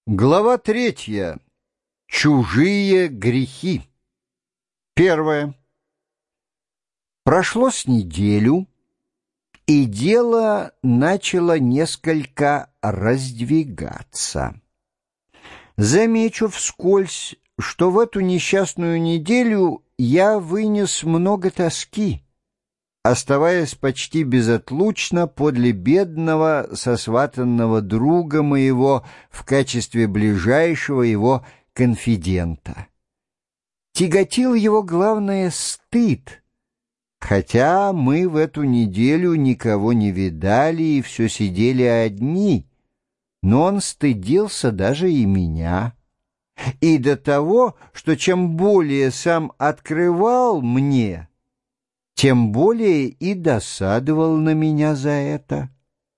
Глава 3. Чужие грехи. 1. Прошло с неделю, и дело начало несколько раздвигаться. Замечу вскользь, что в эту несчастную неделю я вынес много тоски, оставаясь почти безотлучно подле бедного сосватанного друга моего в качестве ближайшего его конфидента. Тяготил его, главное, стыд, хотя мы в эту неделю никого не видали и все сидели одни, но он стыдился даже и меня. И до того, что чем более сам открывал мне, тем более и досадовал на меня за это.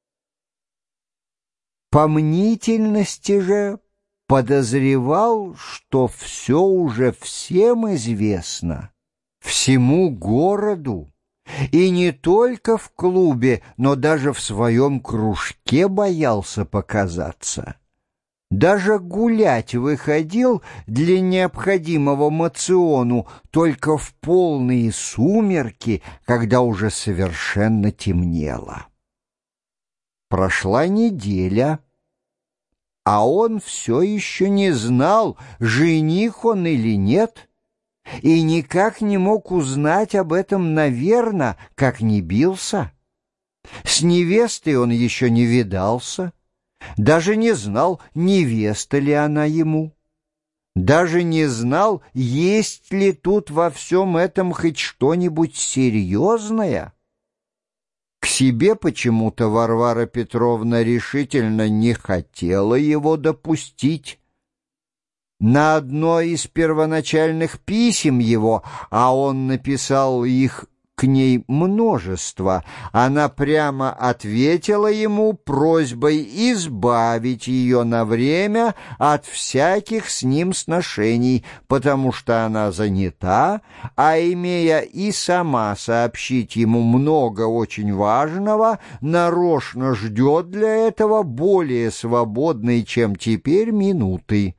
По мнительности же подозревал, что все уже всем известно, всему городу, и не только в клубе, но даже в своем кружке боялся показаться. Даже гулять выходил для необходимого моциону только в полные сумерки, когда уже совершенно темнело. Прошла неделя, а он все еще не знал, жених он или нет, и никак не мог узнать об этом, наверно, как не бился. С невестой он еще не видался, даже не знал, невеста ли она ему, даже не знал, есть ли тут во всем этом хоть что-нибудь серьезное. К себе почему-то Варвара Петровна решительно не хотела его допустить. На одно из первоначальных писем его, а он написал их к ней множество, она прямо ответила ему просьбой избавить ее на время от всяких с ним сношений, потому что она занята, а имея и сама сообщить ему много очень важного, нарочно ждет для этого более свободной, чем теперь, минуты.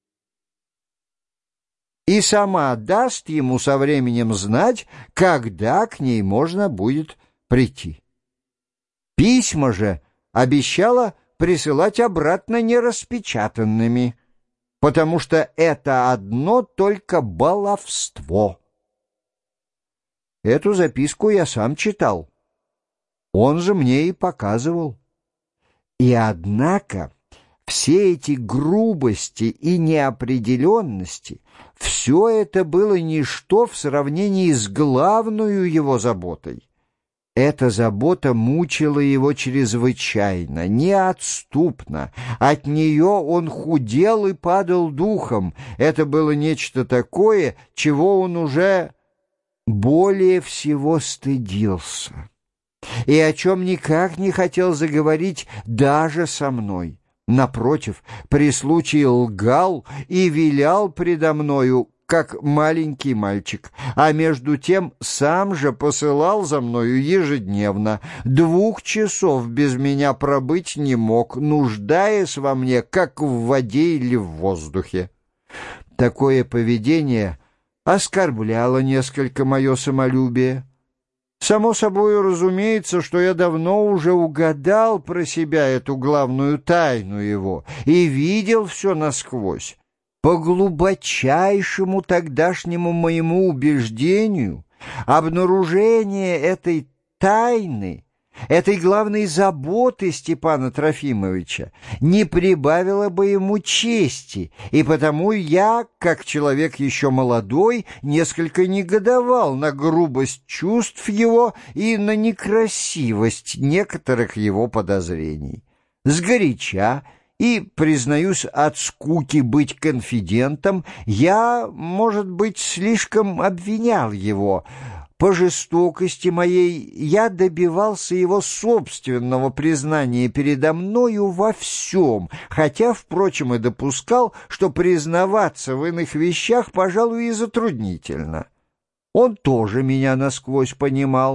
И сама даст ему со временем знать, когда к ней можно будет прийти. Письма же обещала присылать обратно нераспечатанными, потому что это одно только баловство. Эту записку я сам читал, он же мне и показывал. И однако все эти грубости и неопределенности, все это было ничто в сравнении с главную его заботой. Эта забота мучила его чрезвычайно, неотступно. От нее он худел и падал духом. Это было нечто такое, чего он уже более всего стыдился, и о чем никак не хотел заговорить даже со мной. Напротив, при случае лгал и вилял предо мною, как маленький мальчик, а между тем сам же посылал за мною ежедневно. 2 часов без меня пробыть не мог, нуждаясь во мне, как в воде или в воздухе. Такое поведение оскорбляло несколько мое самолюбие. Само собой разумеется, что я давно уже угадал про себя эту главную тайну его и видел все насквозь. По глубочайшему тогдашнему моему убеждению, обнаружение этой тайны, этой главной заботы Степана Трофимовича не прибавило бы ему чести, и потому я, как человек еще молодой, несколько негодовал на грубость чувств его и на некрасивость некоторых его подозрений. Сгоряча и, признаюсь, от скуки быть конфидентом, я, может быть, слишком обвинял его. По жестокости моей я добивался его собственного признания передо мною во всем, хотя, впрочем, и допускал, что признаваться в иных вещах, пожалуй, и затруднительно. Он тоже меня насквозь понимал.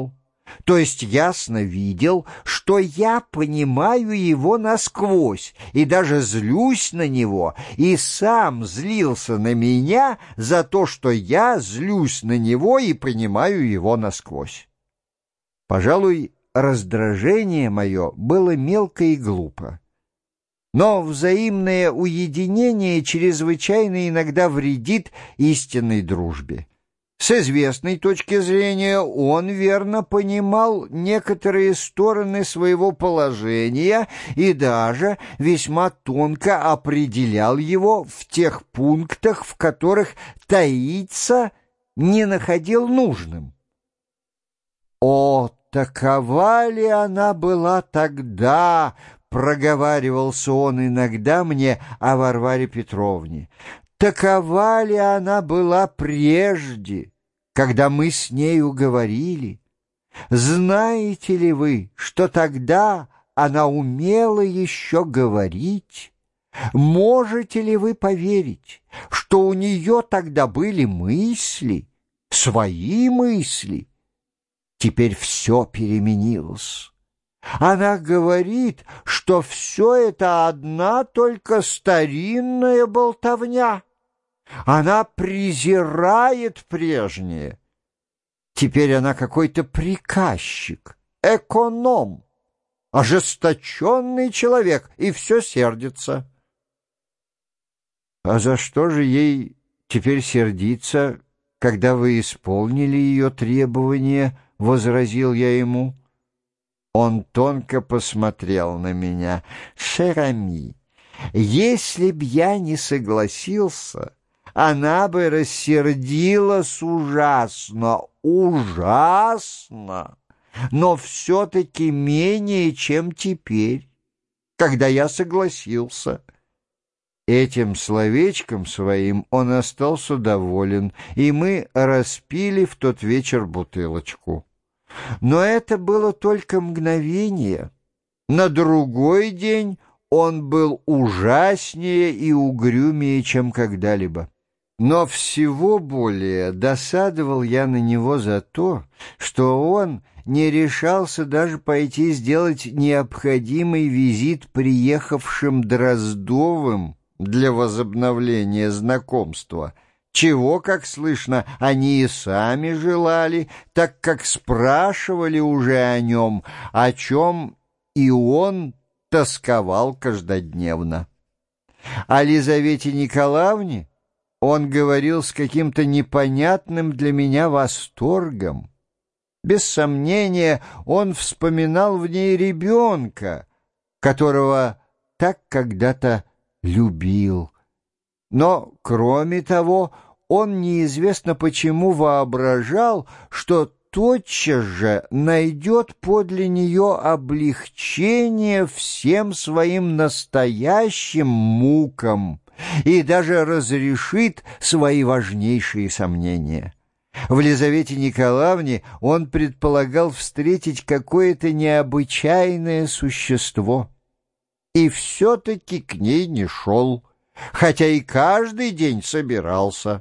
То есть ясно видел, что я понимаю его насквозь и даже злюсь на него, и сам злился на меня за то, что я злюсь на него и понимаю его насквозь. Пожалуй, раздражение мое было мелко и глупо. Но взаимное уединение чрезвычайно иногда вредит истинной дружбе. С известной точки зрения он верно понимал некоторые стороны своего положения и даже весьма тонко определял его в тех пунктах, в которых таиться не находил нужным. «О, такова ли она была тогда?» — проговаривался он иногда мне о Варваре Петровне. «Такова ли она была прежде, когда мы с нею говорили? Знаете ли вы, что тогда она умела еще говорить? Можете ли вы поверить, что у нее тогда были мысли, свои мысли? Теперь все переменилось. Она говорит, что все это одна только старинная болтовня. Она презирает прежнее. Теперь она какой-то приказчик, эконом, ожесточенный человек, и все сердится». «А за что же ей теперь сердиться, когда вы исполнили ее требования?» — возразил я ему. Он тонко посмотрел на меня. «Шерами, если б я не согласился, она бы рассердилась ужасно, ужасно, но все-таки менее, чем теперь, когда я согласился». Этим словечком своим он остался доволен, и мы распили в тот вечер бутылочку. Но это было только мгновение. На другой день он был ужаснее и угрюмее, чем когда-либо. Но всего более досадовал я на него за то, что он не решался даже пойти сделать необходимый визит приехавшим Дроздовым для возобновления знакомства, чего, как слышно, они и сами желали, так как спрашивали уже о нем, о чем и он тосковал каждодневно. О Лизавете Николаевне он говорил с каким-то непонятным для меня восторгом. Без сомнения, он вспоминал в ней ребенка, которого так когда-то любил. Но, кроме того, он неизвестно почему воображал, что тотчас же найдет подле нее облегчение всем своим настоящим мукам и даже разрешит свои важнейшие сомнения. В Лизавете Николаевне он предполагал встретить какое-то необычайное существо, и все-таки к ней не шел, хотя и каждый день собирался.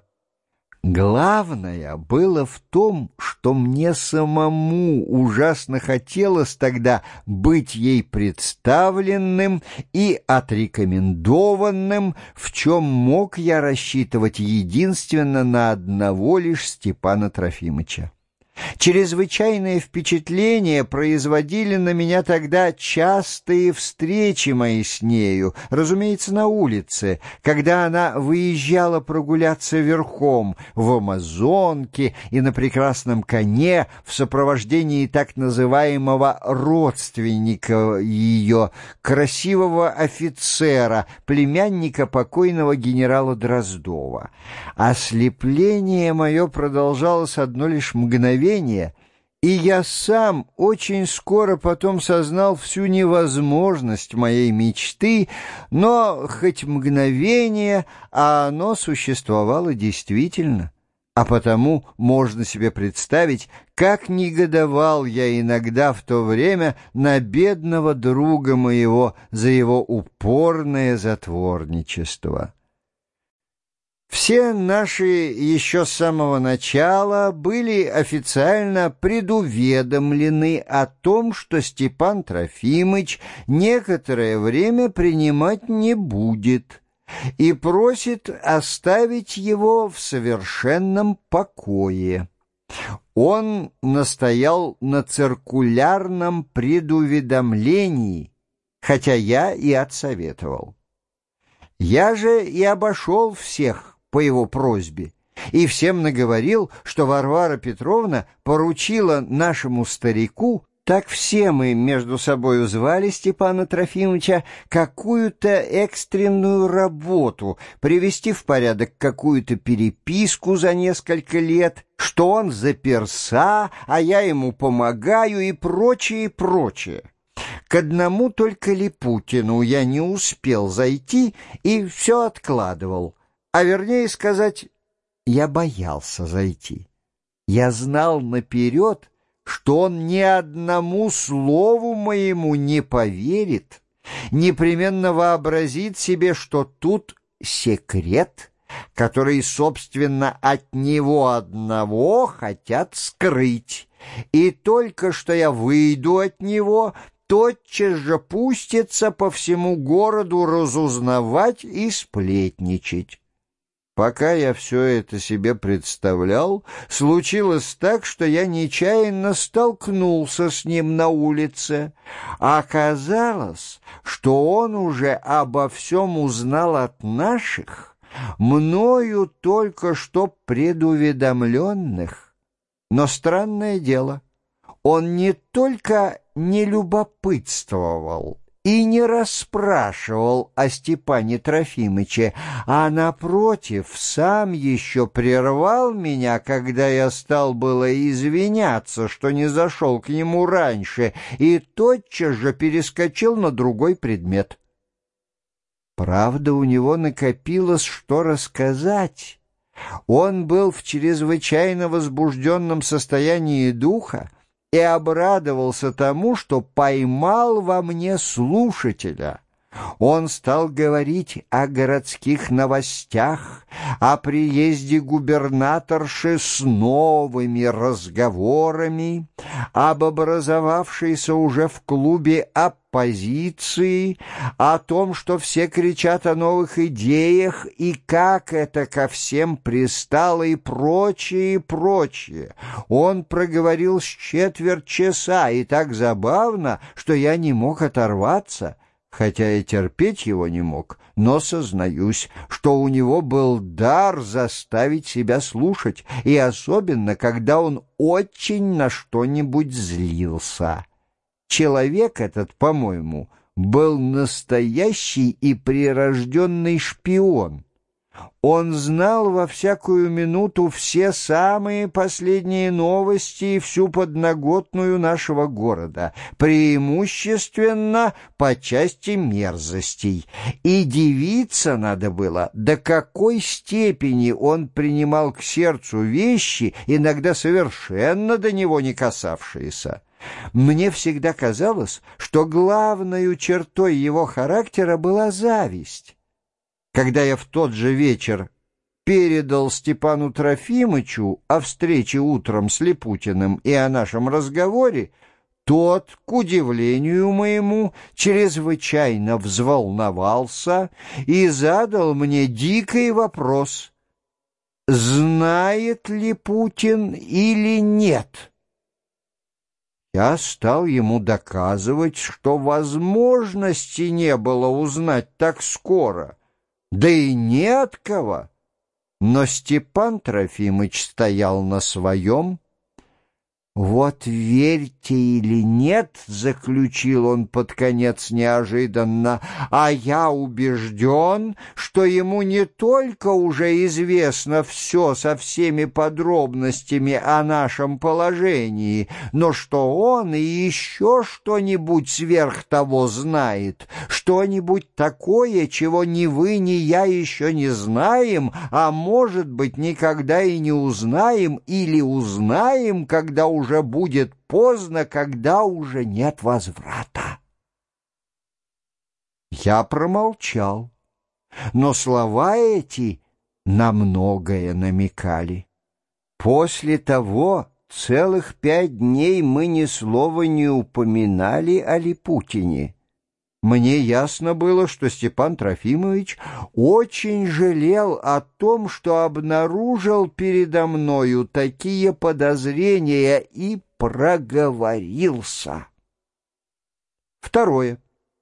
Главное было в том, что мне самому ужасно хотелось тогда быть ей представленным и отрекомендованным, в чем мог я рассчитывать единственно на одного лишь Степана Трофимыча. Чрезвычайное впечатление производили на меня тогда частые встречи мои с нею, разумеется, на улице, когда она выезжала прогуляться верхом в амазонке и на прекрасном коне в сопровождении так называемого родственника ее, красивого офицера, племянника покойного генерала Дроздова. Ослепление мое продолжалось одно лишь мгновение, и я сам очень скоро потом сознал всю невозможность моей мечты, но хоть мгновение, а оно существовало действительно. А потому можно себе представить, как негодовал я иногда в то время на бедного друга моего за его упорное затворничество. Все наши еще с самого начала были официально предуведомлены о том, что Степан Трофимыч некоторое время принимать не будет и просит оставить его в совершенном покое. Он настоял на циркулярном предуведомлении, хотя я и отсоветовал. Я же и обошел всех по его просьбе, и всем наговорил, что Варвара Петровна поручила нашему старику, так все мы между собою звали Степана Трофимовича, какую-то экстренную работу, привести в порядок какую-то переписку за несколько лет, что он заперся, а я ему помогаю и прочее, прочее. К одному только Липутину я не успел зайти и все откладывал, а вернее сказать, я боялся зайти. Я знал наперед, что он ни одному слову моему не поверит, непременно вообразит себе, что тут секрет, который, собственно, от него одного хотят скрыть, и только что я выйду от него, тотчас же пустится по всему городу разузнавать и сплетничать. Пока я все это себе представлял, случилось так, что я нечаянно столкнулся с ним на улице. Оказалось, что он уже обо всем узнал от наших, мною только что предуведомленных. Но странное дело, он не только не любопытствовал и не расспрашивал о Степане Трофимыче, а, напротив, сам еще прервал меня, когда я стал было извиняться, что не зашел к нему раньше, и тотчас же перескочил на другой предмет. Правда, у него накопилось что рассказать. Он был в чрезвычайно возбужденном состоянии духа, и обрадовался тому, что поймал во мне слушателя. Он стал говорить о городских новостях, о приезде губернаторши с новыми разговорами, об образовавшейся уже в клубе оппозиции, о том, что все кричат о новых идеях и как это ко всем пристало и прочее, и прочее. Он проговорил с четверть часа и так забавно, что я не мог оторваться, хотя и терпеть его не мог, но сознаюсь, что у него был дар заставить себя слушать, и особенно, когда он очень на что-нибудь злился. Человек этот, по-моему, был настоящий и прирожденный шпион. Он знал во всякую минуту все самые последние новости и всю подноготную нашего города, преимущественно по части мерзостей. И дивиться надо было, до какой степени он принимал к сердцу вещи, иногда совершенно до него не касавшиеся. Мне всегда казалось, что главной чертой его характера была зависть. Когда я в тот же вечер передал Степану Трофимычу о встрече утром с Липутиным и о нашем разговоре, тот, к удивлению моему, чрезвычайно взволновался и задал мне дикий вопрос: знает ли Путин или нет? Я стал ему доказывать, что возможности не было узнать так скоро, да и не от кого. Но Степан Трофимыч стоял на своем. «Вот верьте или нет, — заключил он под конец неожиданно, — а я убежден, что ему не только уже известно все со всеми подробностями о нашем положении, но что он и еще что-нибудь сверх того знает, что-нибудь такое, чего ни вы, ни я еще не знаем, а, может быть, никогда и не узнаем, или узнаем, когда уже будет поздно, когда уже нет возврата». Я промолчал, но слова эти на многое намекали. После того целых 5 дней мы ни слова не упоминали о Липутине. Мне ясно было, что Степан Трофимович очень жалел о том, что обнаружил передо мною такие подозрения, и проговорился. Второе.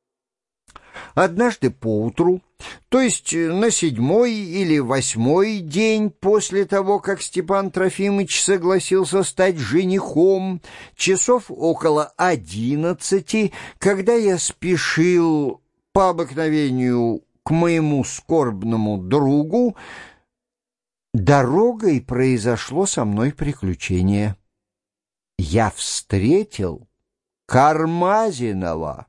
Однажды поутру, то есть на 7-й или 8-й день после того, как Степан Трофимович согласился стать женихом, часов около 11, когда я спешил по обыкновению к моему скорбному другу, дорогой произошло со мной приключение. Я встретил Кармазинова,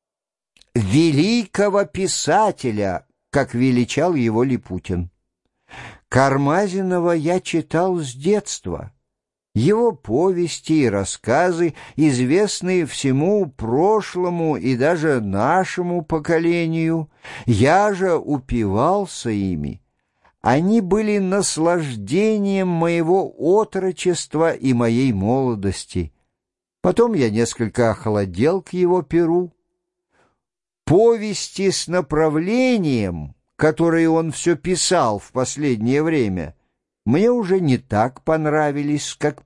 великого писателя, как величал его Липутин. Кармазинова я читал с детства. Его повести и рассказы, известные всему прошлому и даже нашему поколению, я же упивался ими. Они были наслаждением моего отрочества и моей молодости. Потом я несколько охладел к его перу. Повести с направлением, которые он все писал в последнее время, мне уже не так понравились, как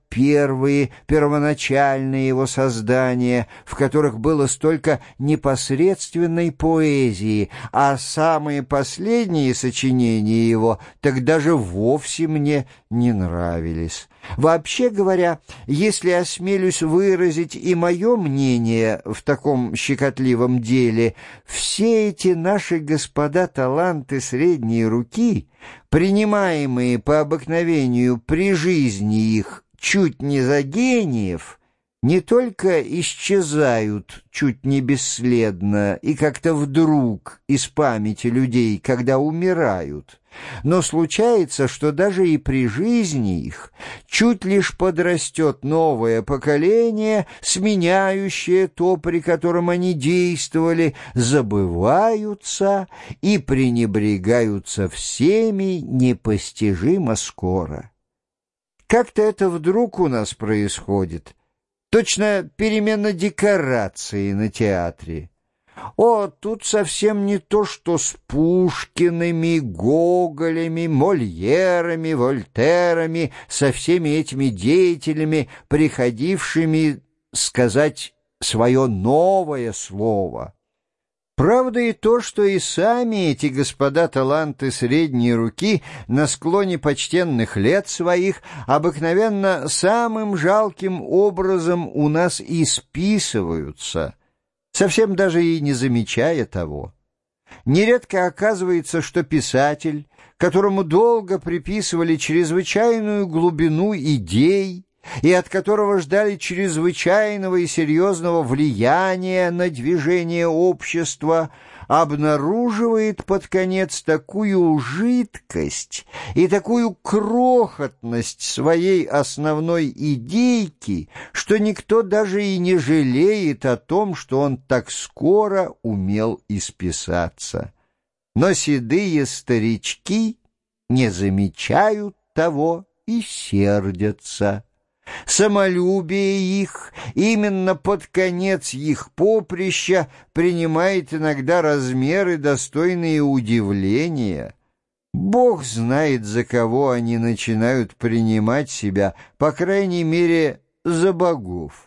первоначальные его создания, в которых было столько непосредственной поэзии, а самые последние сочинения его так даже вовсе мне не нравились. Вообще говоря, если осмелюсь выразить и мое мнение в таком щекотливом деле, все эти наши господа таланты средней руки, принимаемые по обыкновению при жизни их чуть не за гениев, не только исчезают чуть не бесследно и как-то вдруг из памяти людей, когда умирают, но случается, что даже и при жизни их чуть лишь подрастет новое поколение, сменяющее то, при котором они действовали, забываются и пренебрегаются всеми непостижимо скоро. Как-то это вдруг у нас происходит. Точно перемена декорации на театре. О, тут совсем не то, что с Пушкиными, Гоголями, Мольерами, Вольтерами, со всеми этими деятелями, приходившими сказать свое новое слово. Правда и то, что и сами эти господа таланты средней руки на склоне почтенных лет своих обыкновенно самым жалким образом у нас и списываются, совсем даже и не замечая того. Нередко оказывается, что писатель, которому долго приписывали чрезвычайную глубину идей, и от которого ждали чрезвычайного и серьезного влияния на движение общества, обнаруживает под конец такую жидкость и такую крохотность своей основной идейки, что никто даже и не жалеет о том, что он так скоро умел исписаться. Но седые старички не замечают того и сердятся. Самолюбие их именно под конец их поприща принимает иногда размеры, достойные удивления. Бог знает, за кого они начинают принимать себя, по крайней мере, за богов.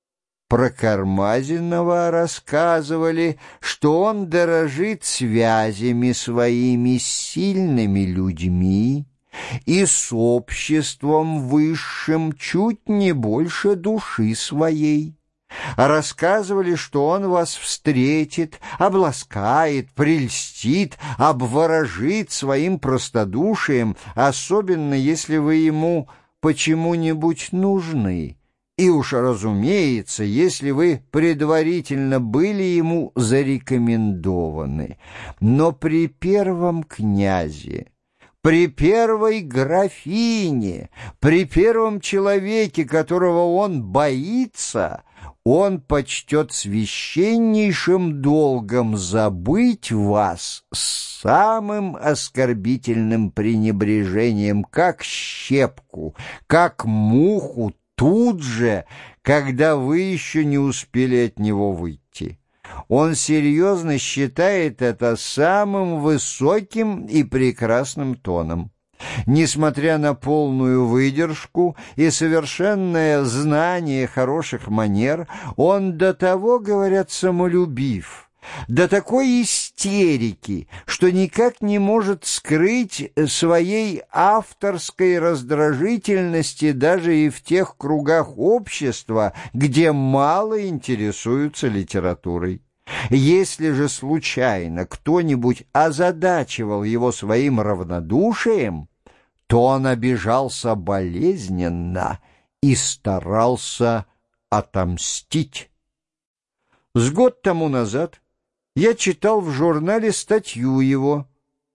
Про Кармазинова рассказывали, что он дорожит связями своими с сильными людьми и с обществом высшим чуть не больше души своей. Рассказывали, что он вас встретит, обласкает, прельстит, обворожит своим простодушием, особенно если вы ему почему-нибудь нужны. И уж, разумеется, если вы предварительно были ему зарекомендованы. Но при первом князе, при первой графине, при первом человеке, которого он боится, он почтет священнейшим долгом забыть вас с самым оскорбительным пренебрежением, как щепку, как муху, тут же, когда вы еще не успели от него выйти. Он серьезно считает это самым высоким и прекрасным тоном. Несмотря на полную выдержку и совершенное знание хороших манер, он до того, говорят, самолюбив, до такой истерики, что никак не может скрыть своей авторской раздражительности даже и в тех кругах общества, где мало интересуются литературой. Если же случайно кто-нибудь озадачивал его своим равнодушием, то он обижался болезненно и старался отомстить. С год тому назад я читал в журнале статью его,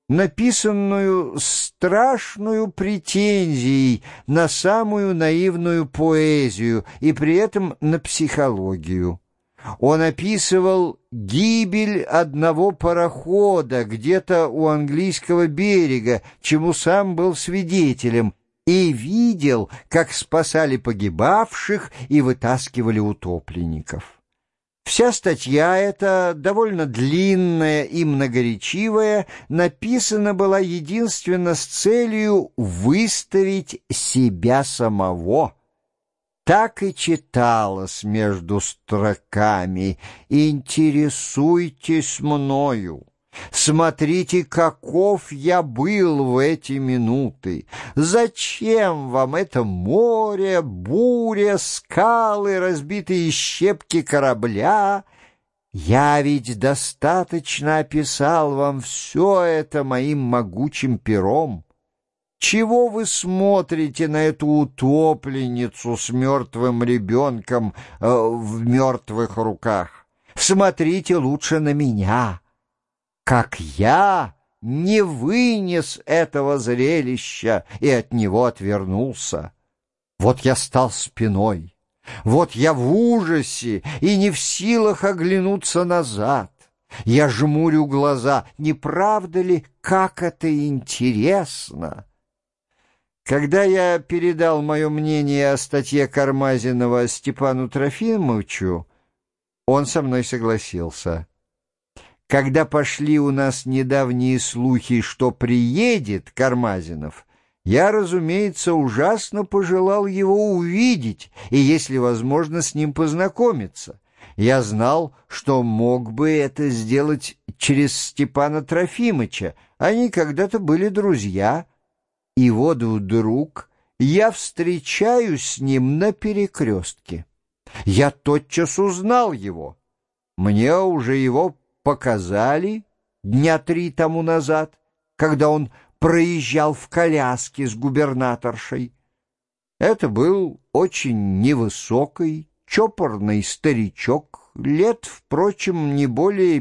написанную страшную претензией на самую наивную поэзию и при этом на психологию. Он описывал гибель одного парохода где-то у английского берега, чему сам был свидетелем, и видел, как спасали погибавших и вытаскивали утопленников. Вся статья эта, довольно длинная и многоречивая, написана была единственно с целью выставить себя самого. Так и читалось между строками: «Интересуйтесь мною, смотрите, каков я был в эти минуты. Зачем вам это море, буря, скалы, разбитые щепки корабля? Я ведь достаточно описал вам все это моим могучим пером. Чего вы смотрите на эту утопленницу с мертвым ребенком в мертвых руках? Смотрите лучше на меня, как я не вынес этого зрелища и от него отвернулся. Вот я стал спиной, вот я в ужасе и не в силах оглянуться назад. Я жмурю глаза, не правда ли, как это интересно?» Когда я передал мое мнение о статье Кармазинова Степану Трофимовичу, он со мной согласился. Когда пошли у нас недавние слухи, что приедет Кармазинов, я, разумеется, ужасно пожелал его увидеть и, если возможно, с ним познакомиться. Я знал, что мог бы это сделать через Степана Трофимовича. Они когда-то были друзья. И вот вдруг я встречаюсь с ним на перекрестке. Я тотчас узнал его. Мне уже его показали дня 3 тому назад, когда он проезжал в коляске с губернаторшей. Это был очень невысокий, чопорный старичок, лет, впрочем, не более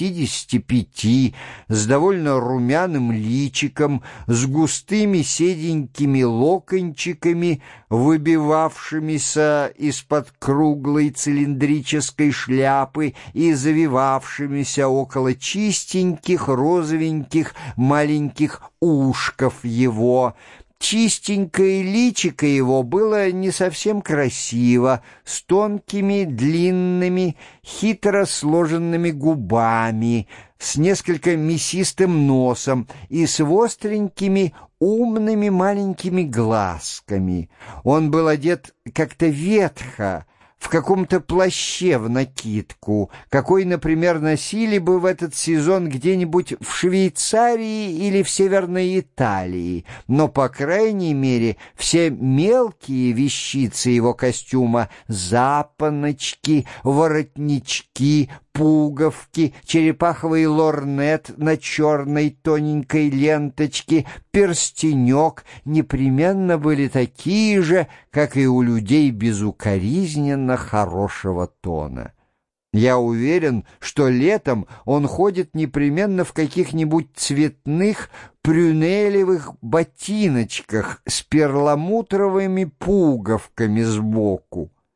55, с довольно румяным личиком, с густыми седенькими локончиками, выбивавшимися из-под круглой цилиндрической шляпы и завивавшимися около чистеньких розовеньких маленьких ушков его. Чистенькое личико его было не совсем красиво, с тонкими, длинными, хитро сложенными губами, с несколько мясистым носом и с остренькими, умными маленькими глазками. Он был одет как-то ветхо, в каком-то плаще в накидку, какой, например, носили бы в этот сезон где-нибудь в Швейцарии или в Северной Италии, но, по крайней мере, все мелкие вещицы его костюма — запоночки, воротнички, пуговки, черепаховый лорнет на черной тоненькой ленточке, перстенек — непременно были такие же, как и у людей безукоризненно хорошего тона. Я уверен, что летом он ходит непременно в каких-нибудь цветных прюнелевых ботиночках с перламутровыми пуговками сбоку.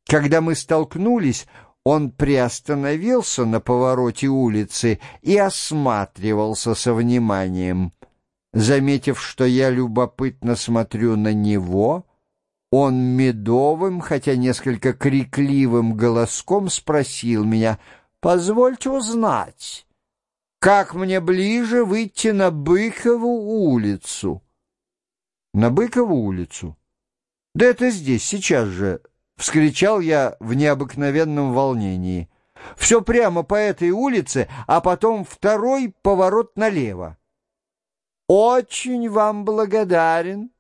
Когда мы столкнулись, он приостановился на повороте улицы и осматривался со вниманием. Заметив, что я любопытно смотрю на него, он медовым, хотя несколько крикливым голоском спросил меня: «Позвольте узнать, как мне ближе выйти на Быкову улицу?» «На Быкову улицу? Да это здесь, сейчас же!» — вскричал я в необыкновенном волнении. «Все прямо по этой улице, а потом второй поворот налево». «Очень вам благодарен».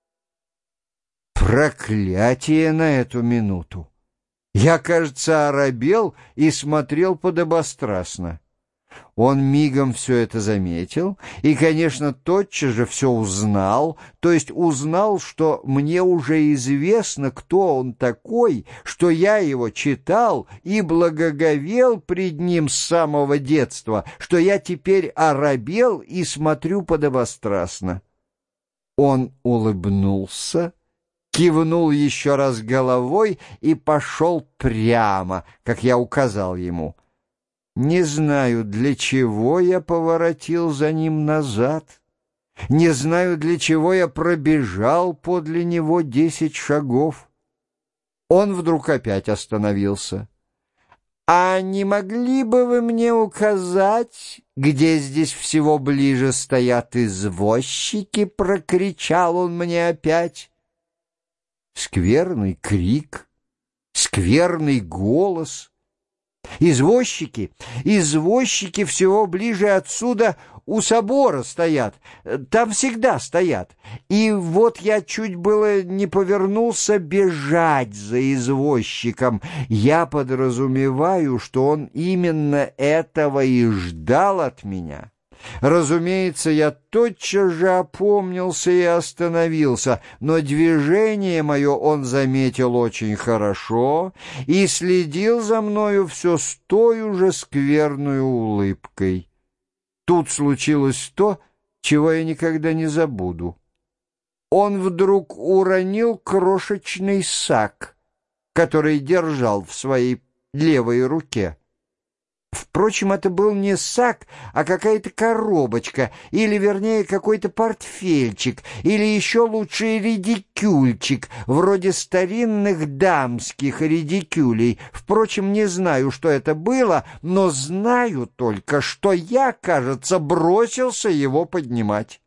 Проклятие на эту минуту! Я, кажется, оробел и смотрел подобострастно. Он мигом все это заметил и, конечно, тотчас же все узнал, то есть узнал, что мне уже известно, кто он такой, что я его читал и благоговел пред ним с самого детства, что я теперь оробел и смотрю подобострастно. Он улыбнулся, кивнул еще раз головой и пошел прямо, как я указал ему. Не знаю, для чего я поворотил за ним назад, не знаю, для чего я пробежал подле него 10 шагов. Он вдруг опять остановился. «А не могли бы вы мне указать, где здесь всего ближе стоят извозчики?» — прокричал он мне опять. Скверный крик, скверный голос. Извозчики всего ближе отсюда у собора стоят, там всегда стоят. И вот я чуть было не повернулся бежать за извозчиком. Я подразумеваю, что он именно этого и ждал от меня. Разумеется, я тотчас же опомнился и остановился, но движение мое он заметил очень хорошо и следил за мною все с той же скверной улыбкой. Тут случилось то, чего я никогда не забуду. Он вдруг уронил крошечный сак, который держал в своей левой руке. Впрочем, это был не сак, а какая-то коробочка, или, вернее, какой-то портфельчик, или еще лучше редикюльчик, вроде старинных дамских редикюлей. Впрочем, не знаю, что это было, но знаю только, что я, кажется, бросился его поднимать.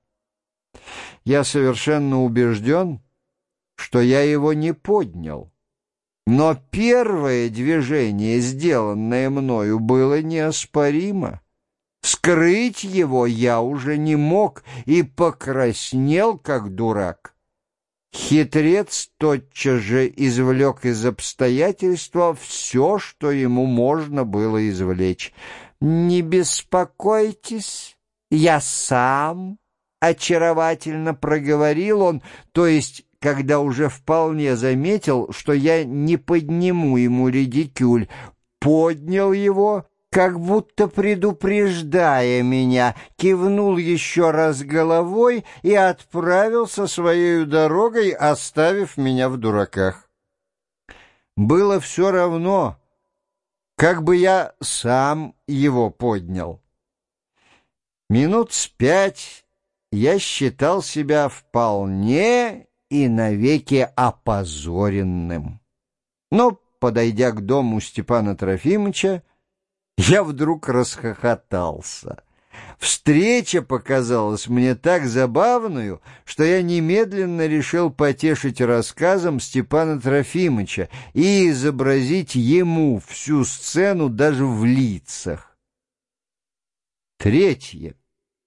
Я совершенно убежден, что я его не поднял. Но первое движение, сделанное мною, было неоспоримо. Скрыть его я уже не мог и покраснел, как дурак. Хитрец тотчас же извлек из обстоятельства все, что ему можно было извлечь. «Не беспокойтесь, я сам», — очаровательно проговорил он, то есть когда уже вполне заметил, что я не подниму ему редикюль, поднял его, как будто предупреждая меня, кивнул еще раз головой и отправился своей дорогой, оставив меня в дураках. Было все равно, как бы я сам его поднял. Минут с 5 я считал себя вполне и навеки опозоренным. Но, подойдя к дому Степана Трофимовича, я вдруг расхохотался. Встреча показалась мне так забавною, что я немедленно решил потешить рассказом Степана Трофимовича и изобразить ему всю сцену даже в лицах. Третье.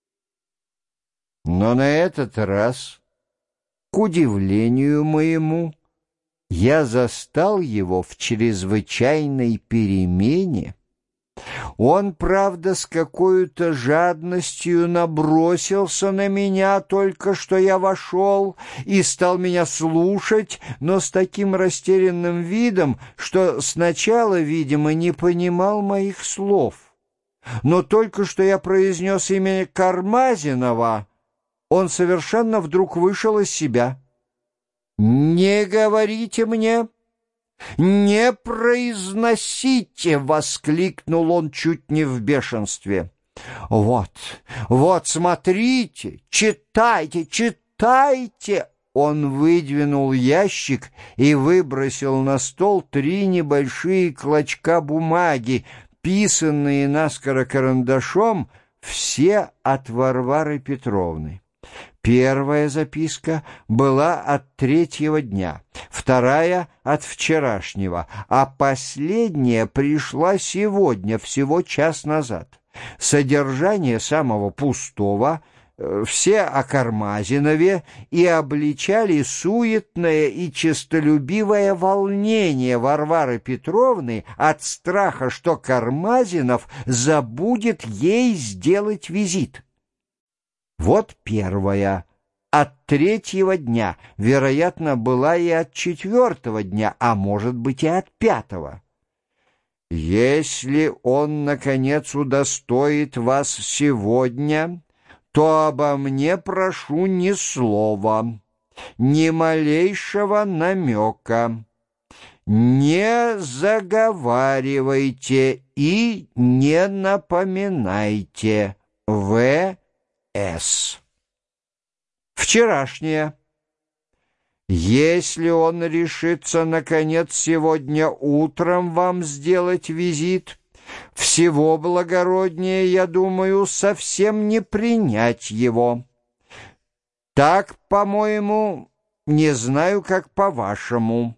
Но на этот раз, к удивлению моему, я застал его в чрезвычайной перемене. Он, правда, с какой-то жадностью набросился на меня только что я вошел и стал меня слушать, но с таким растерянным видом, что сначала, видимо, не понимал моих слов. Но только что я произнес имя Кармазинова, он совершенно вдруг вышел из себя. «Не говорите мне, «Не произносите!» — воскликнул он чуть не в бешенстве. «Вот, вот, смотрите, читайте, читайте!» Он выдвинул ящик и выбросил на стол 3 небольшие клочка бумаги, писанные наскоро карандашом, все от Варвары Петровны. Первая записка была от 3-го дня, вторая — от вчерашнего, а последняя пришла сегодня, всего час назад. Содержание самого пустого, все о Кармазинове, и обличали суетное и честолюбивое волнение Варвары Петровны от страха, что Кармазинов забудет ей сделать визит. Вот первая, от 3-го дня, вероятно, была и от 4-го дня, а может быть и от 5-го. «Если он, наконец, удостоит вас сегодня, то обо мне прошу ни слова, ни малейшего намека. Не заговаривайте и не напоминайте. В.С. Вчерашнее. Если он решится, наконец, сегодня утром вам сделать визит, всего благороднее, я думаю, совсем не принять его. Так, по-моему, не знаю, как по-вашему.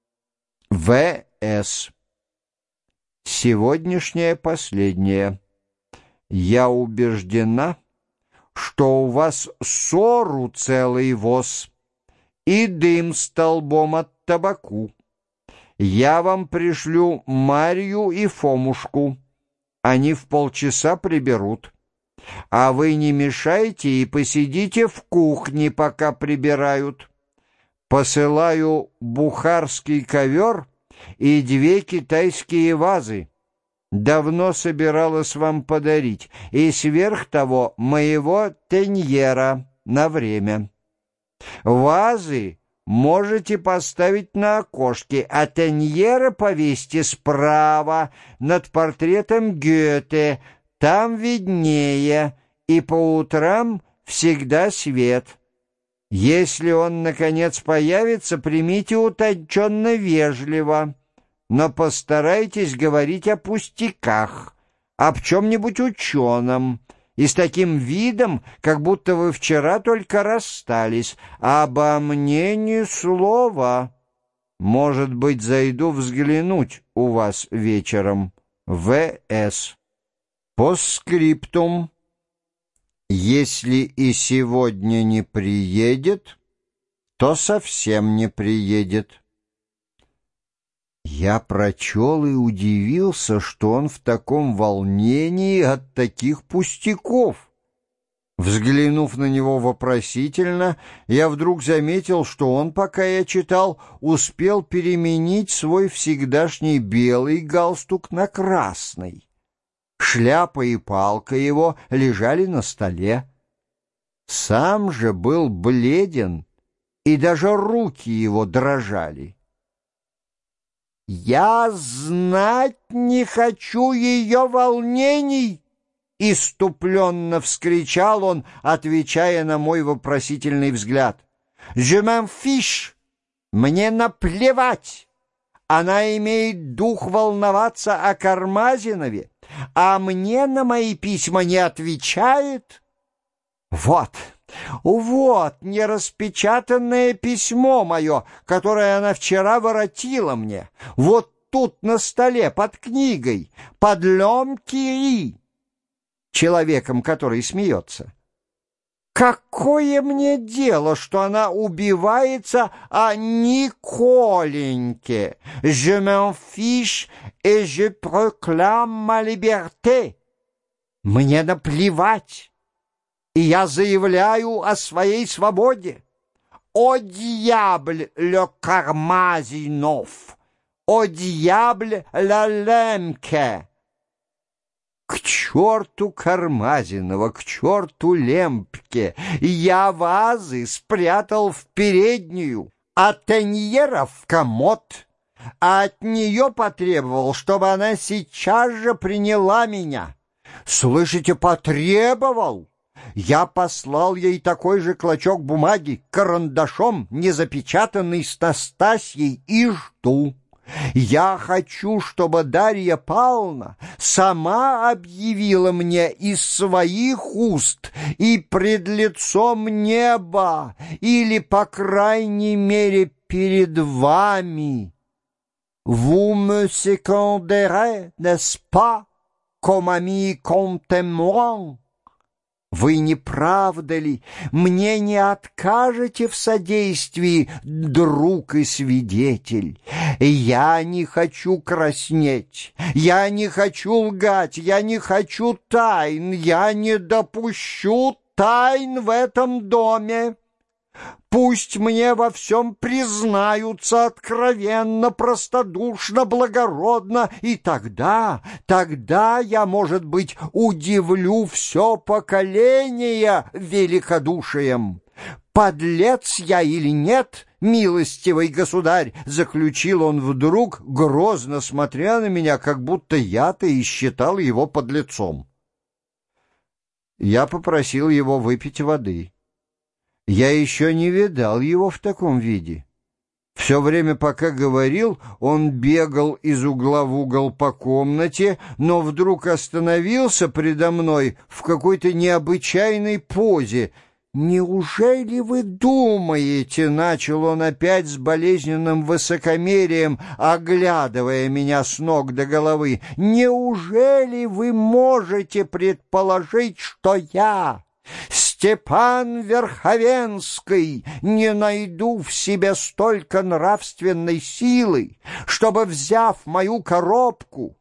В.С. Сегодняшнее последнее. Я убеждена, что у вас ссору целый воз и дым столбом от табаку. Я вам пришлю Марью и Фомушку. Они в полчаса приберут. А вы не мешайте и посидите в кухне, пока прибирают. Посылаю бухарский ковер и 2 китайские вазы. Давно собиралась вам подарить, и сверх того моего теньера на время. Вазы можете поставить на окошке, а теньера повесьте справа над портретом Гёте, там виднее, и по утрам всегда свет. Если он, наконец, появится, примите утонченно вежливо, но постарайтесь говорить о пустяках, об чем-нибудь ученом, и с таким видом, как будто вы вчера только расстались. Обо мне ни слова. Может быть, зайду взглянуть у вас вечером. В.С. Постскриптум. Если и сегодня не приедет, то совсем не приедет. Я прочел и удивился, что он в таком волнении от таких пустяков. Взглянув на него вопросительно, я вдруг заметил, что он, пока я читал, успел переменить свой всегдашний белый галстук на красный. Шляпа и палка его лежали на столе. Сам же был бледен, и даже руки его дрожали. «Я знать не хочу ее волнений!» — иступленно вскричал он, отвечая на мой вопросительный взгляд. «Je m'en fiche! Мне наплевать! Она имеет дух волноваться о Кармазинове, а мне на мои письма не отвечает. Вот, вот нераспечатанное письмо мое, которое она вчера воротила мне. Вот тут на столе, под книгой, под Лем Кири, человеком, который смеется. Какое мне дело, что она убивается о Николеньке? Je m'en fiche et je proclame ma liberté. Мне наплевать, и я заявляю о своей свободе. О diable le Кармазинов! О diable la Лемке! К черту Кармазинова, к черту Лемпке! Я вазы спрятал в переднюю, а теньера в комод, а от нее потребовал, чтобы она сейчас же приняла меня. Слышите, потребовал? Я послал ей такой же клочок бумаги, карандашом, не запечатанный, с Настасьей, и жду. Я хочу, чтобы Дарья Павловна сама объявила мне из своих уст и пред лицом неба, или, по крайней мере, перед вами. Vous me seconderez, n'est-ce pas, comme ami, comme témoin? Вы, не правда ли, мне не откажете в содействии, друг и свидетель? Я не хочу краснеть, я не хочу лгать, я не хочу тайн, я не допущу тайн в этом доме. Пусть мне во всем признаются откровенно, простодушно, благородно, и тогда я, может быть, удивлю все поколение великодушием. Подлец я или нет, милостивый государь, заключил он вдруг, грозно смотря на меня, как будто я-то и считал его подлецом. Я попросил его выпить воды. Я еще не видал его в таком виде. Все время, пока говорил, он бегал из угла в угол по комнате, но вдруг остановился предо мной в какой-то необычайной позе. «Неужели вы думаете, — начал он опять с болезненным высокомерием, оглядывая меня с ног до головы, — неужели вы можете предположить, что я, Степан Верховенский, не найду в себе столько нравственной силы, чтобы, взяв мою коробку,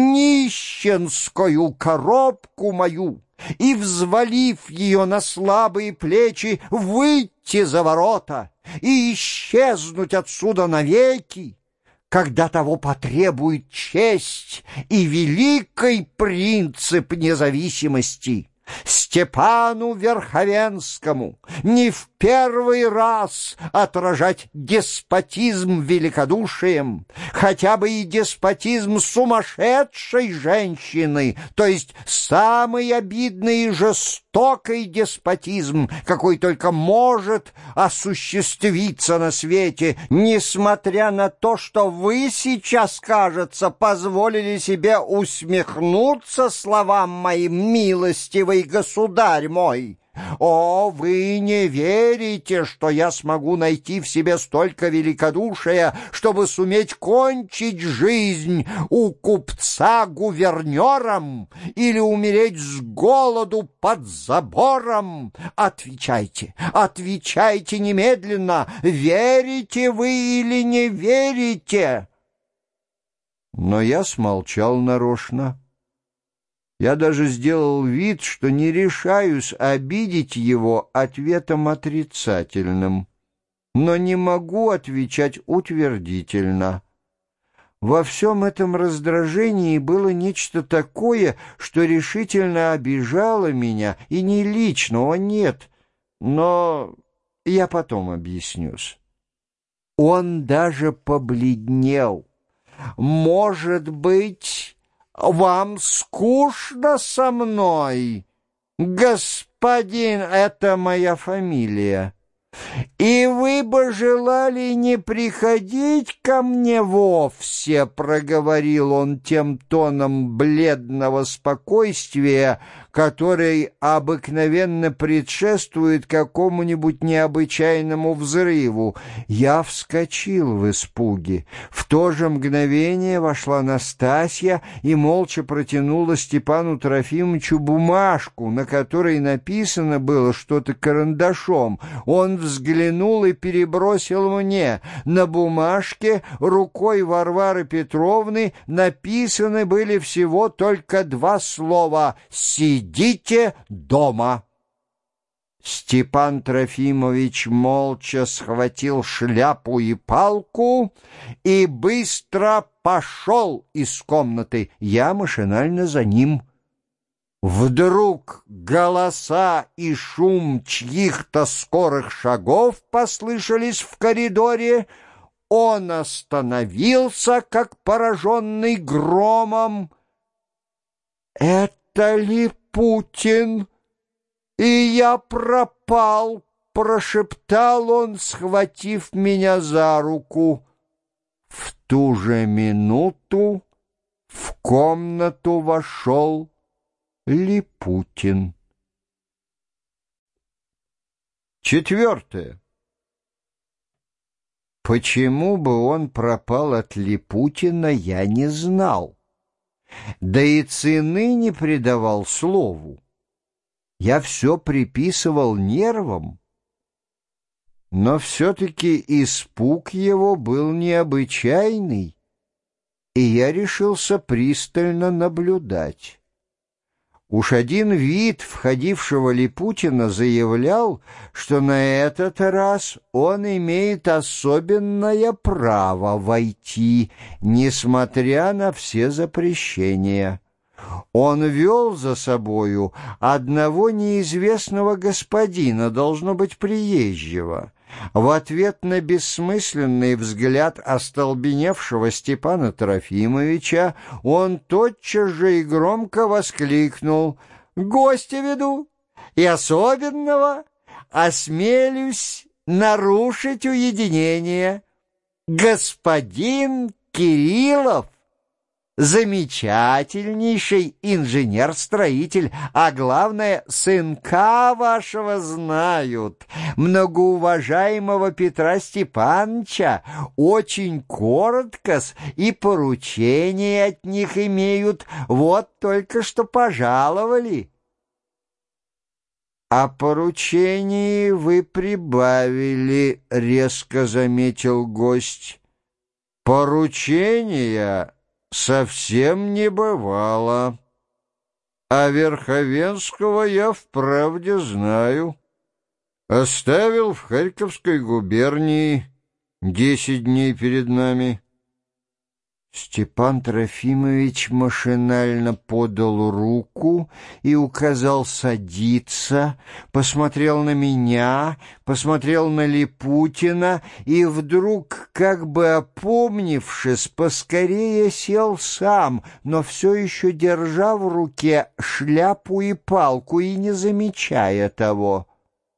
нищенскую коробку мою, и, взвалив ее на слабые плечи, выйти за ворота и исчезнуть отсюда навеки, когда того потребует честь и великий принцип независимости? Степану Верховенскому не в первый раз отражать деспотизм великодушием, хотя бы и деспотизм сумасшедшей женщины, то есть самый обидный и жестокий деспотизм, какой только может осуществиться на свете, несмотря на то, что вы сейчас, кажется, позволили себе усмехнуться словам моим, милостивый государь мой. О, вы не верите, что я смогу найти в себе столько великодушия, чтобы суметь кончить жизнь у купца гувернером или умереть с голоду под забором? Отвечайте, отвечайте немедленно, верите вы или не верите? Но я смолчал нарочно. Я даже сделал вид, что не решаюсь обидеть его ответом отрицательным, но не могу отвечать утвердительно. Во всем этом раздражении было нечто такое, что решительно обижало меня, и не личного, нет, но я потом объяснюсь. Он даже побледнел. «Может быть, вам скучно со мной, господин, это моя фамилия, и вы бы желали не приходить ко мне вовсе», — проговорил он тем тоном бледного спокойствия, который обыкновенно предшествует какому-нибудь необычайному взрыву. Я вскочил в испуге. В то же мгновение вошла Настасья и молча протянула Степану Трофимовичу бумажку, на которой написано было что-то карандашом. Он взглянул и перебросил мне. На бумажке рукой Варвары Петровны написаны были всего только два слова: «Сидите дома». Степан Трофимович молча схватил шляпу и палку и быстро пошел из комнаты. Я машинально за ним. Вдруг голоса и шум чьих-то скорых шагов послышались в коридоре. он остановился, как пораженный громом. «Это Липутин, и я пропал!» — прошептал он, схватив меня за руку. В ту же минуту в комнату вошел Липутин. 4. Почему бы он пропал от Липутина, я не знал, да и цены не придавал слову. Я все приписывал нервам, но все-таки испуг его был необычайный, и я решился пристально наблюдать. Уж один вид входившего Липутина заявлял, что на этот раз он имеет особенное право войти, несмотря на все запрещения. Он вел за собою одного неизвестного господина, должно быть, приезжего. В ответ на бессмысленный взгляд остолбеневшего Степана Трофимовича он тотчас же и громко воскликнул: «Гостя веду, и особенного осмелюсь нарушить уединение. Господин Кириллов, замечательнейший инженер-строитель, а главное, сынка вашего знают, многоуважаемого Петра Степановича, очень коротко-с, и поручения от них имеют, вот только что пожаловали». «О поручении вы прибавили», — резко заметил гость. «Поручения совсем не бывало, а Верховенского я вправде знаю. Оставил в Харьковской губернии 10 дней перед нами». Степан Трофимович машинально подал руку и указал садиться, посмотрел на меня, посмотрел на Липутина и вдруг, как бы опомнившись, поскорее сел сам, но все еще держа в руке шляпу и палку и не замечая того.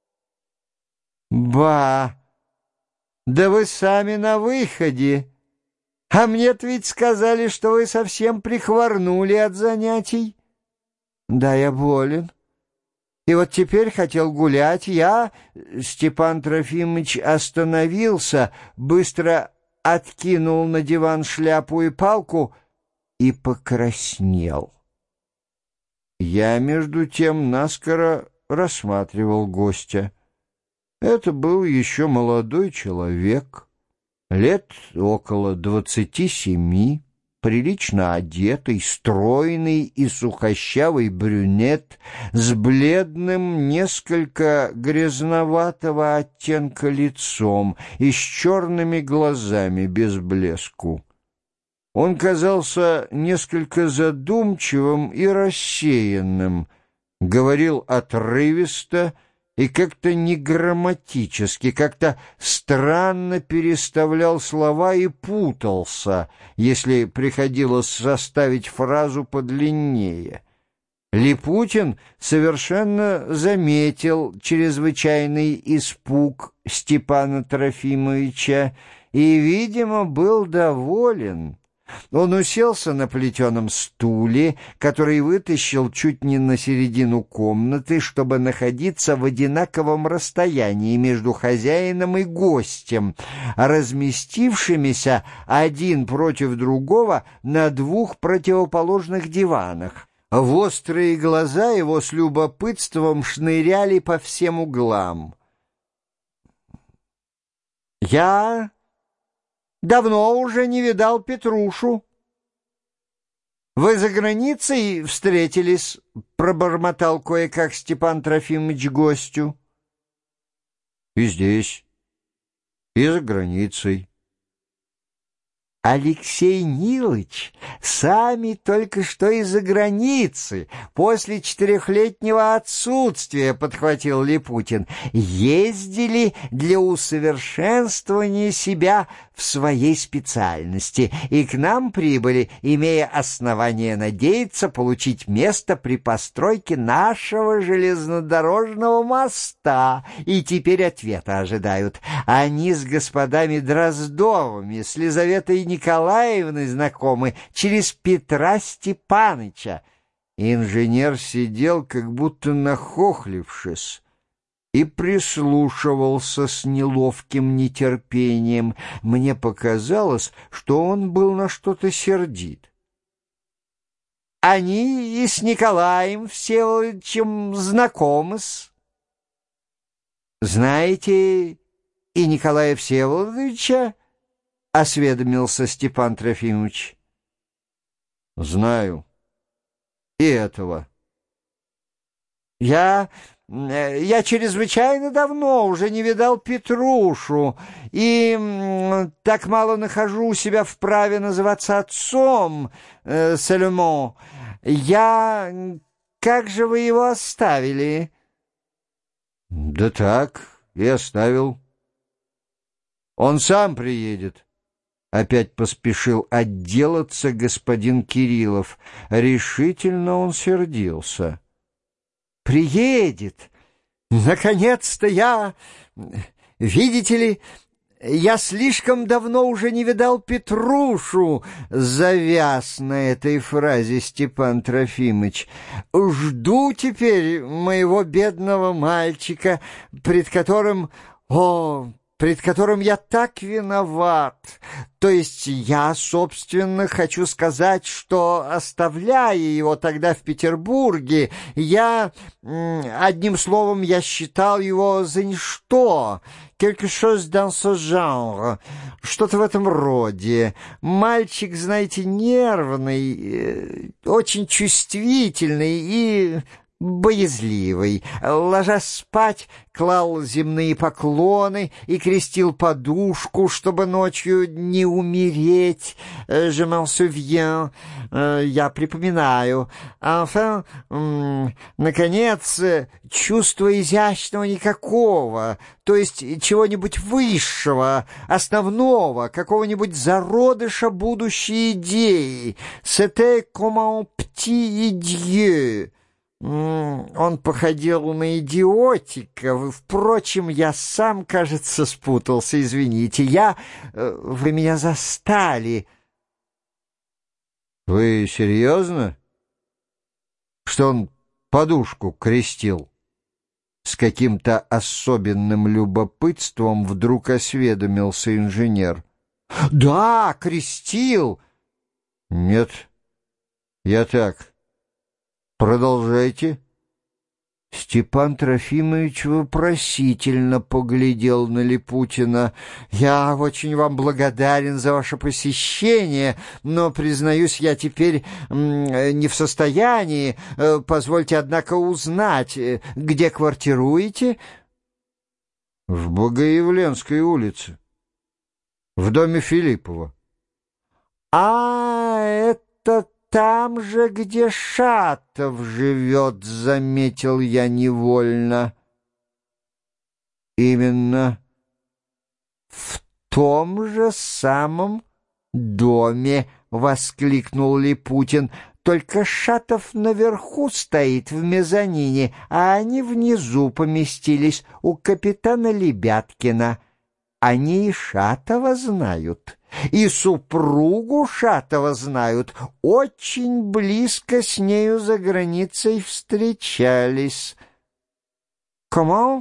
«Ба! Да вы сами на выходе! А мне-то ведь сказали, что вы совсем прихворнули от занятий». «Да, я болен. И вот теперь хотел гулять. Я...» Степан Трофимович остановился, быстро откинул на диван шляпу и палку и покраснел. Я, между тем, наскоро рассматривал гостя. Это был еще молодой человек, лет около 27, прилично одетый, стройный и сухощавый брюнет с бледным, несколько грязноватого оттенка лицом и с черными глазами без блеску. Он казался несколько задумчивым и рассеянным, говорил отрывисто и как-то неграмматически, как-то странно переставлял слова и путался, если приходилось составить фразу подлиннее. Липутин совершенно заметил чрезвычайный испуг Степана Трофимовича и, видимо, был доволен. Он уселся на плетеном стуле, который вытащил чуть не на середину комнаты, чтобы находиться в одинаковом расстоянии между хозяином и гостем, разместившимися один против другого на двух противоположных диванах. В острые глаза его с любопытством шныряли по всем углам. «Я давно уже не видал Петрушу. Вы за границей встретились?» — пробормотал кое-как Степан Трофимович гостю. «И здесь, и за границей». «Алексей Нилыч, сами только что из-за границы, после 4-летнего отсутствия, — подхватил Липутин, — ездили для усовершенствования себя в своей специальности, и к нам прибыли, имея основание надеяться получить место при постройке нашего железнодорожного моста, и теперь ответа ожидают. Они с господами Дроздовыми, с Лизаветой Николаевной знакомы через Петра Степаныча». Инженер сидел, как будто нахохлившись, и прислушивался с неловким нетерпением. Мне показалось, что он был на что-то сердит. «Они и с Николаем Всеволодовичем знакомы-с». «Знаете и Николая Всеволодовича?» — осведомился Степан Трофимович. «Знаю. И этого». Я чрезвычайно давно уже не видал Петрушу, и так мало нахожу себя в праве называться отцом, Сальмон. Как же вы его оставили?» «Да так, и оставил. Он сам приедет». Опять поспешил отделаться господин Кириллов. Решительно он сердился. «Приедет! Наконец-то я... Видите ли, я слишком давно уже не видал Петрушу!» Завяз на этой фразе Степан Трофимыч. «Жду теперь моего бедного мальчика, пред которым я так виноват. То есть я, собственно, хочу сказать, что, оставляя его тогда в Петербурге, одним словом, я считал его за ничто, quelque chose dans ce genre, что-то в этом роде. Мальчик, знаете, нервный, очень чувствительный и боязливый. Ложась спать, клал земные поклоны и крестил подушку, чтобы ночью не умереть. Je m'en souviens, я припоминаю. Enfin, наконец, чувства изящного никакого, то есть чего-нибудь высшего, основного, какого-нибудь зародыша будущей идеи. C'était comme un petit idiot. Он походил на идиотика. Впрочем, я сам, кажется, спутался. Извините, вы меня застали». «Вы серьезно? Что он подушку крестил?» С каким-то особенным любопытством вдруг осведомился инженер. «Да, крестил!» «Нет, я так. Продолжайте». Степан Трофимович вопросительно поглядел на Липутина. «Я очень вам благодарен за ваше посещение, но, признаюсь, я теперь не в состоянии. Позвольте, однако, узнать, где квартируете?» «В Богоявленской улице, в доме Филиппова». «А, это там же, где Шатов живет», — заметил я невольно. «Именно в том же самом доме», — воскликнул Липутин. «Только Шатов наверху стоит в мезонине, а они внизу поместились у капитана Лебяткина. Они и Шатова знают, и супругу Шатова знают, очень близко с нею за границей встречались». «Comment?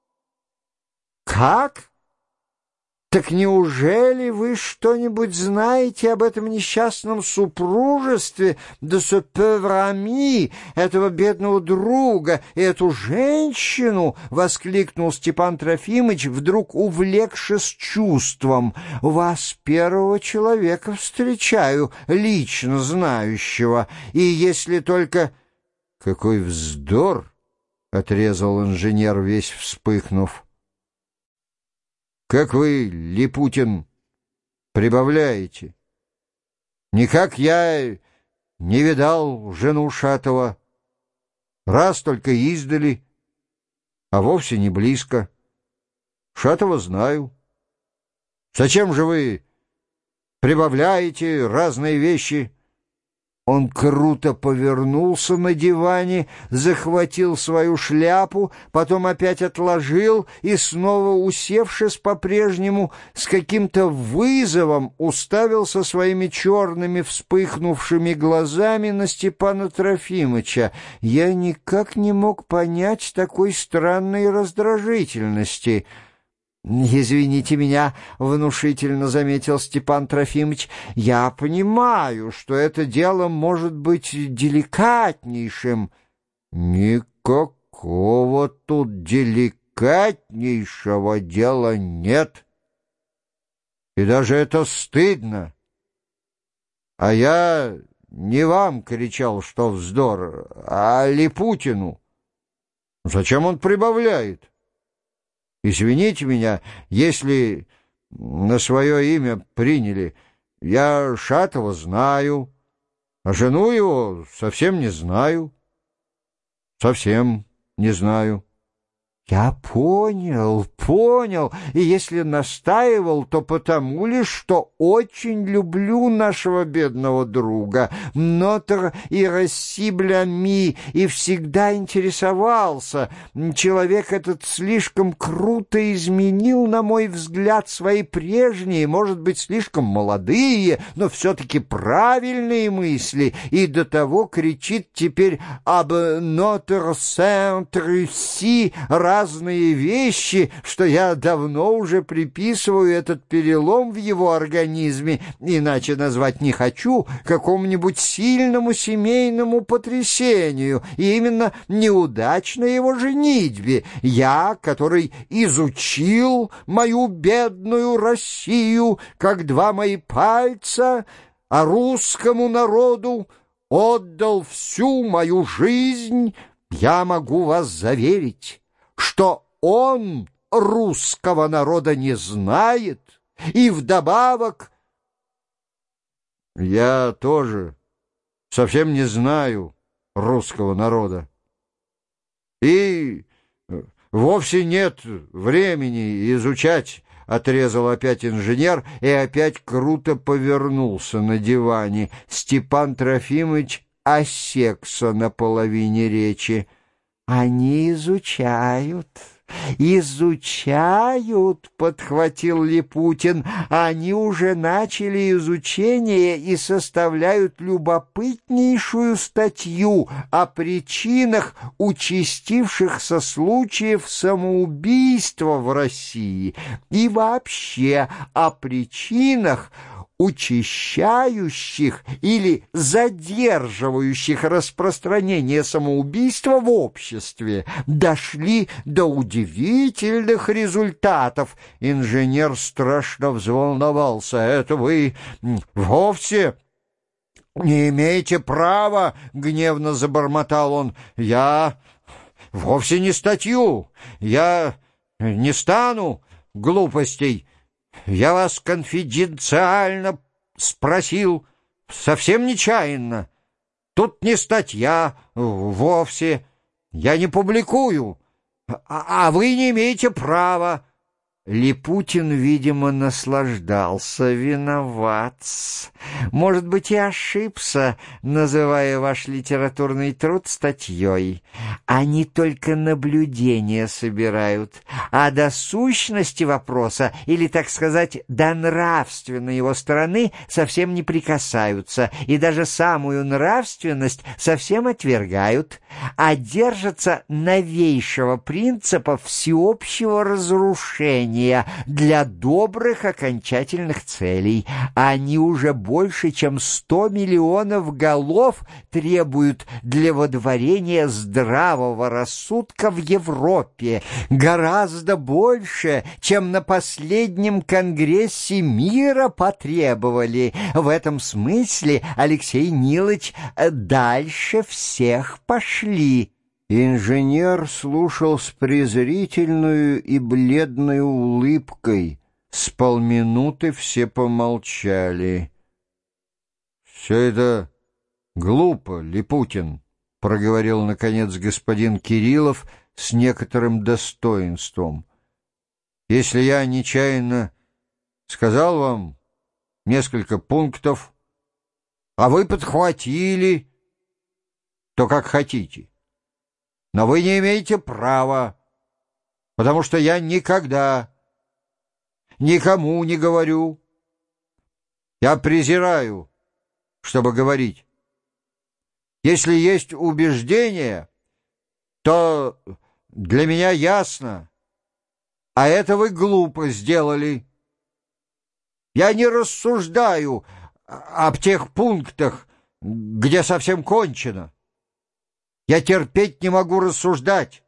Как? Так неужели вы что-нибудь знаете об этом несчастном супружестве, de ce pauvre ami, этого бедного друга, и эту женщину?» — воскликнул Степан Трофимович, вдруг увлекшись чувством. «Вас, первого человека, встречаю, лично знающего, и если только...» «Какой вздор!» — отрезал инженер, весь вспыхнув. «Как вы, Липутин, прибавляете? Никак я не видал жену Шатова. Раз только издали, а вовсе не близко. Шатова знаю. Зачем же вы прибавляете разные вещи?» Он круто повернулся на диване, захватил свою шляпу, потом опять отложил и, снова усевшись по-прежнему, с каким-то вызовом уставился своими черными вспыхнувшими глазами на Степана Трофимыча. Я никак не мог понять такой странной раздражительности. «Извините меня», — внушительно заметил Степан Трофимович, — «я понимаю, что это дело может быть деликатнейшим». «Никакого тут деликатнейшего дела нет. И даже это стыдно. А я не вам кричал, что вздор, а Липутину. Зачем он прибавляет? Извините меня, если на свое имя приняли. Я Шатова знаю, а жену его совсем не знаю. Совсем не знаю». «Я понял, и если настаивал, то потому лишь, что очень люблю нашего бедного друга, нотр ирасиблями, и всегда интересовался. Человек этот слишком круто изменил, на мой взгляд, свои прежние, может быть, слишком молодые, но все-таки правильные мысли, и до того кричит теперь об нотр Сент-Рюсси разные вещи, что я давно уже приписываю этот перелом в его организме, иначе назвать не хочу, какому-нибудь сильному семейному потрясению, и именно неудачной его женитьбе. Я, который изучил мою бедную Россию, как два мои пальца, а русскому народу отдал всю мою жизнь, я могу вас заверить, что он русского народа не знает, и вдобавок... Я тоже совсем не знаю русского народа. И вовсе нет времени изучать, — отрезал опять инженер и опять круто повернулся на диване. Степан Трофимович осекся на половине речи. «Они изучают, подхватил Липутин. «Они уже начали изучение и составляют любопытнейшую статью о причинах участившихся случаев самоубийства в России и вообще о причинах, учащающих или задерживающих распространение самоубийства в обществе, дошли до удивительных результатов». Инженер страшно взволновался. «Это вы вовсе не имеете права», — гневно забормотал он. «Я вовсе не статью, я не стану глупостей. Я вас конфиденциально спросил, совсем нечаянно. Тут не статья вовсе, я не публикую, а вы не имеете права». Липутин, видимо, наслаждался. «Виноват. Может быть, и ошибся, называя ваш литературный труд статьей. Они только наблюдения собирают, а до сущности вопроса, или, так сказать, до нравственной его стороны совсем не прикасаются, и даже самую нравственность совсем отвергают, а держатся новейшего принципа всеобщего разрушения для добрых окончательных целей. Они уже больше, чем 100 миллионов голов требуют для водворения здравого рассудка в Европе, гораздо больше, чем на последнем конгрессе мира потребовали. В этом смысле, Алексей Нилыч, дальше всех пошли». Инженер слушал с презрительную и бледной улыбкой. С полминуты все помолчали. «Все это глупо, Липутин», — проговорил, наконец, господин Кириллов с некоторым достоинством. «Если я нечаянно сказал вам несколько пунктов, а вы подхватили, то как хотите. Но вы не имеете права, потому что я никогда никому не говорю. Я презираю, чтобы говорить. Если есть убеждение, то для меня ясно, а это вы глупо сделали. Я не рассуждаю об тех пунктах, где совсем кончено. Я терпеть не могу рассуждать.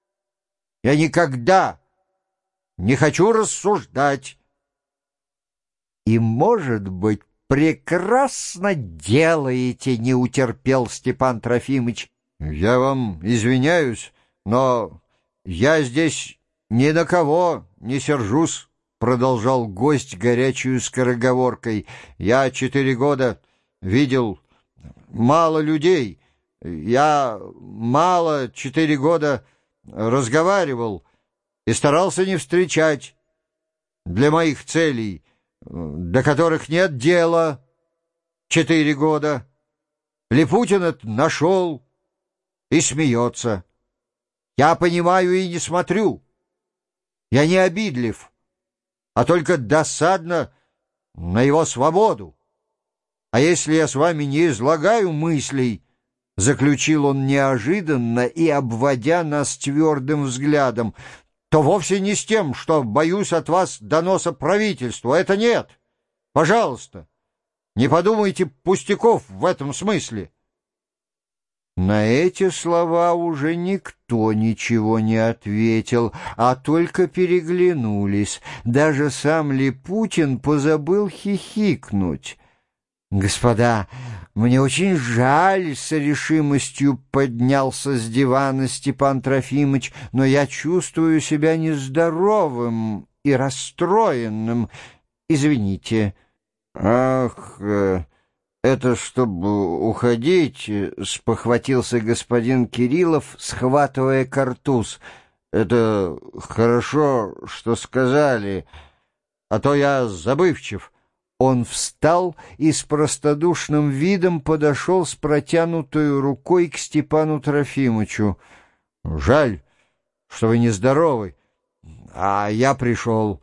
Я никогда не хочу рассуждать. И, может быть, прекрасно делаете, не утерпел Степан Трофимыч. Я вам извиняюсь, но я здесь ни на кого не сержусь, продолжал гость горячую скороговоркой. Я 4 года видел мало людей. Я мало 4 года разговаривал и старался не встречать для моих целей, до которых нет дела 4 года. Липутин это нашел и смеется. Я понимаю и не смотрю. Я не обидлив, а только досадно на его свободу. А если я с вами не излагаю мыслей, — заключил он неожиданно и обводя нас твердым взглядом, — то вовсе не с тем, что боюсь от вас доноса правительству. Это нет. Пожалуйста, не подумайте пустяков в этом смысле. На эти слова уже никто ничего не ответил, а только переглянулись. Даже сам Липутин позабыл хихикнуть. «Господа, мне очень жаль», — с решимостью поднялся с дивана Степан Трофимыч, «но я чувствую себя нездоровым и расстроенным. Извините». «Ах, это чтобы уходить», — спохватился господин Кириллов, схватывая картуз. «Это хорошо, что сказали, а то я забывчив». Он встал и с простодушным видом подошел с протянутой рукой к Степану Трофимычу. «Жаль, что вы нездоровы, а я пришел».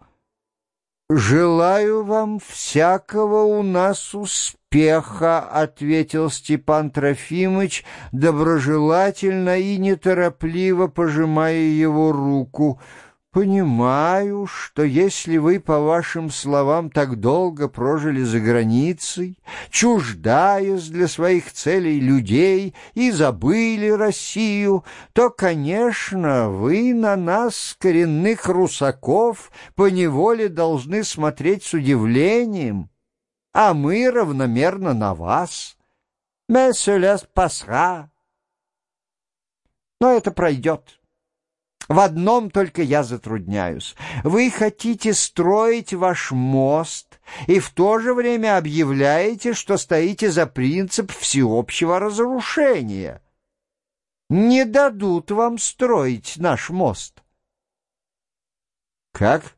«Желаю вам всякого у нас успеха», — ответил Степан Трофимыч, доброжелательно и неторопливо пожимая его руку. «Понимаю, что если вы, по вашим словам, так долго прожили за границей, чуждаясь для своих целей людей и забыли Россию, то, конечно, вы на нас, коренных русаков, поневоле должны смотреть с удивлением, а мы равномерно на вас. Mais cela passera. Но это пройдет. В одном только я затрудняюсь. Вы хотите строить ваш мост и в то же время объявляете, что стоите за принцип всеобщего разрушения. Не дадут вам строить наш мост». «Как?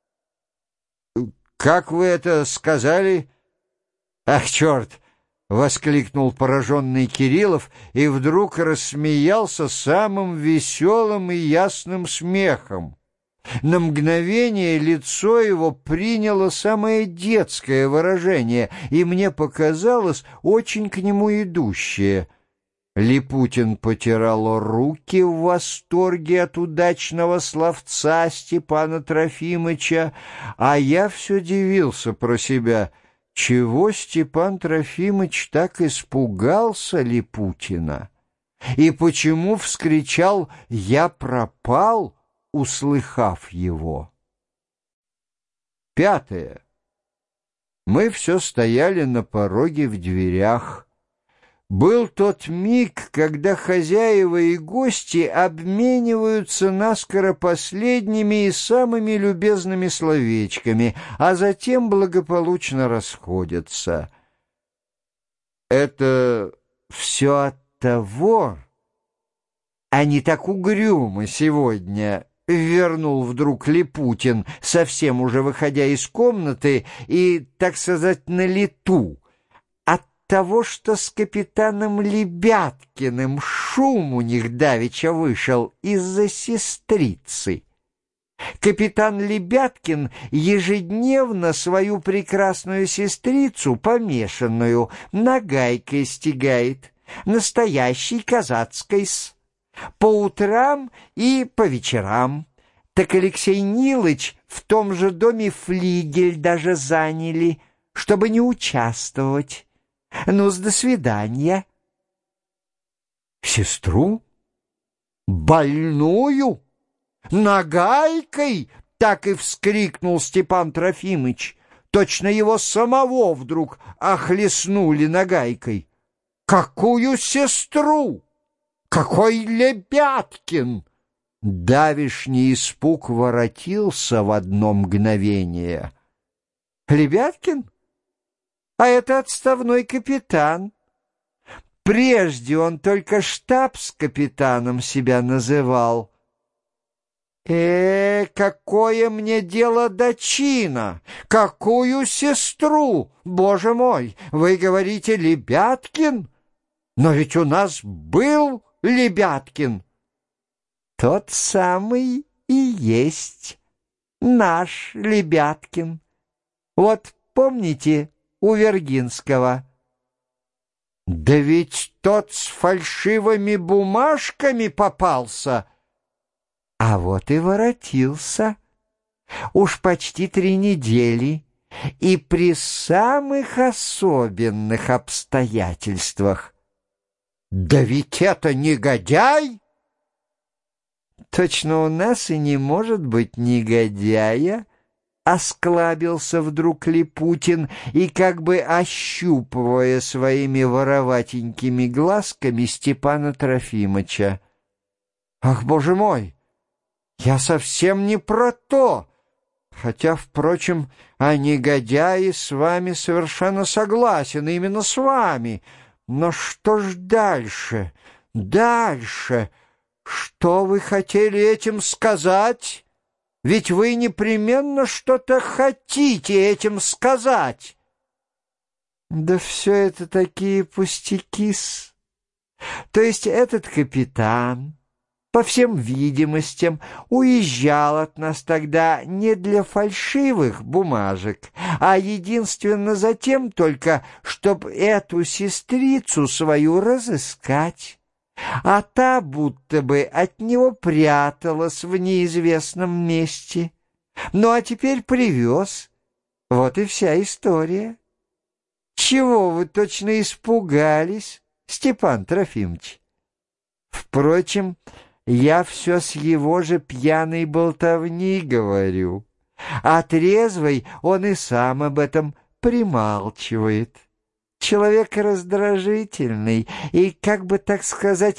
Как вы это сказали?» «Ах, черт!» — воскликнул пораженный Кириллов и вдруг рассмеялся самым веселым и ясным смехом. На мгновение лицо его приняло самое детское выражение, и мне показалось очень к нему идущее. Липутин потирал руки в восторге от удачного словца Степана Трофимыча, а я все дивился про себя — чего Степан Трофимыч так испугался Липутина? И почему вскричал «Я пропал», услыхав его? 5. Мы все стояли на пороге в дверях. Был тот миг, когда хозяева и гости обмениваются наскоро последними и самыми любезными словечками, а затем благополучно расходятся. Это все от того, они так угрюмы сегодня, — вернул вдруг Липутин, совсем уже выходя из комнаты и, так сказать, на лету. От того, что с капитаном Лебяткиным шум у них давеча вышел из-за сестрицы. Капитан Лебяткин ежедневно свою прекрасную сестрицу, помешанную, нагайкой стегает, настоящей казацкой-с, по утрам и по вечерам. Так Алексей Нилыч в том же доме флигель даже заняли, чтобы не участвовать. Ну-с, до свидания. Сестру? Больную? Нагайкой? Так и вскрикнул Степан Трофимыч. Точно его самого вдруг охлестнули нагайкой. Какую сестру? Какой Лебяткин? Давишний испуг воротился в одно мгновение. Лебяткин? А это отставной капитан. Прежде он только штабс-капитаном себя называл. Какое мне дело до чина? Какую сестру? Боже мой, вы говорите Лебяткин? Но ведь у нас был Лебяткин. Тот самый и есть наш Лебяткин. Вот помните у Вергинского? Да ведь тот с фальшивыми бумажками попался. А вот и воротился. Уж почти 3 недели, и при самых особенных обстоятельствах. Да ведь это негодяй! Точно у нас и не может быть негодяя, осклабился вдруг Липутин и, как бы ощупывая своими вороватенькими глазками Степана Трофимыча. Ах, боже мой, я совсем не про то, хотя, впрочем, о негодяе с вами совершенно согласен, именно с вами. Но что ж дальше? Дальше? Что вы хотели этим сказать? Ведь вы непременно что-то хотите этим сказать. Да все это такие пустяки-с. То есть этот капитан, по всем видимостям, уезжал от нас тогда не для фальшивых бумажек, а единственно за тем только, чтоб эту сестрицу свою разыскать. А та будто бы от него пряталась в неизвестном месте. Ну, а теперь привез. Вот и вся история. Чего вы точно испугались, Степан Трофимович? Впрочем, я все с его же пьяной болтовни говорю. А трезвый он и сам об этом прималчивает. Человек раздражительный и, как бы так сказать,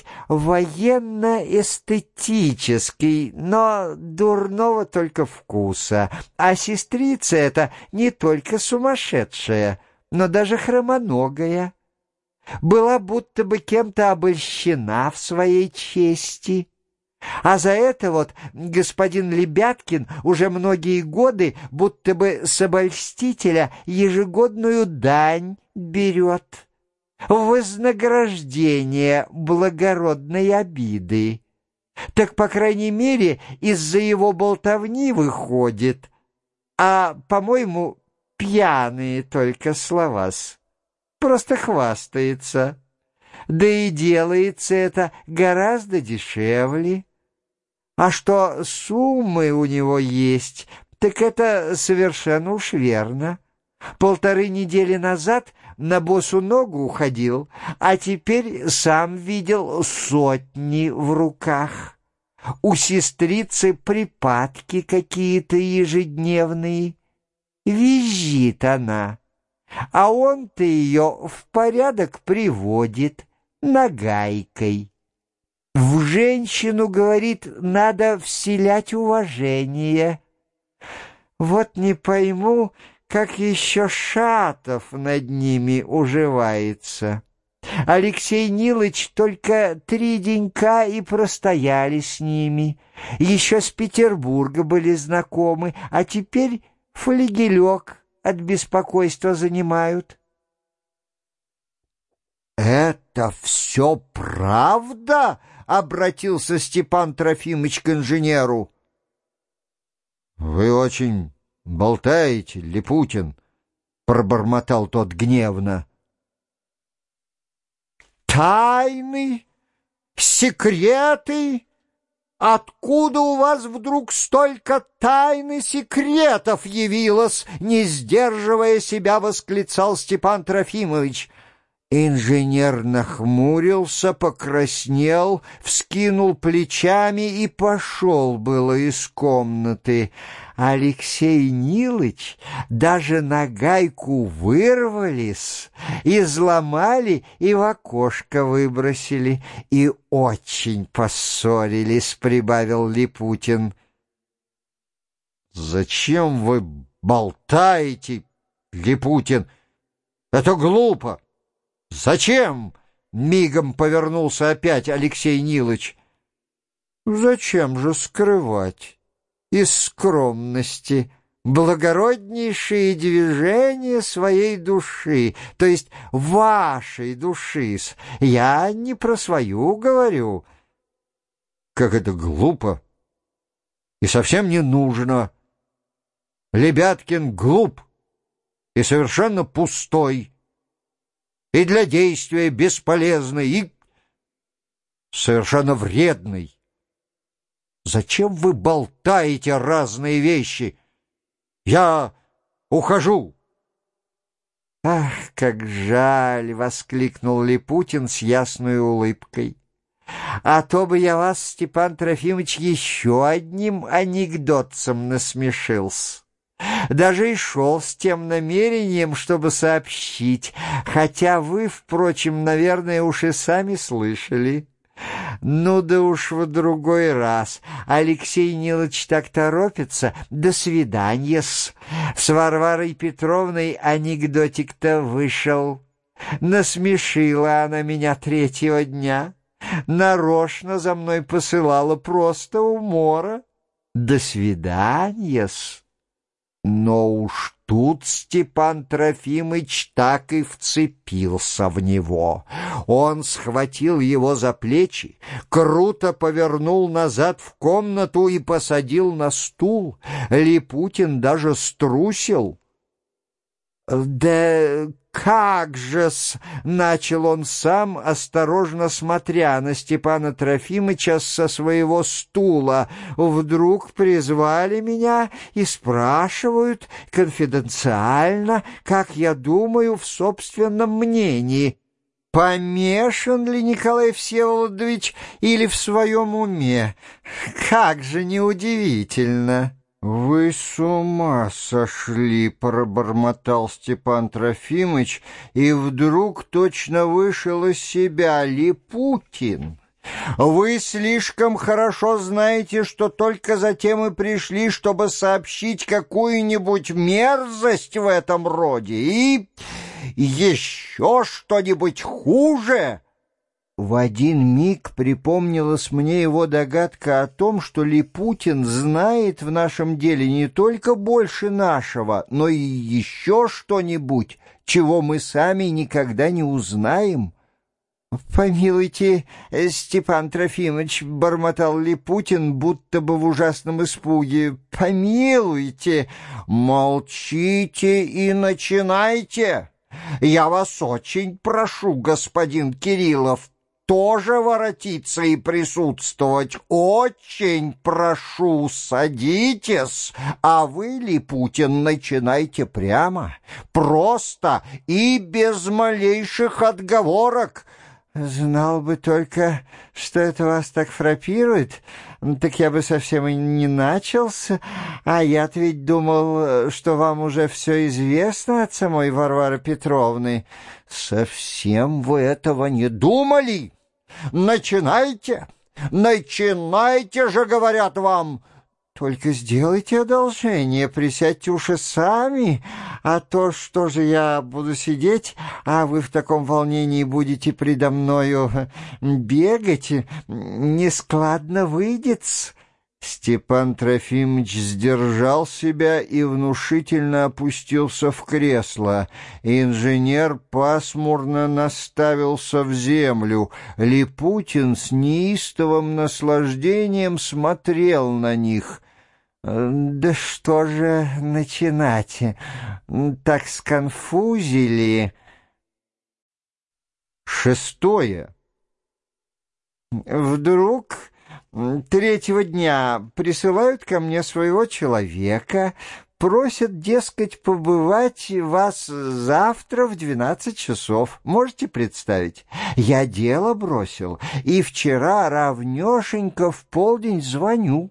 военно-эстетический, но дурного только вкуса. А сестрица эта не только сумасшедшая, но даже хромоногая. Была будто бы кем-то обольщена в своей чести. А за это вот господин Лебяткин уже многие годы будто бы с обольстителя ежегодную дань берет в вознаграждение благородной обиды. Так, по крайней мере, из-за его болтовни выходит, а, по-моему, пьяные только слова-с. Просто хвастается. Да и делается это гораздо дешевле. А что суммы у него есть, так это совершенно уж верно. 1,5 недели назад на босу ногу уходил, а теперь сам видел сотни в руках. У сестрицы припадки какие-то ежедневные. Визжит она, а он-то ее в порядок приводит нагайкой. В женщину, говорит, надо вселять уважение. Вот не пойму, как еще Шатов над ними уживается. Алексей Нилыч только 3 денька и простояли с ними. Еще с Петербурга были знакомы, а теперь флигелек от беспокойства занимают. «Это все правда?» — обратился Степан Трофимович к инженеру. «Вы очень болтаете, Липутин», — пробормотал тот гневно. «Тайны? Секреты? Откуда у вас вдруг столько тайн и секретов явилось?» — не сдерживая себя, восклицал Степан Трофимович. Инженер нахмурился, покраснел, вскинул плечами и пошел было из комнаты. Алексей Нилыч даже на гайку вырвались, изломали и в окошко выбросили, и очень поссорились, прибавил Липутин. «Зачем вы болтаете, Липутин? Это глупо! Зачем?» — мигом повернулся опять Алексей Нилыч. «Зачем же скрывать из скромности благороднейшие движения своей души, то есть вашей души? Я не про свою говорю». «Как это глупо и совсем не нужно. Лебяткин глуп и совершенно пустой, и для действия бесполезный, и совершенно вредный. Зачем вы болтаете разные вещи? Я ухожу». «Ах, как жаль!» — воскликнул Липутин с ясной улыбкой. «А то бы я вас, Степан Трофимович, еще одним анекдотцем насмешился. Даже и шел с тем намерением, чтобы сообщить, хотя вы, впрочем, наверное, уж и сами слышали. Ну да уж в другой раз. Алексей Нилыч так торопится. До свидания-с. С Варварой Петровной анекдотик-то вышел. Насмешила она меня 3-го дня. Нарочно за мной посылала, просто умора. До свидания-с». Но уж тут Степан Трофимыч так и вцепился в него. Он схватил его за плечи, круто повернул назад в комнату и посадил на стул. Липутин даже струсил. «Да как же-с!» — начал он сам, осторожно смотря на Степана Трофимыча со своего стула. «Вдруг призвали меня и спрашивают конфиденциально, как я думаю в собственном мнении. Помешан ли Николай Всеволодович или в своем уме? Как же неудивительно!» «Вы с ума сошли!» — пробормотал Степан Трофимыч, и вдруг точно вышел из себя. «Липутин, вы слишком хорошо знаете, что только затем и пришли, чтобы сообщить какую-нибудь мерзость в этом роде, и еще что-нибудь хуже!» В один миг припомнилась мне его догадка о том, что Липутин знает в нашем деле не только больше нашего, но и еще что-нибудь, чего мы сами никогда не узнаем. «Помилуйте, Степан Трофимович», — бормотал Липутин, будто бы в ужасном испуге, — «помилуйте». «Молчите и начинайте. Я вас очень прошу, господин Кириллов, тоже воротиться и присутствовать. Очень прошу, садитесь, а вы, Липутин, начинайте прямо, просто и без малейших отговорок». «Знал бы только, что это вас так фрапирует, так я бы совсем и не начался. А я-то ведь думал, что вам уже все известно от самой Варвары Петровны». «Совсем вы этого не думали? Начинайте, начинайте же, говорят вам». Только сделайте одолжение, присядьте уж и сами, а то что же я буду сидеть, а вы в таком волнении будете предо мною бегать, нескладно выйдет-с». Степан Трофимович сдержал себя и внушительно опустился в кресло. Инженер пасмурно наставился в землю. Липутин с неистовым наслаждением смотрел на них. «Да что же начинать? Так сконфузили». 6. Вдруг 3-го дня присылают ко мне своего человека, просят, дескать, побывать вас завтра в 12 часов. Можете представить? Я дело бросил, и вчера равнёшенько в полдень звоню.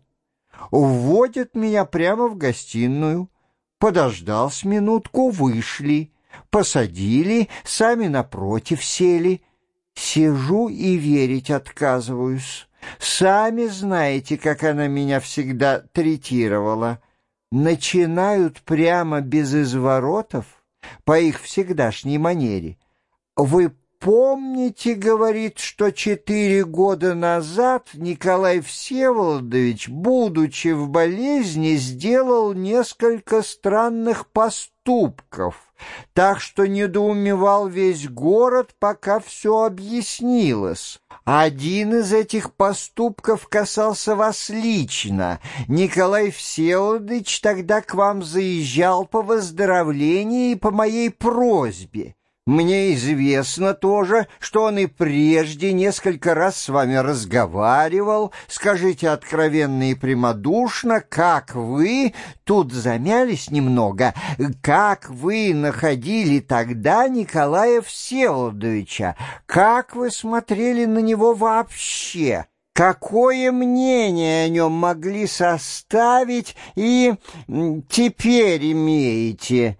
Вводят меня прямо в гостиную. Подождал с минутку, вышли, посадили, сами напротив сели. Сижу и верить отказываюсь. Сами знаете, как она меня всегда третировала. Начинают прямо без изворотов, по их всегдашней манере. «Вы помните, — говорит, — что 4 года назад Николай Всеволодович, будучи в болезни, сделал несколько странных поступков, так что недоумевал весь город, пока все объяснилось. Один из этих поступков касался вас лично. Николай Всеволодович тогда к вам заезжал по выздоровлению и по моей просьбе. Мне известно тоже, что он и прежде несколько раз с вами разговаривал. Скажите откровенно и прямодушно, как вы, тут замялись немного, как вы находили тогда Николая Всеволодовича, как вы смотрели на него вообще, какое мнение о нем могли составить и теперь имеете».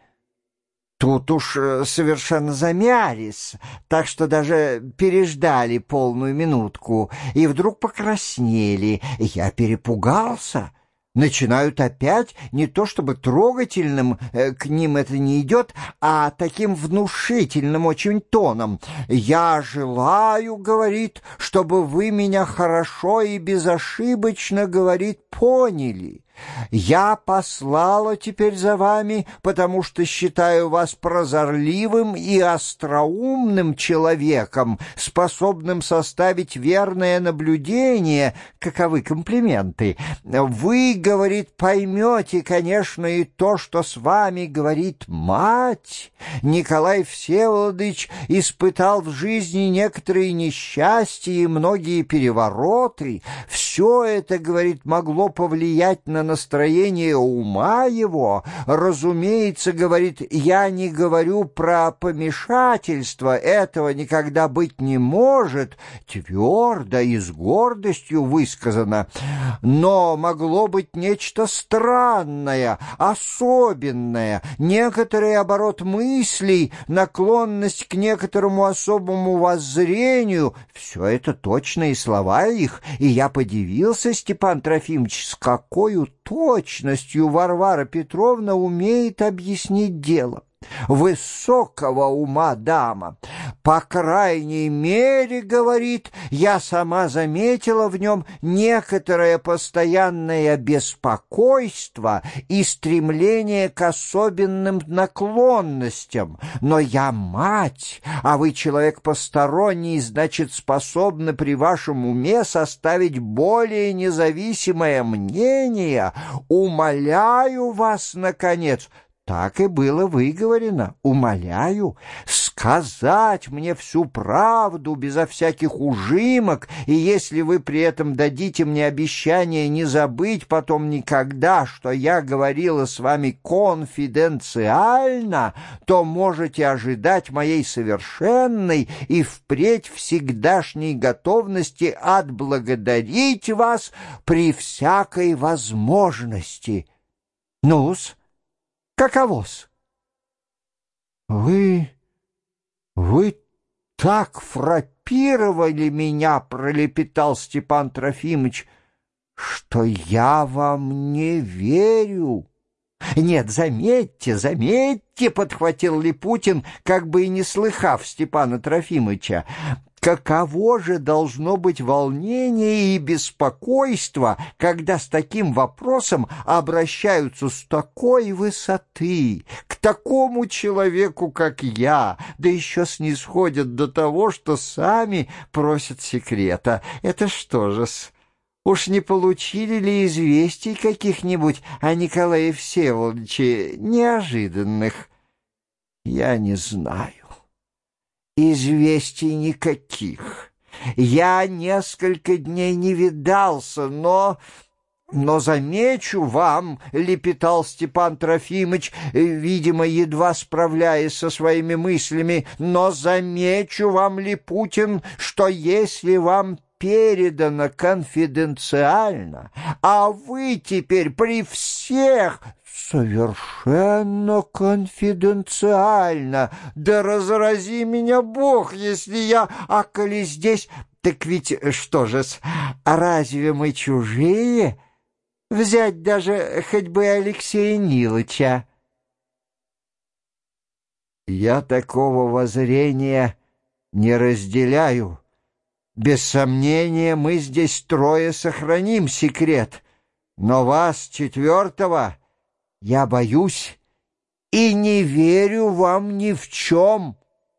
Тут уж совершенно замялись, так что даже переждали полную минутку, и вдруг покраснели. Я перепугался. Начинают опять, не то чтобы трогательным, к ним это не идет, а таким внушительным очень тоном. «Я желаю, — говорит, — чтобы вы меня хорошо и безошибочно, — говорит, — поняли. Я послала теперь за вами, потому что считаю вас прозорливым и остроумным человеком, способным составить верное наблюдение, каковы комплименты. Вы, — говорит, — поймете, конечно, и то, что с вами, — говорит, — мать. Николай Всеволодович испытал в жизни некоторые несчастья и многие перевороты. Все это, — говорит, — могло повлиять на настроение ума его. Разумеется, — говорит, — я не говорю про помешательство, этого никогда быть не может, твердо и с гордостью высказано, но могло быть нечто странное, особенное, некоторый оборот мыслей, наклонность к некоторому особому воззрению. Все это точные слова их, и я подивился, Степан Трофимович, с какой точностью Варвара Петровна умеет объяснить дело. Высокого ума дама. По крайней мере, — говорит, — я сама заметила в нем некоторое постоянное беспокойство и стремление к особенным наклонностям. Но я мать, а вы человек посторонний, значит, способны при вашем уме составить более независимое мнение. Умоляю вас, наконец, — так и было выговорено, умоляю, — сказать мне всю правду безо всяких ужимок, и если вы при этом дадите мне обещание не забыть потом никогда, что я говорила с вами конфиденциально, то можете ожидать моей совершенной и впредь всегдашней готовности отблагодарить вас при всякой возможности. Ну-с, каково-с? Вы так фрапировали меня, — пролепетал Степан Трофимович, что я вам не верю. «Нет, заметьте, заметьте», — подхватил Липутин, как бы и не слыхав Степана Трофимыча, «каково же должно быть волнение и беспокойство, когда с таким вопросом обращаются с такой высоты, к такому человеку, как я, да еще снисходят до того, что сами просят секрета. Это что же-с? Уж не получили ли известий каких-нибудь о Николае Всеволодовиче неожиданных?» «Я не знаю. Известий никаких. Я несколько дней не видался, но замечу вам, — лепетал Степан Трофимыч, видимо, едва справляясь со своими мыслями, — но замечу вам, Липутин, что если вам передано конфиденциально, а вы теперь при всех совершенно конфиденциально, да разрази меня Бог, если я, а коли здесь, так ведь что же-с, разве мы чужие? Взять даже хоть бы Алексея Нилыча». «Я такого воззрения не разделяю. Без сомнения, мы здесь трое сохраним секрет, но вас, четвертого, я боюсь и не верю вам ни в чем».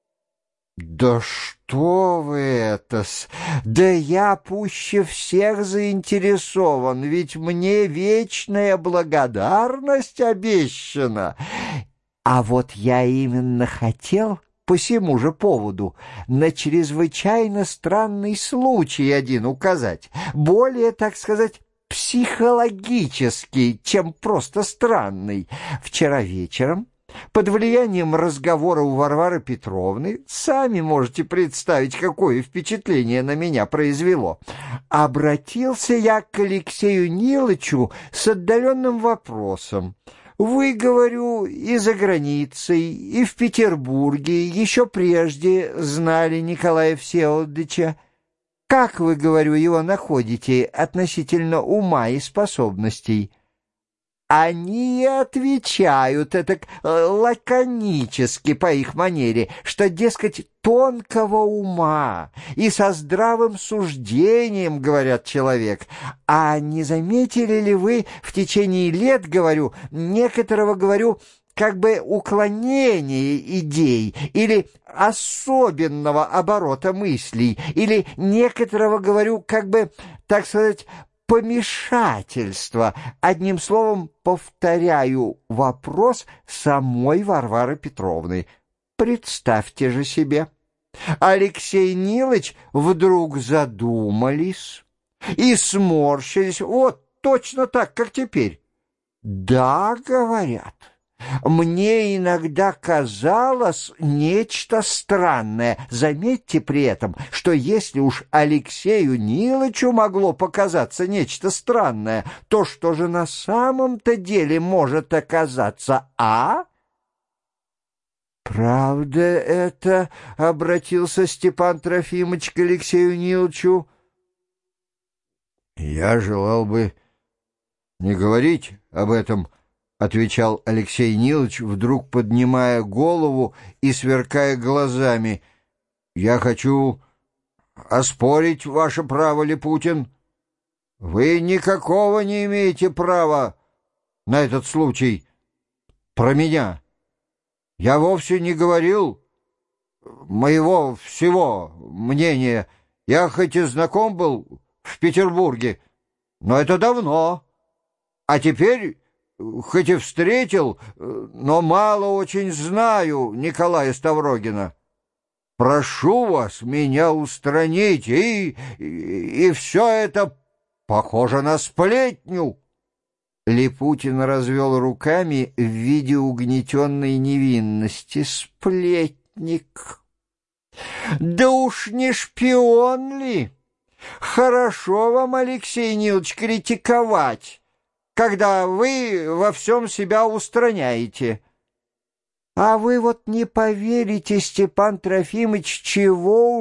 «Да что вы это-с! Да я пуще всех заинтересован, ведь мне вечная благодарность обещана. А вот я именно хотел по сему же поводу на чрезвычайно странный случай один указать, более, так сказать, психологический, чем просто странный. Вчера вечером, под влиянием разговора у Варвары Петровны, сами можете представить, какое впечатление на меня произвело, обратился я к Алексею Нилычу с отдаленным вопросом. Вы, говорю, и за границей, и в Петербурге еще прежде знали Николая Всеволодовича. Как вы, говорю, его находите относительно ума и способностей? Они отвечают этак лаконически по их манере, что, дескать, тонкого ума и со здравым суждением, говорят, человек. А не заметили ли вы в течение лет, говорю, некоторого, говорю, как бы уклонения идей или особенного оборота мыслей, или некоторого, говорю, как бы, так сказать, помешательства. Одним словом, повторяю вопрос самой Варвары Петровны. Представьте же себе, Алексей Нилыч вдруг задумались и сморщились, вот точно так, как теперь. «Да, — говорят, — мне иногда казалось нечто странное. Заметьте при этом, что если уж Алексею Нилычу могло показаться нечто странное, то что же на самом-то деле может оказаться, а?» «Правда это?» — обратился Степан Трофимович к Алексею Нилычу. «Я желал бы не говорить об этом», — отвечал Алексей Нилыч, вдруг поднимая голову и сверкая глазами. «Я хочу оспорить ваше право, Липутин. Вы никакого не имеете права на этот случай про меня. Я вовсе не говорил моего всего мнения. Я хоть и знаком был в Петербурге, но это давно. А теперь, хоть и встретил, но мало очень знаю Николая Ставрогина. Прошу вас меня устранить, и все это похоже на сплетню». Липутин развел руками в виде угнетенной невинности. «Сплетник! Да уж не шпион ли? Хорошо вам, Алексей Нилович, критиковать, когда вы во всем себя устраняете. А вы вот не поверите, Степан Трофимович, чего уж, кажется, капитан Лебяткин.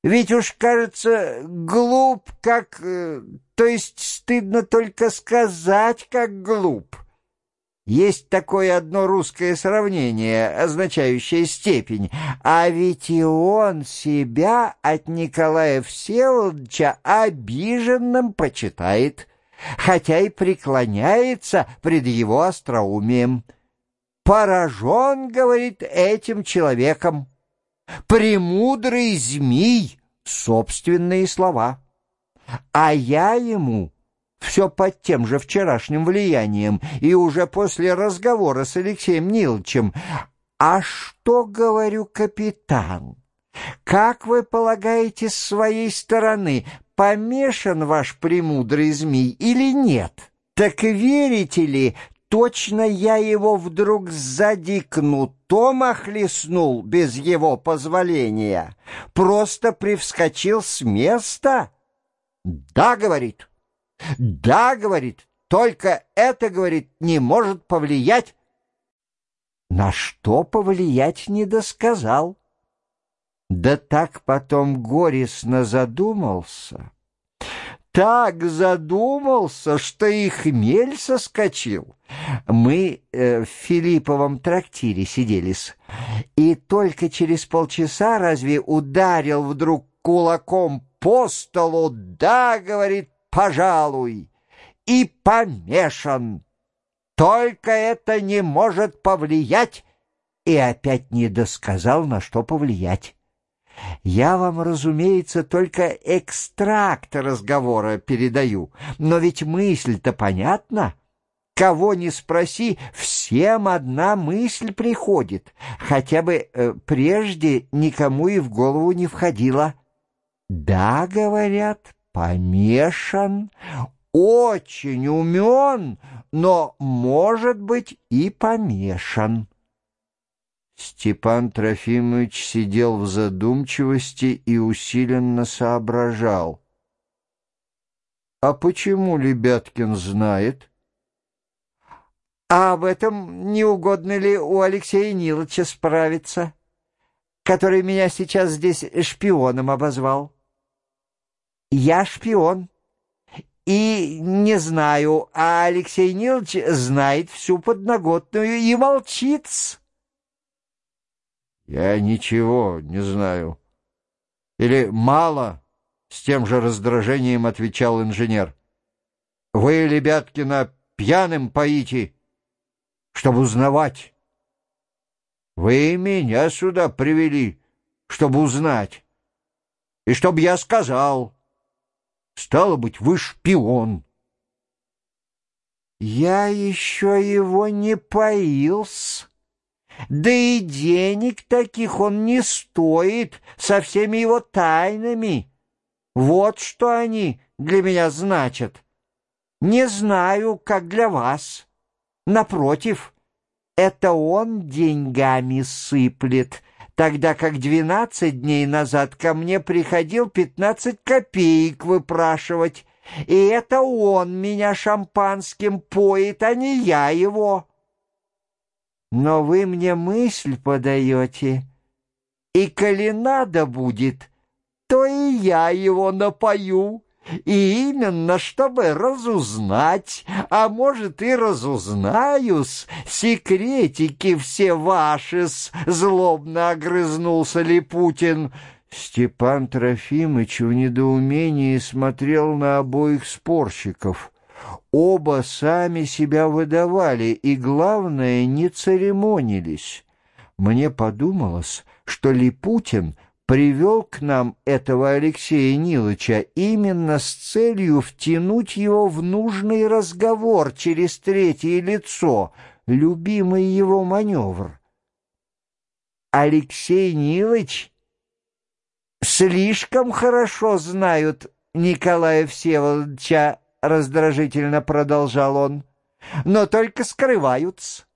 Ведь уж, кажется, глуп, как... то есть стыдно только сказать, как глуп. Есть такое одно русское сравнение, означающее степень. А ведь и он себя от Николая Всеволодовича обиженным почитает, хотя и преклоняется пред его остроумием. Поражен, говорит, этим человеком. «Премудрый змей» — собственные слова. А я ему все под тем же вчерашним влиянием и уже после разговора с Алексеем Ниловичем. «А что, говорю, капитан, как вы полагаете, с своей стороны помешан ваш премудрый змей или нет? Так верите ли, точно я его вдруг сзади кнутом охлестнул без его позволения, просто привскочил с места?» «Да, — говорит, — да, — говорит, — только это, — говорит, — не может повлиять». На что повлиять не досказал. Да так потом горестно задумался, так задумался, что и хмель соскочил. Мы в Филипповом трактире сиделись, и только через полчаса разве ударил вдруг кулаком по столу. «Да, — говорит, — пожалуй, и помешан. Только это не может повлиять». И опять не досказал, на что повлиять. Я вам, разумеется, только экстракт разговора передаю, но ведь мысль-то понятна. Кого ни спроси, всем одна мысль приходит, хотя бы прежде никому и в голову не входила. Да, говорят, помешан, очень умен, но, может быть, и помешан. Степан Трофимович сидел в задумчивости и усиленно соображал. «А почему Лебяткин знает?» «А об этом не угодно ли у Алексея Ниловича справиться, который меня сейчас здесь шпионом обозвал? Я шпион, и не знаю, а Алексей Нилович знает всю подноготную и молчит-с». «Я ничего не знаю. Или мало?» — с тем же раздражением отвечал инженер. «Вы Лебяткина пьяным поите, чтобы узнавать. Вы меня сюда привели, чтобы узнать, и чтобы я сказал. Стало быть, вы шпион». «Я еще его не поил-с. Да и денег таких он не стоит со всеми его тайнами. Вот что они для меня значат. Не знаю, как для вас. Напротив, это он деньгами сыплет, тогда как 12 дней назад ко мне приходил 15 копеек выпрашивать, и это он меня шампанским поет, а не я его. Но вы мне мысль подаете, и коли надо будет, то и я его напою, и именно чтобы разузнать, а может и разузнаюсь, секретики все ваши-с, злобно огрызнулся Липутин. Степан Трофимыч в недоумении смотрел на обоих спорщиков. Оба сами себя выдавали и, главное, не церемонились. Мне подумалось, что Липутин привел к нам этого Алексея Нилыча именно с целью втянуть его в нужный разговор через третье лицо, любимый его маневр. Алексей Нилыч слишком хорошо знают Николая Всеволодовича, — раздражительно продолжал он, — но только скрываются.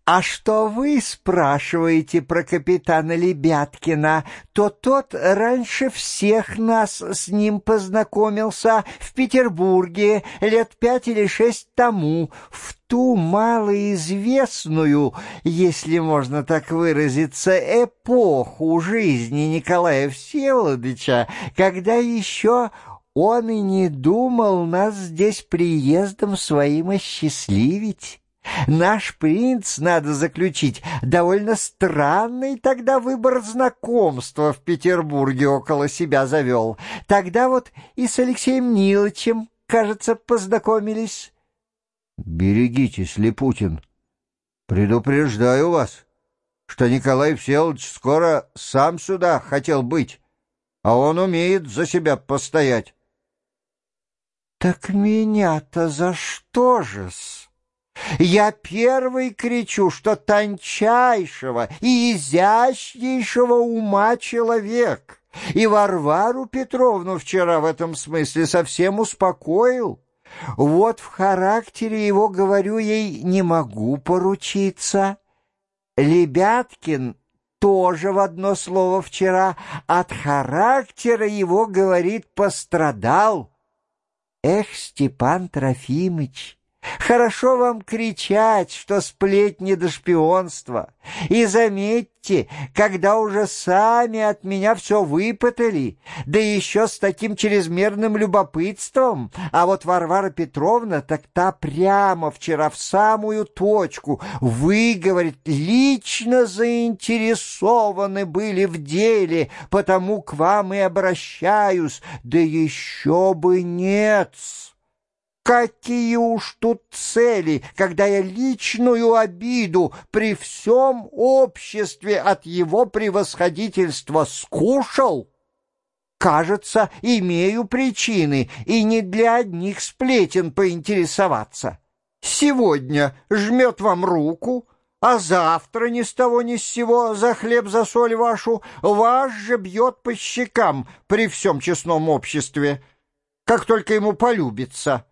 А что вы спрашиваете про капитана Лебяткина, то тот раньше всех нас с ним познакомился в Петербурге лет 5 или 6 тому, в ту малоизвестную, если можно так выразиться, эпоху жизни Николая Всеволодовича, когда еще он и не думал нас здесь приездом своим осчастливить. Наш принц, надо заключить, довольно странный тогда выбор знакомства в Петербурге около себя завел. Тогда вот и с Алексеем Нилычем, кажется, познакомились. Берегитесь, Липутин. Предупреждаю вас, что Николай Всеволодович скоро сам сюда хотел быть, а он умеет за себя постоять. Так меня-то за что же-с? Я первый кричу, что тончайшего и изящнейшего ума человек, и Варвару Петровну вчера в этом смысле совсем успокоил. Вот в характере его, говорю ей, не могу поручиться. Лебяткин тоже в одно слово вчера от характера его, говорит, пострадал. Эх, Степан Трофимыч, хорошо вам кричать, что сплетни до шпионства. И заметьте, когда уже сами от меня все выпытали, да еще с таким чрезмерным любопытством, а вот Варвара Петровна, так та прямо вчера в самую точку, вы, говорит, лично заинтересованы были в деле, потому к вам и обращаюсь, да еще бы нет. Какие уж тут цели, когда я личную обиду при всем обществе от его превосходительства скушал? Кажется, имею причины и не для одних сплетен поинтересоваться. Сегодня жмет вам руку, а завтра ни с того ни с сего за хлеб, за соль вашу вас же бьет по щекам при всем честном обществе, как только ему полюбится.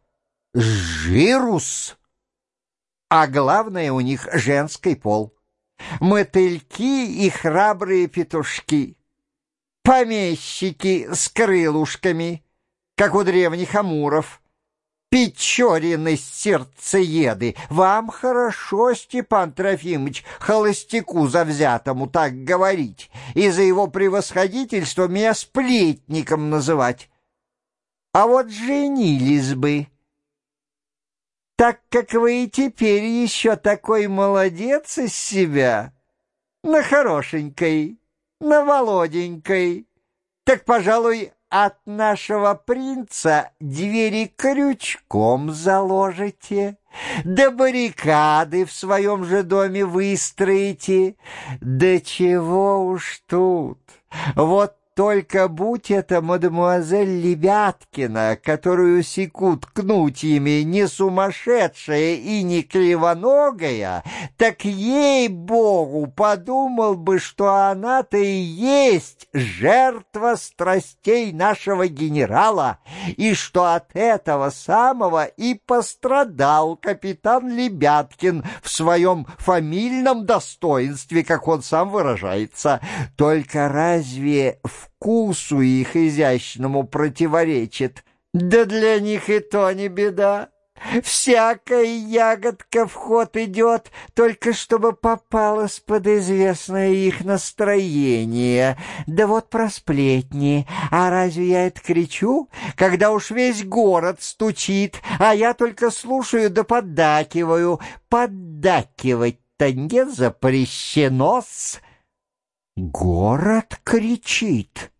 Жирус, а главное у них женский пол. Мотыльки и храбрые петушки, помещики с крылышками, как у древних амуров, Печорины сердцееды. Вам хорошо, Степан Трофимович, холостяку завзятому так говорить, и за его превосходительство меня сплетником называть. А вот женились бы, так как вы и теперь еще такой молодец из себя, на хорошенькой, на Володенькой, так, пожалуй, от нашего принца двери крючком заложите, да баррикады в своем же доме выстроите. Да чего уж тут, вот только будь это мадемуазель Лебяткина, которую секут кнутьями, не сумасшедшая и не кривоногая, так ей-богу подумал бы, что она-то и есть жертва страстей нашего генерала, и что от этого самого и пострадал капитан Лебяткин в своем фамильном достоинстве, как он сам выражается. Только разве вкусу их изящному противоречит? Да для них и то не беда. Всякая ягодка в ход идет, только чтобы попалась под известное их настроение. Да вот про сплетни. А разве я это кричу, когда уж весь город стучит, а я только слушаю да поддакиваю? Поддакивать-то не запрещено-с. Город кричит.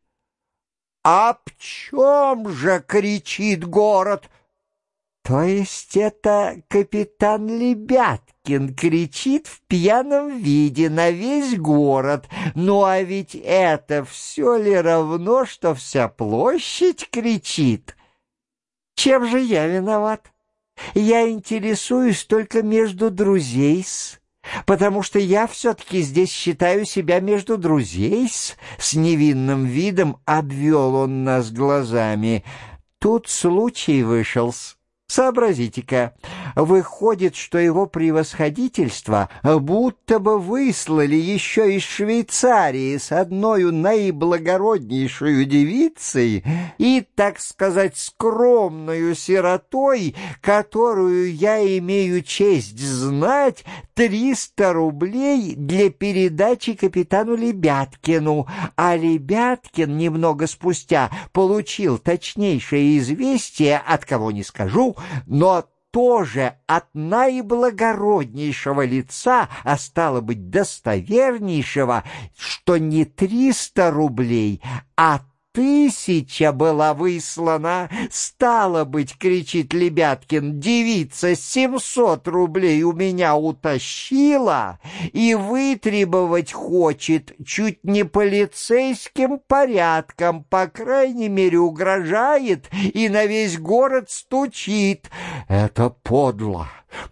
А в чем же кричит город? То есть это капитан Лебяткин кричит в пьяном виде на весь город. Ну а ведь это все ли равно, что вся площадь кричит? Чем же я виноват? Я интересуюсь только между друзей-с, потому что я все-таки здесь считаю себя между друзей-с. С невинным видом обвел он нас глазами. Тут случай вышел-с. Сообразите-ка, Выходит, что его превосходительство будто бы выслали еще из Швейцарии с одною наиблагороднейшую девицей и, так сказать, скромною сиротой, которую я имею честь знать, 300 рублей для передачи капитану Лебяткину, а Лебяткин немного спустя получил точнейшее известие, от кого не скажу, но тоже от наиблагороднейшего лица, а стало быть достовернейшего, что не 300 рублей, а 1000 была выслана. Стало быть, кричит Лебяткин, девица 700 рублей у меня утащила и вытребовать хочет чуть не полицейским порядком, по крайней мере угрожает и на весь город стучит. Это подло.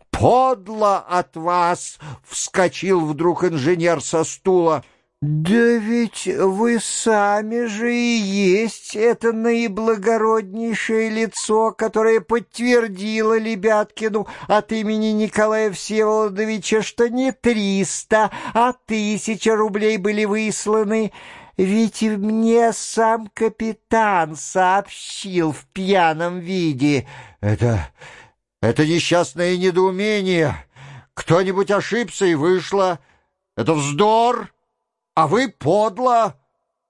«Подло от вас!» — вскочил вдруг инженер со стула. «Да ведь вы сами же и есть это наиблагороднейшее лицо, которое подтвердило Лебяткину от имени Николая Всеволодовича, что не 300, а 1000 рублей были высланы. Ведь мне сам капитан сообщил в пьяном виде». Это несчастное недоумение. Кто-нибудь ошибся и вышло. Это вздор. А вы подло.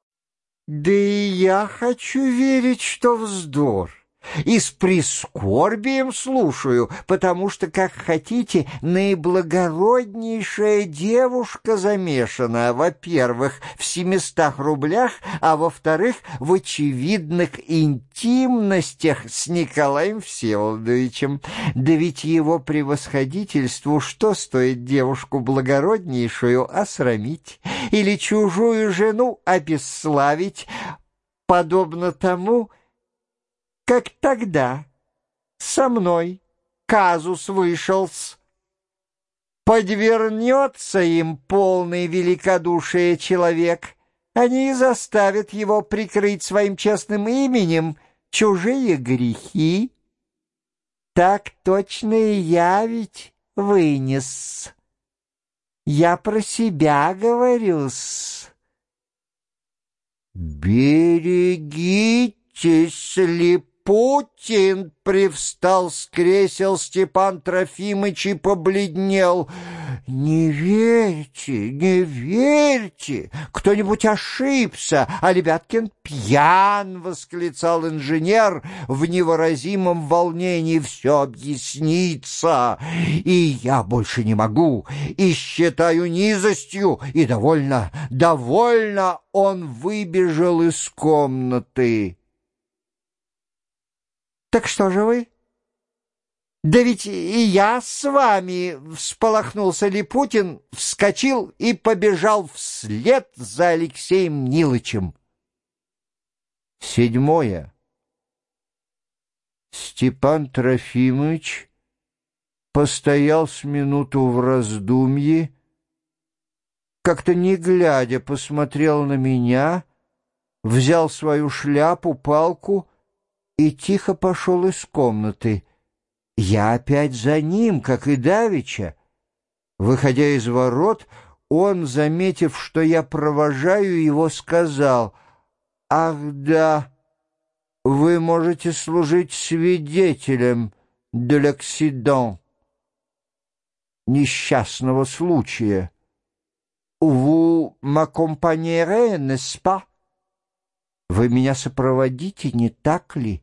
Да и я хочу верить, что вздор. И с прискорбием слушаю, потому что, как хотите, наиблагороднейшая девушка замешана, во-первых, в 700 рублях, а во-вторых, в очевидных интимностях с Николаем Всеволодовичем. Да ведь его превосходительству что стоит девушку благороднейшую осрамить или чужую жену обесславить, подобно тому, как тогда со мной казус вышел-с. Подвернется им полный великодушия человек, они и заставят его прикрыть своим честным именем чужие грехи. Так точно и я ведь вынес. Я про себя говорю-с. «Берегитесь, Липутин!» — привстал с кресел Степан Трофимыч и побледнел. «Не верьте, не верьте! Кто-нибудь ошибся, а Лебяткин пьян!» — восклицал инженер в невыразимом волнении. «Все объяснится, и я больше не могу, и считаю низостью, и довольно, довольно!» Он выбежал из комнаты. «Так что же вы?» «Да ведь и я с вами!» — всполохнулся Липутин, вскочил и побежал вслед за Алексеем Нилычем. 7. Степан Трофимович постоял с минуту в раздумье, как-то не глядя посмотрел на меня, взял свою шляпу, палку и тихо пошел из комнаты. Я опять за ним, как и давеча. Выходя из ворот, он, заметив, что я провожаю его, сказал: «Ах да, вы можете служить свидетелем de l'accident, несчастного случая. Vous m'accompagnerez, n'est-ce pas? Вы меня сопроводите, не так ли?»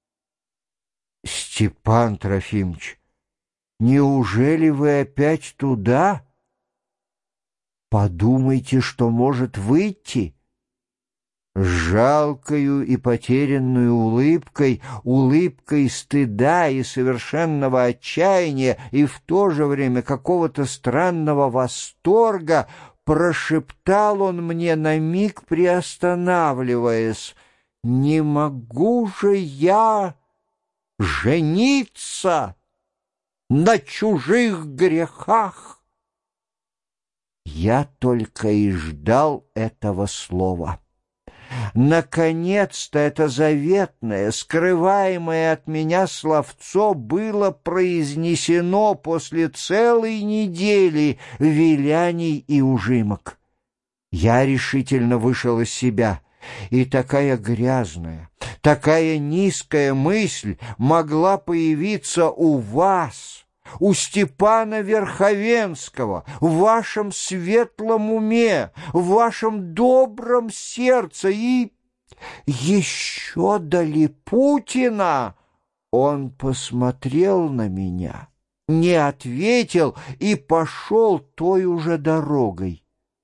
«Степан Трофимович, неужели вы опять туда? Подумайте, что может выйти». С жалкою и потерянную улыбкой, улыбкой стыда и совершенного отчаяния, и в то же время какого-то странного восторга прошептал он мне, на миг приостанавливаясь: «Не могу же я жениться на чужих грехах!» Я только и ждал этого слова. Наконец-то это заветное, скрываемое от меня словцо было произнесено после целой недели виляний и ужимок. Я решительно вышел из себя, и такая грязная, такая низкая мысль могла появиться у вас, у Степана Верховенского, в вашем светлом уме, в вашем добром сердце и еще до Липутина. Он посмотрел на меня, не ответил и пошел той уже дорогой.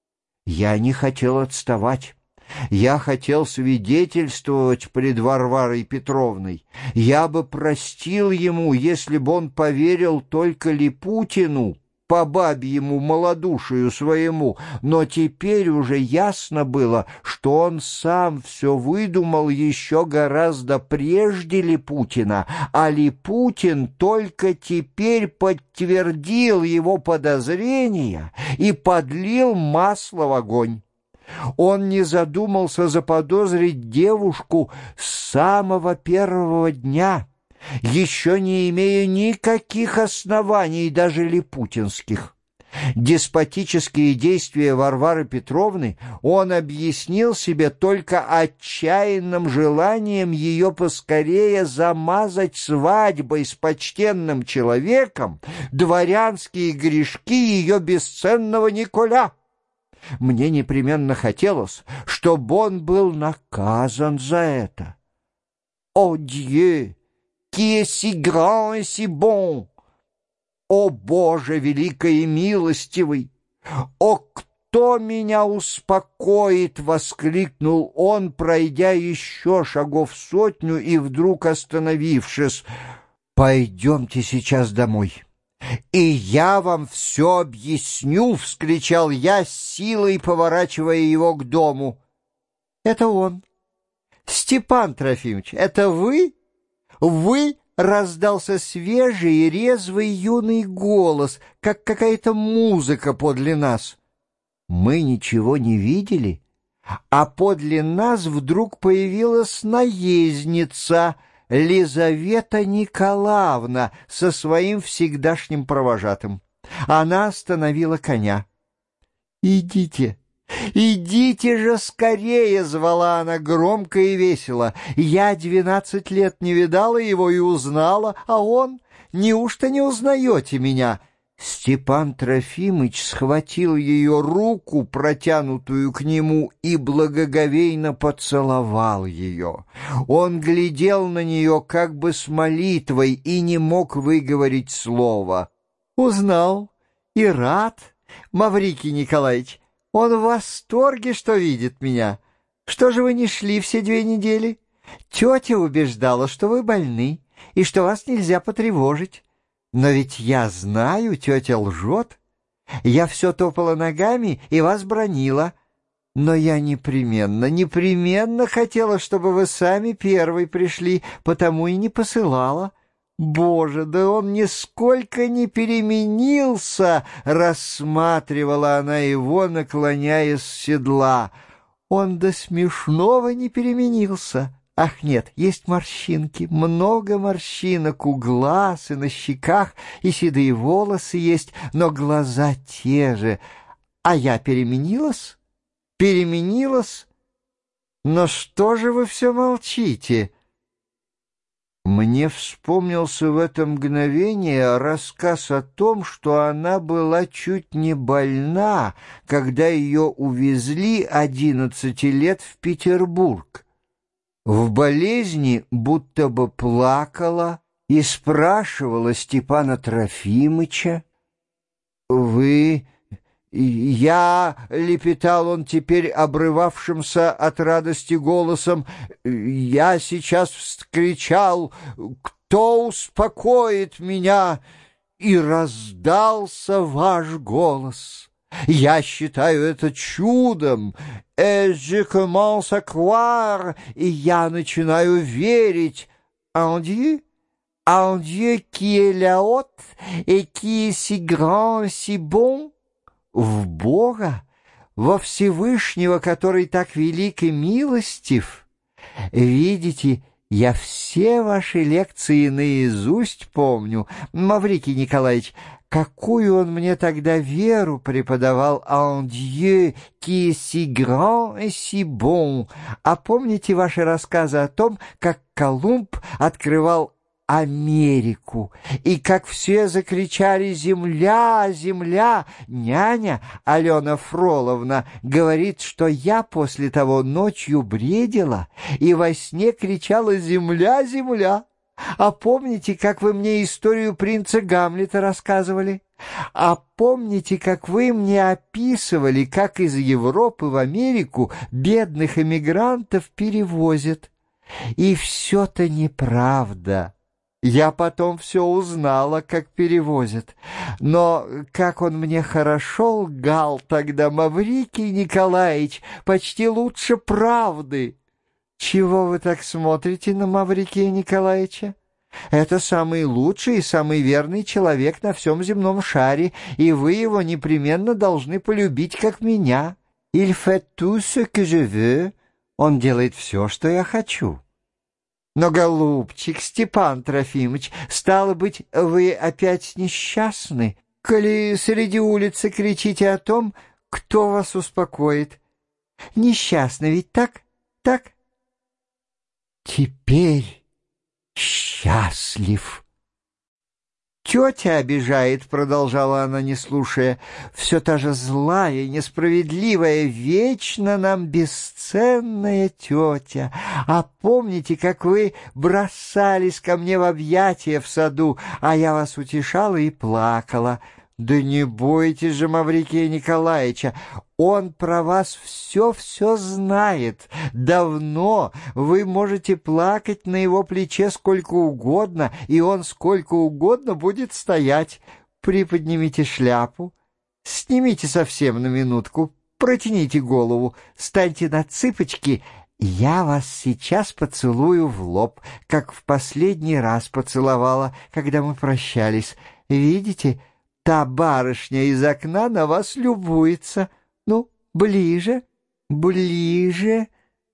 Я не хотел отставать. Я хотел свидетельствовать пред Варварой Петровной. Я бы простил ему, если бы он поверил только Липутину, по бабьему малодушию своему, но теперь уже ясно было, что он сам все выдумал еще гораздо прежде Липутина, а Липутин только теперь подтвердил его подозрения и подлил масло в огонь. Он не задумался заподозрить девушку с самого первого дня, еще не имея никаких оснований, даже липутинских. Деспотические действия Варвары Петровны он объяснил себе только отчаянным желанием ее поскорее замазать свадьбой с почтенным человеком дворянские грешки ее бесценного Николя. Мне непременно хотелось, чтобы он был наказан за это. «О, Dieu, qui est si grand et si bon! О, Боже, великий и милостивый! О, кто меня успокоит!» — воскликнул он, пройдя еще шагов 100 и вдруг остановившись. «Пойдемте сейчас домой. «И я вам все объясню!» — вскричал я, с силой поворачивая его к дому. «Это он. Степан Трофимович, это вы? Вы?» — раздался свежий и резвый юный голос, как какая-то музыка подле нас. Мы ничего не видели, а подле нас вдруг появилась наездница — Лизавета Николаевна со своим всегдашним провожатым. Она остановила коня. «Идите, идите же скорее!» — звала она громко и весело. «Я 12 лет не видала его и узнала, а он... Неужто не узнаете меня?» Степан Трофимыч схватил ее руку, протянутую к нему, и благоговейно поцеловал ее. Он глядел на нее как бы с молитвой и не мог выговорить слова. «Узнал и рад, Маврикий Николаевич. Он в восторге, что видит меня. Что же вы не шли все 2 недели? Тетя убеждала, что вы больны и что вас нельзя потревожить. Но ведь я знаю, тетя лжет. Я все топала ногами и вас бранила. Но я непременно хотела, чтобы вы сами первой пришли, потому и не посылала. Боже, да он нисколько не переменился!» — рассматривала она его, наклоняясь с седла. «Он до смешного не переменился. Ах, нет, есть морщинки, много морщинок у глаз и на щеках, и седые волосы есть, но глаза те же. А я переменилась? Переменилась? Но что же вы все молчите?» Мне вспомнился в это мгновение рассказ о том, что она была чуть не больна, когда ее увезли 11 лет в Петербург. В болезни будто бы плакала и спрашивала Степана Трофимыча. «Вы...» «Я...» — лепетал он теперь обрывавшимся от радости голосом. «Я сейчас вскричал: кто успокоит меня?» И раздался ваш голос. Я считаю это чудом. «Et je commence à croire», и я начинаю верить. «En Dieu? En Dieu qui est là-haut et qui est si grand, si bon?» В Бога, во Всевышнего, который так велик и милостив. Видите, я все ваши лекции наизусть помню. Маврикий Николаевич, какую он мне тогда веру преподавал «En Dieu, qui est si grand et si bon». А помните ваши рассказы о том, как Колумб открывал Америку, и как все закричали «Земля! Земля!» Няня Алена Фроловна говорит, что я после того ночью бредила и во сне кричала «Земля! Земля!» А помните, как вы мне историю принца Гамлета рассказывали? А помните, как вы мне описывали, как из Европы в Америку бедных эмигрантов перевозят? И все-то неправда. Я потом все узнала, как перевозят. Но как он мне хорошо лгал тогда, Маврикий Николаевич, почти лучше правды. Чего вы так смотрите на Маврикия Николаевича? Это самый лучший и самый верный человек на всем земном шаре, и вы его непременно должны полюбить, как меня. Il fait tout ce que je veux. Он делает все, что я хочу. Но, голубчик, Степан Трофимович, стало быть, вы опять несчастны, коли среди улицы кричите о том, кто вас успокоит. Несчастны ведь так? Так? Теперь счастлив. «Тетя обижает», — продолжала она, не слушая, — «все та же злая, несправедливая, вечно нам бесценная тетя. А помните, как вы бросались ко мне в объятия в саду, а я вас утешала и плакала? Да не бойтесь же Маврикия Николаевича, он про вас все знает. Давно вы можете плакать на его плече сколько угодно, и он сколько угодно будет стоять. Приподнимите шляпу, снимите совсем на минутку, протяните голову, станьте на цыпочки. Я вас сейчас поцелую в лоб, как в последний раз поцеловала, когда мы прощались. Видите, та барышня из окна на вас любуется. Ну, ближе, ближе.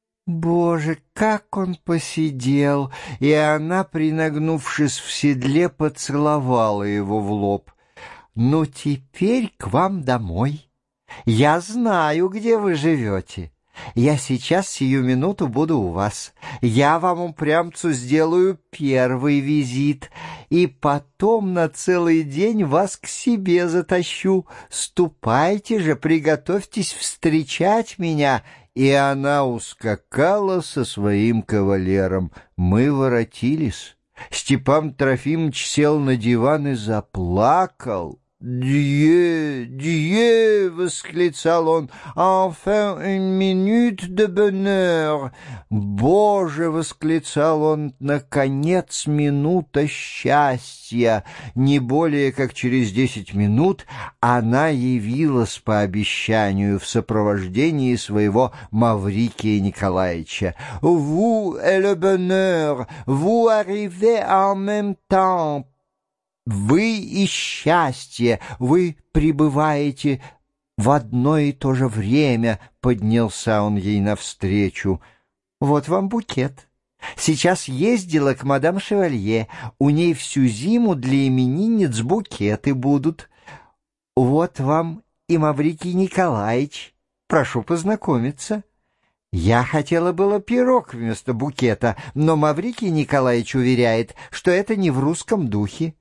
Боже, как он посидел!» И она, принагнувшись в седле, поцеловала его в лоб. «Ну, теперь к вам домой. Я знаю, где вы живете. Я сейчас сию минуту буду у вас. Я вам, упрямцу, сделаю первый визит, и потом на целый день вас к себе затащу. Ступайте же, приготовьтесь встречать меня». И она ускакала со своим кавалером. Мы воротились. Степан Трофимович сел на диван и заплакал. «Dieu, Dieu!» — восклицал он. «Enfin une minute de bonheur!» «Боже!» — восклицал он. «Наконец минута счастья!» Не более как через 10 минут она явилась по обещанию в сопровождении своего Маврикия Николаевича. «Vous et le bonheur, vous arrivez en même temps!» Вы и счастье, вы пребываете в одно и то же время, — поднялся он ей навстречу. Вот вам букет. Сейчас ездила к мадам Шевалье, у ней всю зиму для именинниц букеты будут. Вот вам и Маврикий Николаевич, прошу познакомиться. Я хотела было пирог вместо букета, но Маврикий Николаевич уверяет, что это не в русском духе.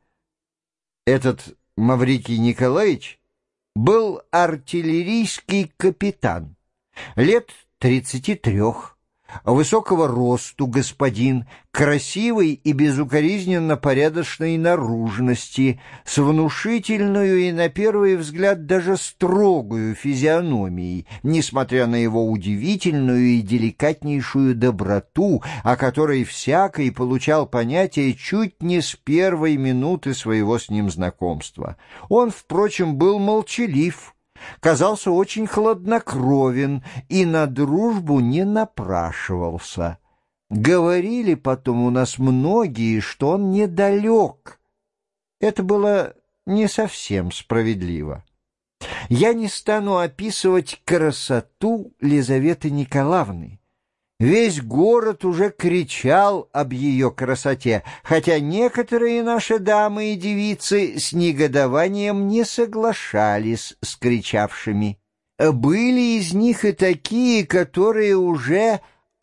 Этот Маврикий Николаевич был артиллерийский капитан, лет 33, высокого росту господин, красивой и безукоризненно порядочной наружности, с внушительную и, на первый взгляд, даже строгую физиономией, несмотря на его удивительную и деликатнейшую доброту, о которой всякий получал понятие чуть не с первой минуты своего с ним знакомства. Он, впрочем, был молчалив, казался очень хладнокровен и на дружбу не напрашивался. Говорили потом у нас многие, что он недалек. Это было не совсем справедливо. Я не стану описывать красоту Лизаветы Николаевны. Весь город уже кричал об ее красоте, хотя некоторые наши дамы и девицы с негодованием не соглашались с кричавшими. Были из них и такие, которые уже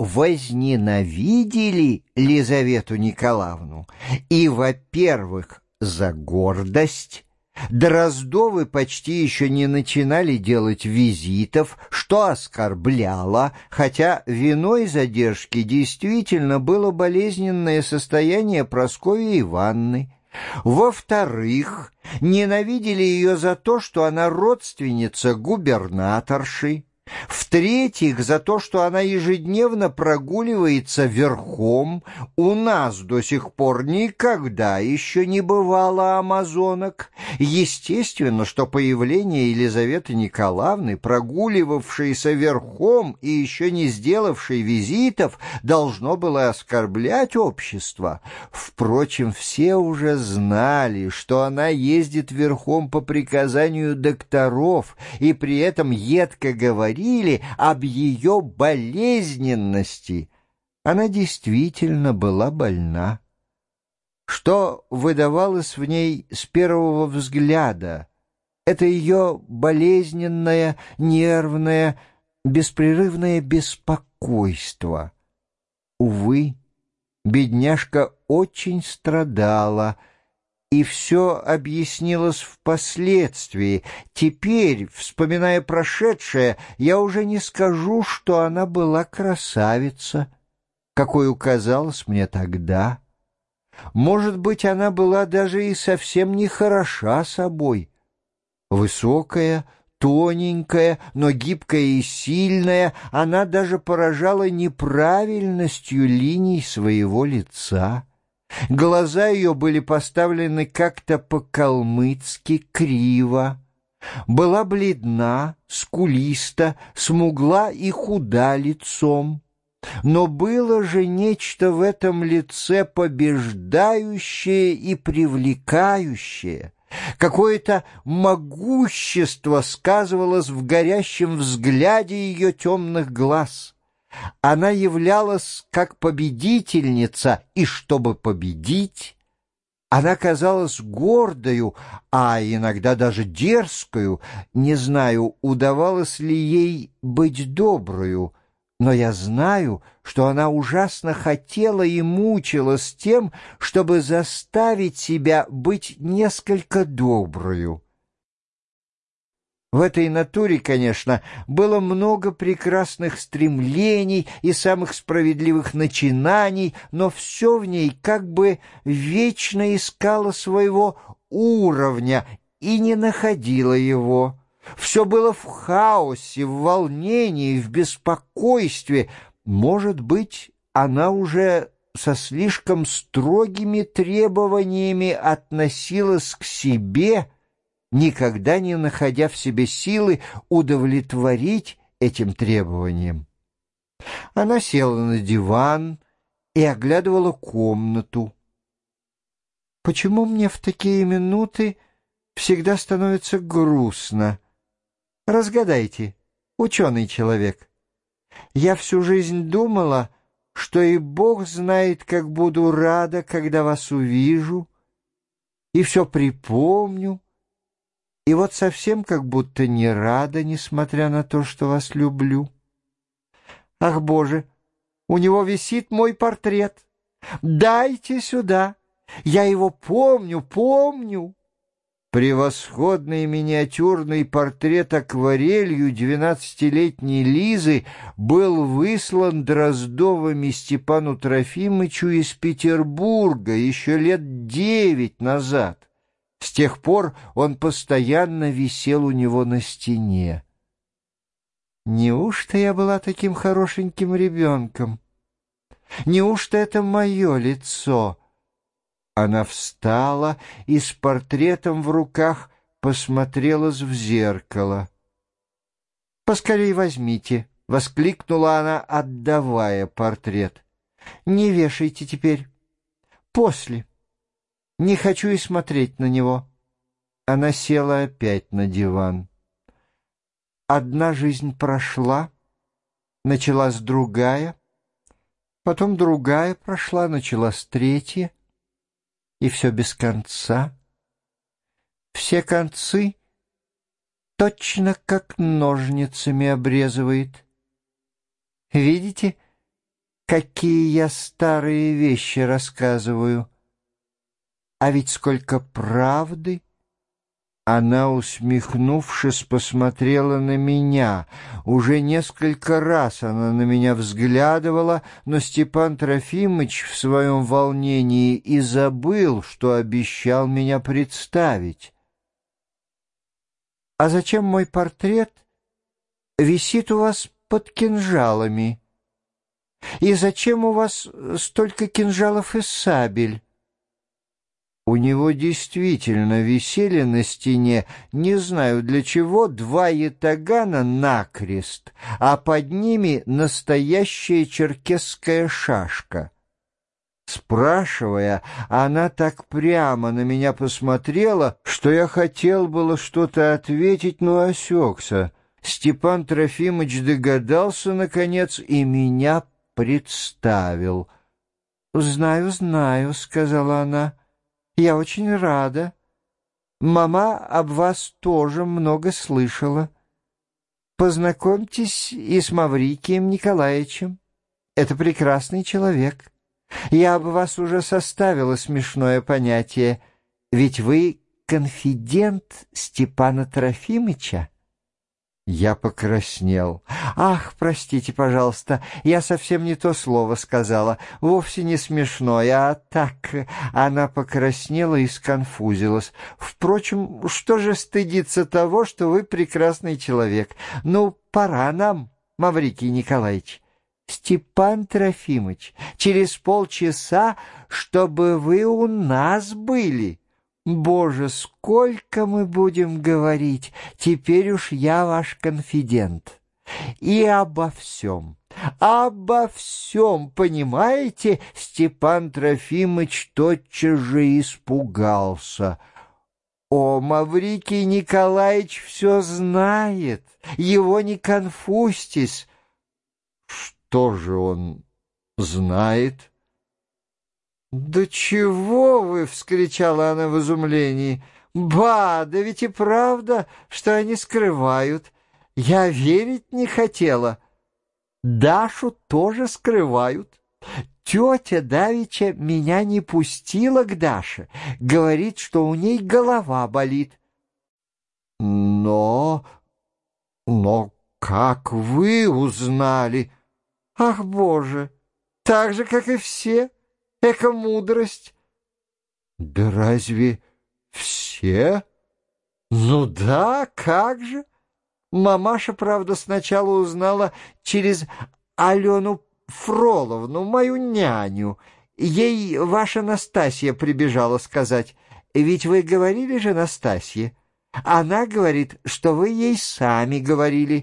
возненавидели Лизавету Николаевну. И, во-первых, за гордость. Дроздовы почти еще не начинали делать визитов, что оскорбляло, хотя виной задержки действительно было болезненное состояние Прасковьи Ивановны. Во-вторых, ненавидели ее за то, что она родственница губернаторши. В-третьих, за то, что она ежедневно прогуливается верхом. У нас до сих пор никогда еще не бывало амазонок. Естественно, что появление Елизаветы Николаевны, прогуливавшейся верхом и еще не сделавшей визитов, должно было оскорблять общество. Впрочем, все уже знали, что она ездит верхом по приказанию докторов, и при этом едко говорит об ее болезненности. Она действительно была больна. Что выдавалось в ней с первого взгляда? Это ее болезненное, нервное, беспрерывное беспокойство. Увы, бедняжка очень страдала, и все объяснилось впоследствии. Теперь, вспоминая прошедшее, я уже не скажу, что она была красавица, какой казалась мне тогда. Может быть, она была даже и совсем не хороша собой. Высокая, тоненькая, но гибкая и сильная, она даже поражала неправильностью линий своего лица. Глаза ее были поставлены как-то по-калмыцки криво. Была бледна, скулиста, смугла и худа лицом. Но было же нечто в этом лице побеждающее и привлекающее. Какое-то могущество сказывалось в горящем взгляде ее темных глаз. Она являлась как победительница, и чтобы победить, она казалась гордою, а иногда даже дерзкою. Не знаю, удавалось ли ей быть доброю, но я знаю, что она ужасно хотела и мучилась тем, чтобы заставить себя быть несколько доброю. В этой натуре, конечно, было много прекрасных стремлений и самых справедливых начинаний, но все в ней как бы вечно искало своего уровня и не находило его. Все было в хаосе, в волнении, в беспокойстве. Может быть, она уже со слишком строгими требованиями относилась к себе, никогда не находя в себе силы удовлетворить этим требованиям. Она села на диван и оглядывала комнату. Почему мне в такие минуты всегда становится грустно? Разгадайте, ученый человек. Я всю жизнь думала, что и Бог знает, как буду рада, когда вас увижу, и все припомню, и вот совсем как будто не рада, несмотря на то, что вас люблю. Ах, Боже, у него висит мой портрет. Дайте сюда, я его помню, помню. Превосходный миниатюрный портрет акварелью 12-летней Лизы был выслан Дроздовыми Степану Трофимычу из Петербурга еще лет 9 назад. С тех пор он постоянно висел у него на стене. Неужто я была таким хорошеньким ребенком? Неужто это мое лицо? Она встала и с портретом в руках посмотрелась в зеркало. «Поскорей возьмите!» — воскликнула она, отдавая портрет. «Не вешайте теперь. После. Не хочу и смотреть на него». Она села опять на диван. одна жизнь прошла, началась другая, потом другая прошла, началась третья, и все без конца. Все концы точно как ножницами обрезывает. Видите, какие я старые вещи рассказываю? А ведь сколько правды! Она, усмехнувшись, посмотрела на меня. Уже несколько раз она на меня взглядывала, но Степан Трофимыч в своем волнении и забыл, что обещал меня представить. «А зачем мой портрет висит у вас под кинжалами? И зачем у вас столько кинжалов и сабель?» У него действительно висели на стене, не знаю для чего, два ятагана накрест, а под ними настоящая черкесская шашка. Спрашивая, она так прямо на меня посмотрела, что я хотел было что-то ответить, но осекся. Степан Трофимыч догадался, наконец, и меня представил. «Знаю, знаю», — сказала она. «Я очень рада. Мама об вас тоже много слышала. Познакомьтесь и с Маврикием Николаевичем. Это прекрасный человек. Я об вас уже составила смешное понятие, ведь вы конфидент Степана Трофимыча». Я покраснел. «Ах, простите, пожалуйста, я совсем не то слово сказала. Вовсе не смешное, а так...» Она покраснела и сконфузилась. «Впрочем, что же стыдиться того, что вы прекрасный человек? Ну, пора нам, Маврикий Николаевич. Степан Трофимыч, через полчаса, чтобы вы у нас были». «Боже, сколько мы будем говорить! Теперь уж я ваш конфидент. И обо всем, понимаете?» Степан Трофимыч тотчас же испугался. «О, Маврикий Николаевич все знает, его не конфузьтесь». «Что же он знает?» «Да чего вы!» — вскричала она в изумлении. «Ба, да ведь и правда, что они скрывают. Я верить не хотела. Дашу тоже скрывают. Тетя давеча меня не пустила к Даше. Говорит, что у ней голова болит». Но как вы узнали?» «Ах, Боже, так же, как и все». Эка мудрость!» «Да разве все?» «Ну да, как же! Мамаша, правда, сначала узнала через Алену Фроловну, мою няню. Ей ваша Настасья прибежала сказать. Ведь вы говорили же Настасье? Она говорит, что вы ей сами говорили».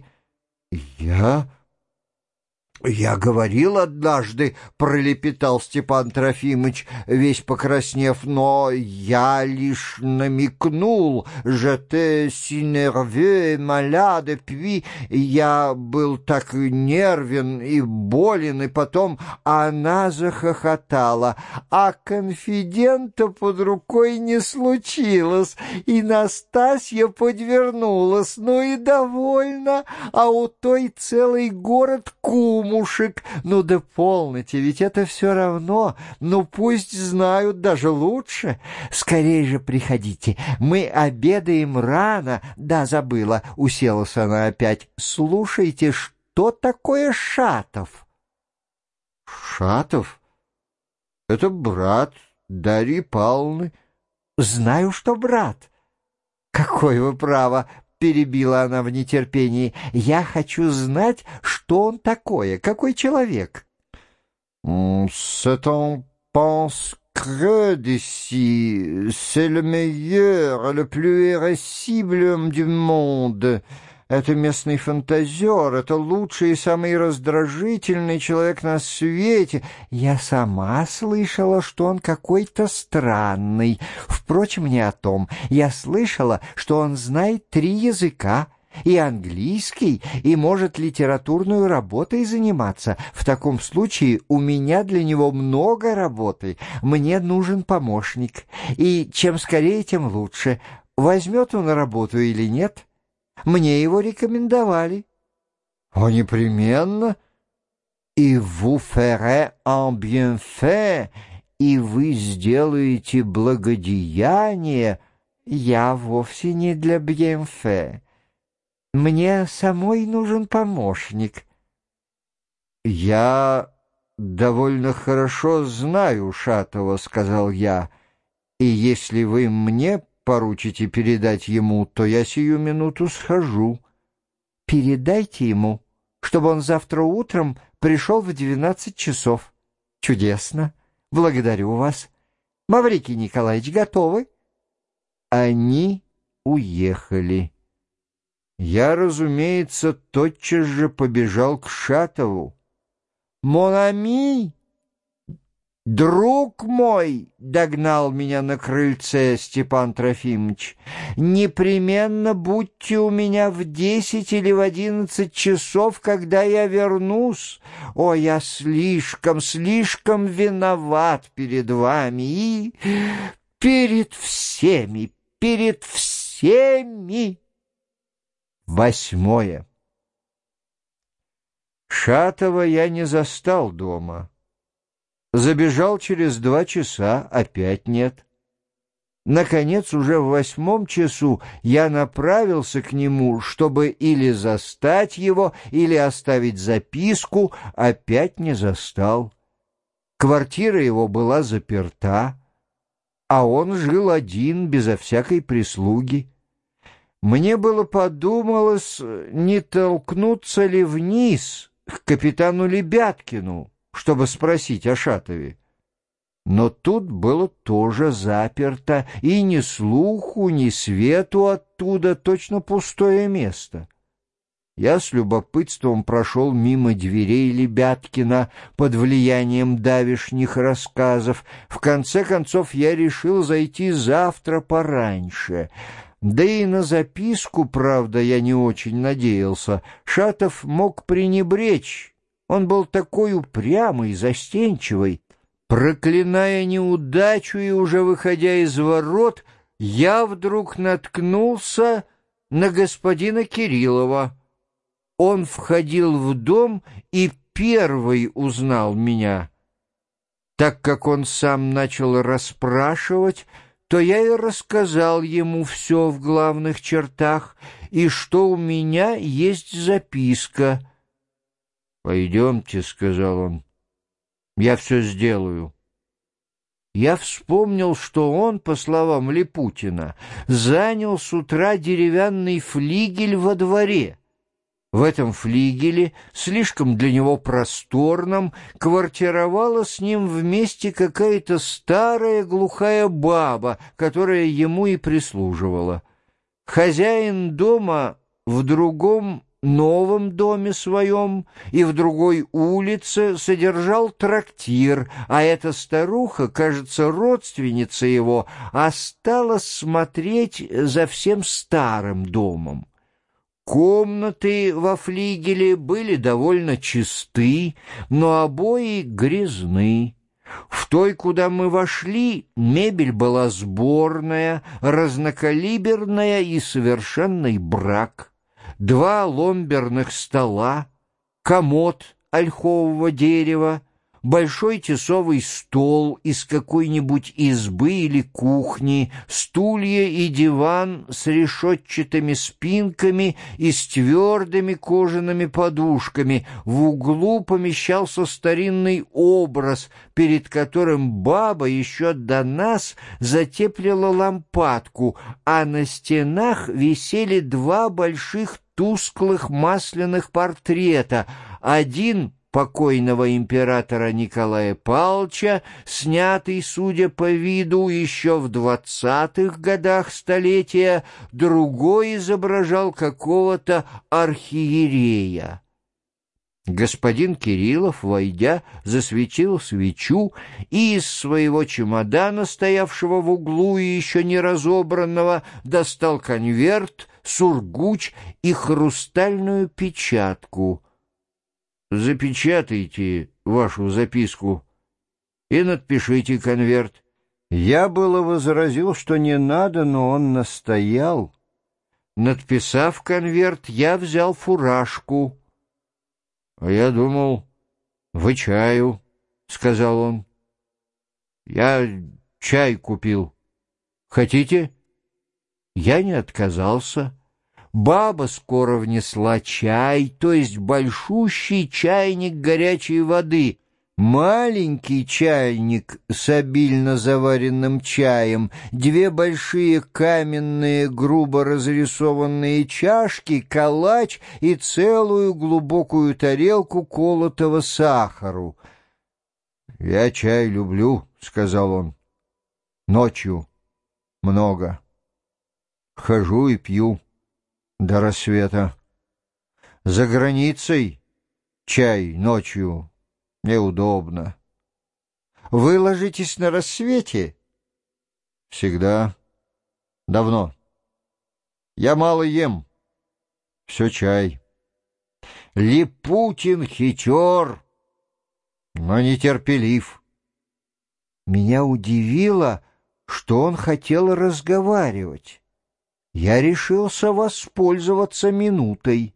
«Я говорил однажды», — пролепетал Степан Трофимыч, весь покраснев, «но я лишь намекнул, j'étais si nerveux et malade, puis я был так нервен и болен, и потом она захохотала, а конфидента под рукой не случилось, и Настасья подвернулась, ну и довольно, а у той целый город кумушек. Ну да полноте, ведь это все равно. Ну пусть знают, даже лучше. Скорее же приходите, мы обедаем рано. Да, забыла, уселась она опять. Слушайте, что такое Шатов?» «Шатов? Это брат Дарьи Павловны». «Знаю, что брат». «Какое вы право!» — перебила она в нетерпении. «Я хочу знать, что он такое, какой человек». «C'est un pense creux d'ici, c'est le meilleur, le plus irascible du monde». Это местный фантазер, это лучший и самый раздражительный человек на свете. Я сама слышала, что он какой-то странный. Впрочем, не о том. Я слышала, что он знает 3 языка. и английский, и может литературной работой заниматься. В таком случае у меня для него много работы. Мне нужен помощник, и чем скорее, тем лучше. Возьмет он работу или нет? Мне его рекомендовали». «О, непременно. «И vous ferez un bienfait, и вы сделаете благодеяние». «Я вовсе не для bienfait. Мне самой нужен помощник». «Я довольно хорошо знаю Шатова», — сказал я, «и если вы мне поручите передать ему, то я сию минуту схожу». «Передайте ему, чтобы он завтра утром пришел в 12 часов». «Чудесно. Благодарю вас. Маврикий Николаевич, готовы?» Они уехали. Я, разумеется, тотчас же побежал к Шатову. «Мон ами, друг мой!» — догнал меня на крыльце Степан Трофимович. «Непременно будьте у меня в 10 или в 11 часов, когда я вернусь. О, я слишком виноват перед вами и перед всеми, перед всеми». 8. Шатова я не застал дома. Забежал через 2 часа, опять нет. Наконец, уже в 8 часу я направился к нему, чтобы или застать его, или оставить записку, опять не застал. Квартира его была заперта, а он жил один, безо всякой прислуги. Мне было подумалось, не толкнуться ли вниз к капитану Лебяткину, чтобы спросить о Шатове. Но тут было тоже заперто, и ни слуху, ни свету оттуда, точно пустое место. Я с любопытством прошел мимо дверей Лебяткина под влиянием давешних рассказов. В конце концов я решил зайти завтра пораньше. Да и на записку, правда, я не очень надеялся. Шатов мог пренебречь. Он был такой упрямый, застенчивый. Проклиная неудачу и уже выходя из ворот, я вдруг наткнулся на господина Кириллова. Он входил в дом и первый узнал меня. Так как он сам начал расспрашивать, то я и рассказал ему все в главных чертах, и что у меня есть записка. «Пойдемте», — сказал он, — «я все сделаю». Я вспомнил, что он, по словам Липутина, занял с утра деревянный флигель во дворе. В этом флигеле, слишком для него просторном, квартировала с ним вместе какая-то старая глухая баба, которая ему и прислуживала. Хозяин дома в другом новом доме своем и в другой улице содержал трактир, а эта старуха, кажется, родственница его, осталась смотреть за всем старым домом. Комнаты во флигеле были довольно чисты, но обои грязны. В той, куда мы вошли, мебель была сборная, разнокалиберная и совершенный брак. 2 ломберных стола, комод ольхового дерева, большой тесовый стол из какой-нибудь избы или кухни, стулья и диван с решетчатыми спинками и с твердыми кожаными подушками. В углу помещался старинный образ, перед которым баба еще до нас затеплила лампадку, а на стенах висели 2 больших тусклых масляных портрета, один покойного императора Николая Павловича, снятый, судя по виду, еще в 20-х годах столетия, другой изображал какого-то архиерея. Господин Кириллов, войдя, засветил свечу и из своего чемодана, стоявшего в углу и еще не разобранного, достал конверт сургуч и хрустальную печатку. «Запечатайте вашу записку и надпишите конверт». Я было возразил, что не надо, но он настоял. Надписав конверт, я взял фуражку. — А я думал, вы чаю, — сказал он. — Я чай купил. Хотите? Я не отказался. Баба скоро внесла чай, то есть большущий чайник горячей воды, маленький чайник с обильно заваренным чаем, две большие каменные грубо разрисованные чашки, калач и целую глубокую тарелку колотого сахару. — Я чай люблю, — сказал он, — ночью много. Хожу и пью до рассвета. За границей чай ночью неудобно. Вы ложитесь на рассвете? Всегда. Давно. Я мало ем. Все чай. Липутин хитер, но нетерпелив. Меня удивило, что он хотел разговаривать. Я решился воспользоваться минутой.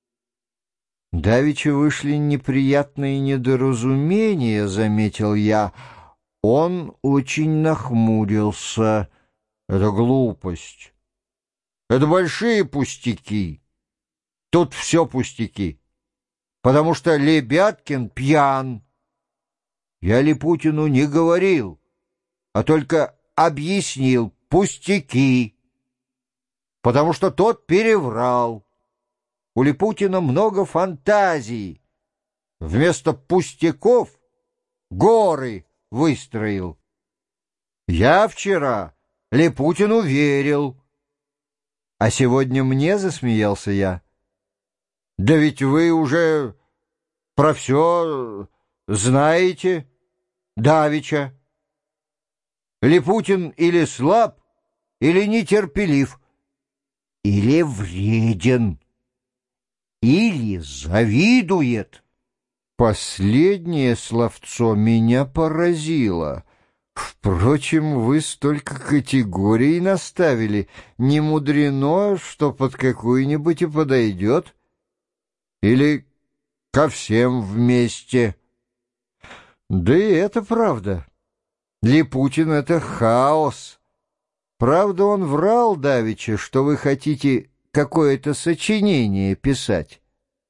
Давеча вышли неприятные недоразумения, заметил я. Он очень нахмурился. Это глупость. Это большие пустяки. Тут все пустяки. Потому что Лебяткин пьян. Я Липутину не говорил, а только объяснил пустяки. Потому что тот переврал. У Липутина много фантазий. Вместо пустяков горы выстроил. Я вчера Липутину верил. А сегодня мне, засмеялся я. Да ведь вы уже про все знаете, давеча. Липутин или слаб, или нетерпелив, или вреден, или завидует. Последнее словцо меня поразило. Впрочем, вы столько категорий наставили. Не мудрено, что под какую-нибудь и подойдет. Или ко всем вместе. Да и это правда. Липутин — это хаос. Правда, он врал давеча, что вы хотите какое-то сочинение писать.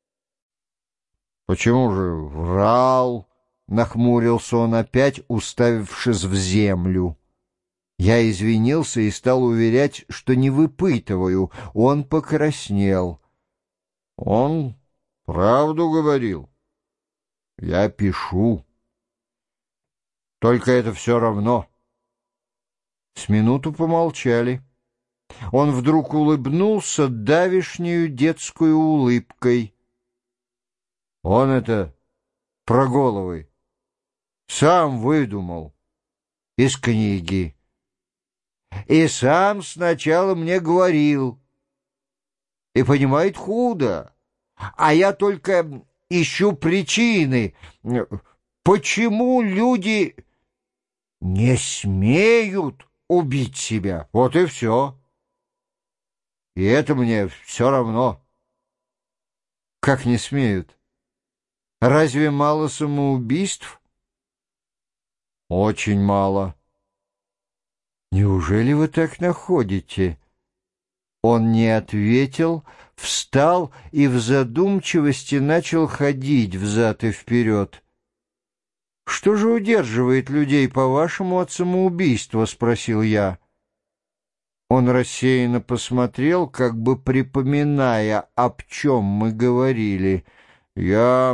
Почему же врал? Нахмурился он опять, уставившись в землю. Я извинился и стал уверять, что не выпытываю. Он покраснел. Он правду говорил. Я пишу. Только это все равно. С минуту помолчали. Он вдруг улыбнулся давишнею детскую улыбкой. Он это про головы сам выдумал из книги. И сам сначала мне говорил. И понимает худо. А я только ищу причины, почему люди не смеют убить себя. Вот и все. И это мне все равно. Как не смеют? Разве мало самоубийств? Очень мало. Неужели вы так находите? Он не ответил, встал и в задумчивости начал ходить взад и вперед. «Что же удерживает людей, по-вашему, от самоубийства?» — спросил я. Он рассеянно посмотрел, как бы припоминая, об чем мы говорили. Я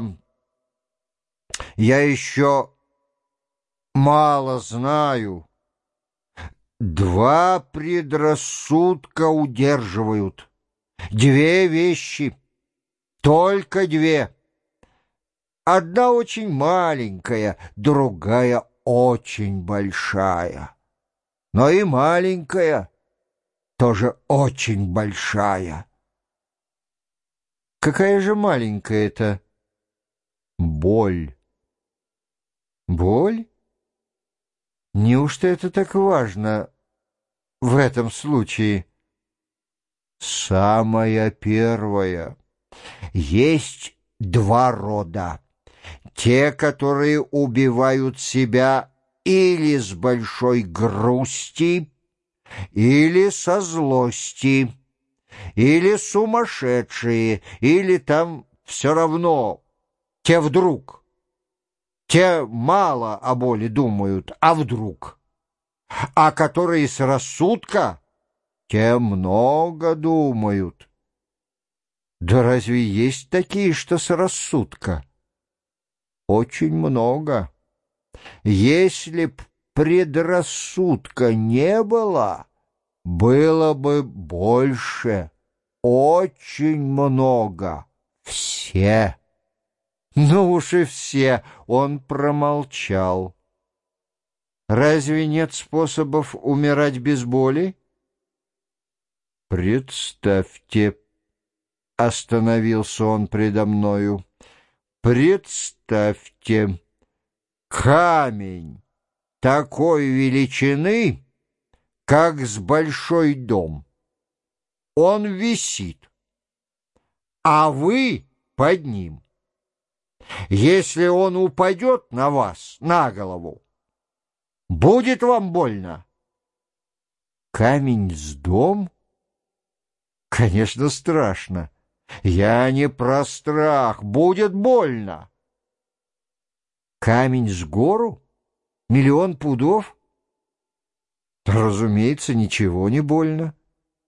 еще мало знаю. Два предрассудка удерживают. Две вещи. Только две. Одна очень маленькая, другая очень большая. Но и маленькая тоже очень большая. Какая же маленькая это боль? Боль? Неужто это так важно в этом случае? Самая первая. Есть два рода. Те, которые убивают себя или с большой грусти, или со злости, или сумасшедшие, или там все равно те вдруг. Те мало о боли думают, а вдруг. А которые с рассудка, те много думают. Да разве есть такие, что с рассудка? Очень много. Если б предрассудка не было, было бы больше, очень много, все. Ну уж и все, он промолчал. Разве нет способов умирать без боли? Представьте, остановился он предо мною, представьте, камень такой величины, как с большой дом. Он висит, а вы под ним. Если он упадет на вас, на голову, будет вам больно? Камень с дом? Конечно, страшно. Я не про страх, будет больно. Камень с гору? 1 000 000 пудов? Разумеется, ничего не больно.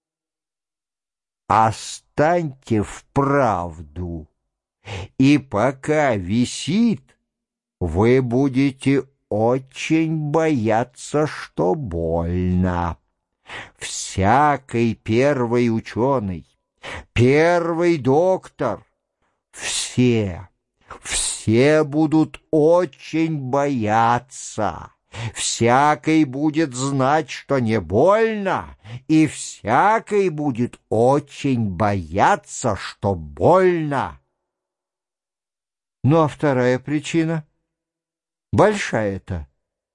Останьте вправду, и пока висит, вы будете очень бояться, что больно. Всякий первый ученый, первый доктор, все будут очень бояться. Всякий будет знать, что не больно, и всякий будет очень бояться, что больно. Ну, а вторая причина? Большая-то.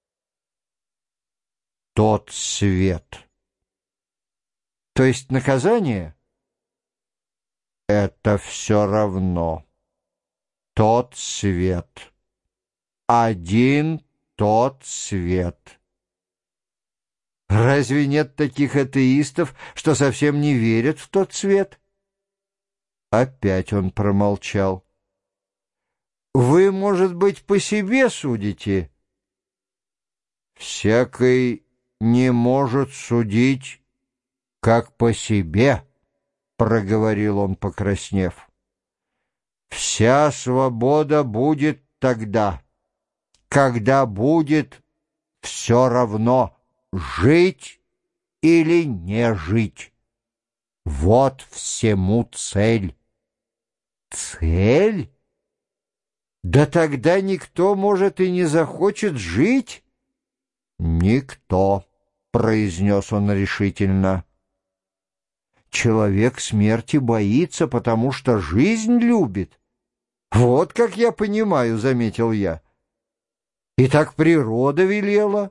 Тот свет. То есть наказание? Это все равно. Тот свет. Один тот свет. Разве нет таких атеистов, что совсем не верят в тот свет? Опять он промолчал. Вы, может быть, по себе судите? Всякий не может судить, как по себе, проговорил он, покраснев. Вся свобода будет тогда, когда будет все равно, жить или не жить. Вот всему цель. Цель? Да тогда никто, может, и не захочет жить. Никто, произнес он решительно. Человек смерти боится, потому что жизнь любит. Вот как я понимаю, заметил я. И так природа велела.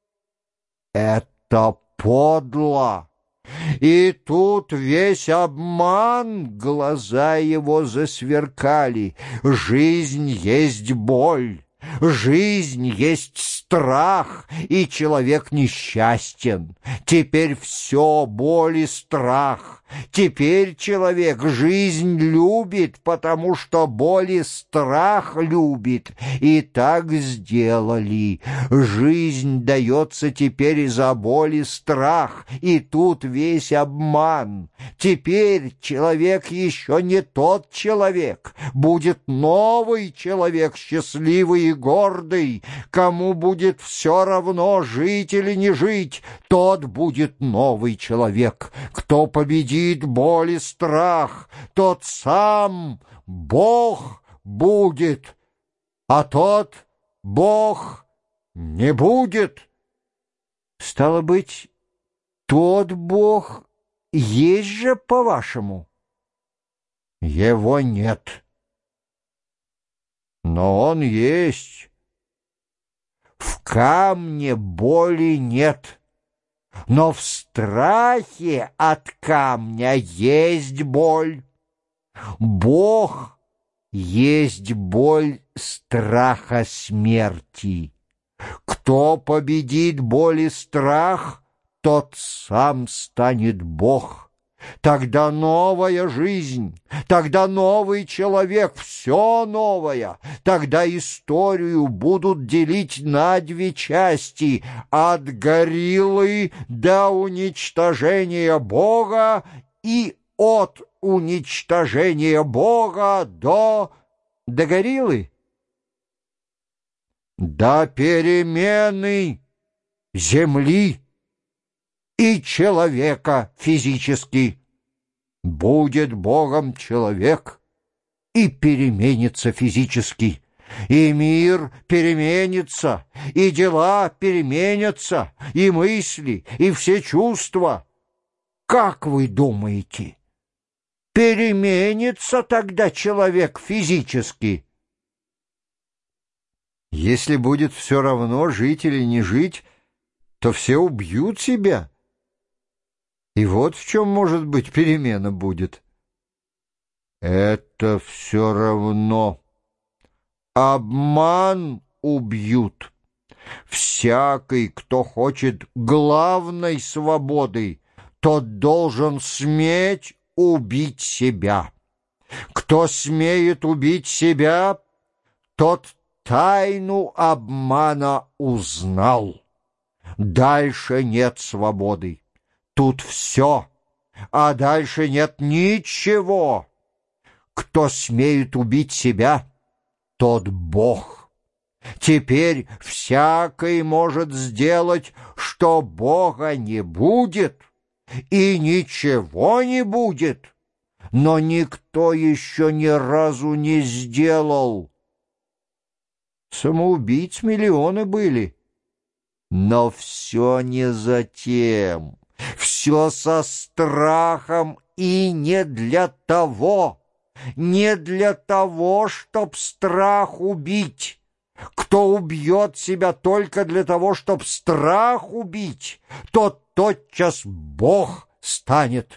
Это подло. И тут весь обман, глаза его засверкали. Жизнь есть боль, жизнь есть страх, и человек несчастен. Теперь все боль и страх. Теперь человек жизнь любит, потому что боль и страх любит. И так сделали. Жизнь дается теперь и за боль и страх, и тут весь обман. Теперь человек еще не тот человек, будет новый человек, счастливый и гордый. Кому будет все равно, жить или не жить, тот будет новый человек. Кто победит боль и страх, тот сам Бог будет, а тот Бог не будет. Стало быть, тот Бог есть же, по-вашему? Его нет. Но он есть. В камне боли нет, но в страхе от камня есть боль. Бог есть боль страха смерти. Кто победит боль и страх, тот сам станет Бог. Тогда новая жизнь, тогда новый человек, все новое. Тогда историю будут делить на две части: от гориллы до уничтожения Бога и от уничтожения Бога до гориллы. До перемены земли и человека физически. Будет Богом человек, и переменится физически, и мир переменится, и дела переменятся, и мысли, и все чувства. Как вы думаете, переменится тогда человек физически? Если будет все равно, жить или не жить, то все убьют себя. И вот в чем, может быть, перемена будет. Это все равно. Обман убьют. Всякий, кто хочет главной свободы, тот должен сметь убить себя. Кто смеет убить себя, тот тайну обмана узнал. Дальше нет свободы. Тут все, а дальше нет ничего. Кто смеет убить себя, тот Бог. Теперь всякий может сделать, что Бога не будет, и ничего не будет, но никто еще ни разу не сделал. Самоубийц миллионы были, но все не затем. Все со страхом и не для того, чтоб страх убить. Кто убьет себя только для того, чтоб страх убить, тот тотчас Бог станет.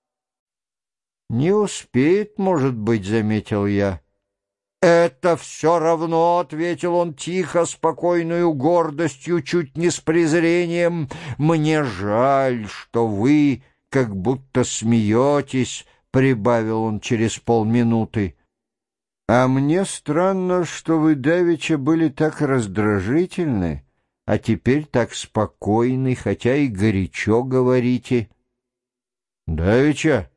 Не успеет, может быть, заметил я. «Это все равно», — ответил он тихо, спокойную гордостью, чуть не с презрением. «Мне жаль, что вы как будто смеетесь», — прибавил он через полминуты. «А мне странно, что вы давеча были так раздражительны, а теперь так спокойны, хотя и горячо говорите». «Давеча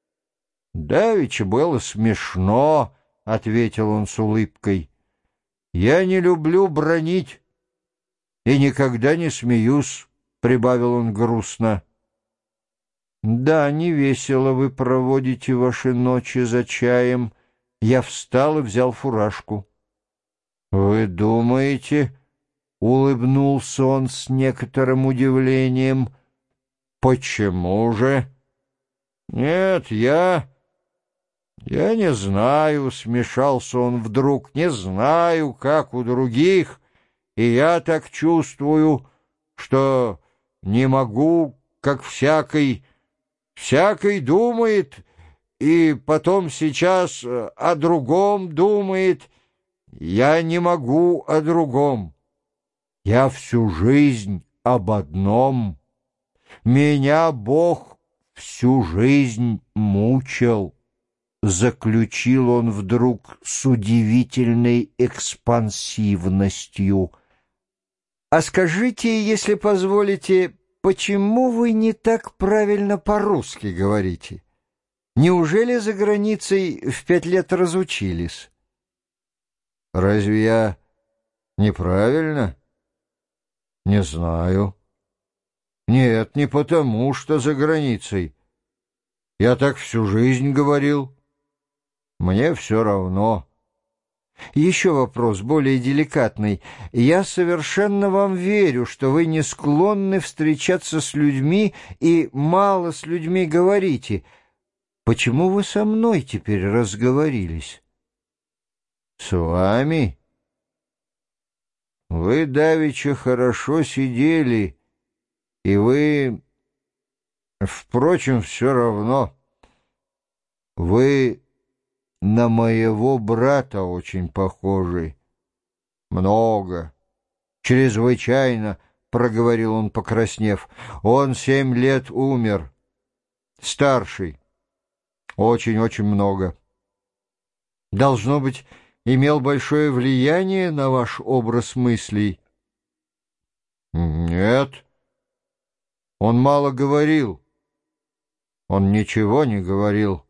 было смешно», — ответил он с улыбкой. «Я не люблю бранить и никогда не смеюсь», — прибавил он грустно. «Да, не весело вы проводите ваши ночи за чаем». Я встал и взял фуражку. «Вы думаете?» — улыбнулся он с некоторым удивлением. «Почему же?» «Нет, я не знаю», — смешался он вдруг, — «не знаю, как у других, и я так чувствую, что не могу, как всякий думает, и потом сейчас о другом думает. Я не могу о другом. Я всю жизнь об одном. Меня Бог всю жизнь мучил». Заключил он вдруг с удивительной экспансивностью. «А скажите, если позволите, почему вы не так правильно по-русски говорите? Неужели за границей в 5 лет разучились?» «Разве я неправильно? Не знаю. Нет, не потому, что за границей. Я так всю жизнь говорил. Мне все равно. Еще вопрос, более деликатный. Я совершенно вам верю, что вы не склонны встречаться с людьми и мало с людьми говорите. Почему вы со мной теперь разговорились? С вами? Вы давеча хорошо сидели, и вы... Впрочем, все равно. Вы на моего брата очень похожи. Много. Чрезвычайно, — проговорил он, покраснев. Он 7 лет умер. Старший. Очень-очень много. Должно быть, имел большое влияние на ваш образ мыслей? Нет. Он мало говорил. Он ничего не говорил.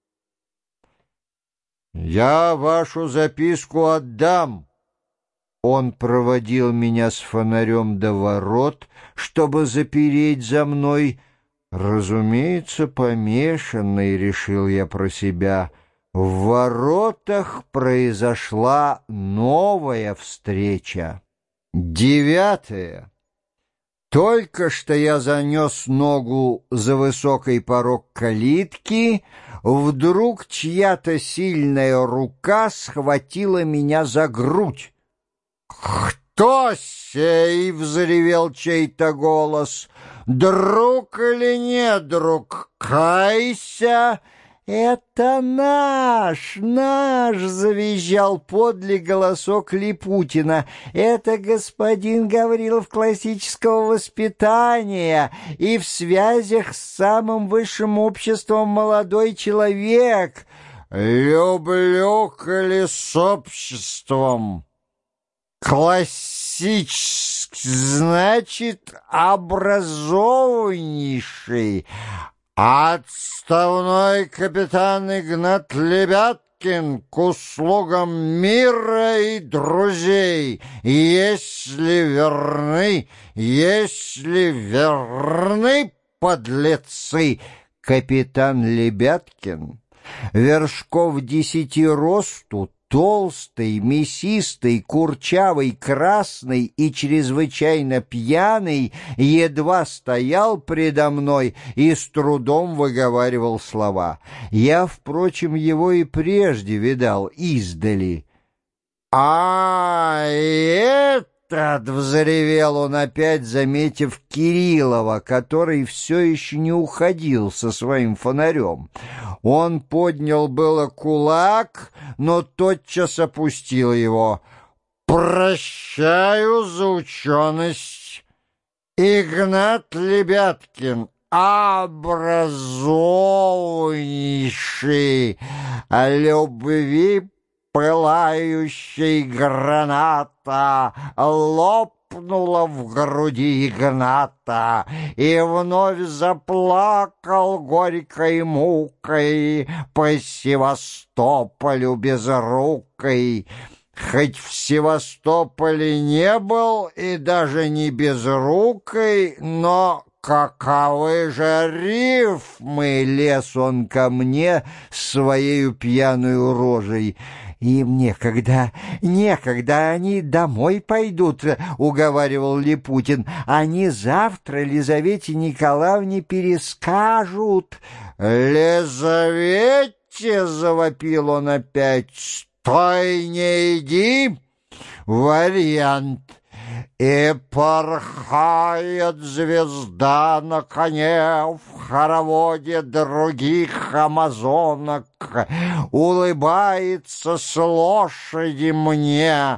«Я вашу записку отдам». Он проводил меня с фонарем до ворот, чтобы запереть за мной. Разумеется, помешанный, решил я про себя. В воротах произошла новая встреча. 9. Только что я занес ногу за высокий порог калитки, вдруг чья-то сильная рука схватила меня за грудь. «Кто сей?» — взревел чей-то голос. «Друг или не друг? Кайся!» «Это наш!» — завизжал подле голосок Липутина. «Это господин Гаврилов классического воспитания и в связях с самым высшим обществом молодой человек. Люблю, коли с обществом. Классический, значит, образованнейший». Отставной капитан Игнат Лебяткин к услугам мира и друзей, если верны подлецы. Капитан Лебяткин, вершков 10 росту, толстый, мясистый, курчавый, красный и чрезвычайно пьяный, едва стоял предо мной и с трудом выговаривал слова. Я, впрочем, его и прежде видал издали. «Этот!» — взревел он опять, заметив Кириллова, который все еще не уходил со своим фонарем. Он поднял было кулак, но тотчас опустил его. «Прощаю за ученость. Игнат Лебяткин, образованнейший, любви пылающей граната лопнула в груди Игната, и вновь заплакал горькой мукой по Севастополю безрукой. Хоть в Севастополе не был и даже не безрукой, но каковы же рифмы, лез он ко мне своею пьяную рожей. «Им некогда, они домой пойдут», — уговаривал Липутин. «Они завтра Лизавете Николаевне перескажут». «Лизавете!» — завопил он опять. «Стой, не иди!» Вариант. И порхает звезда на коне в хороводе других амазонок, улыбается с лошади мне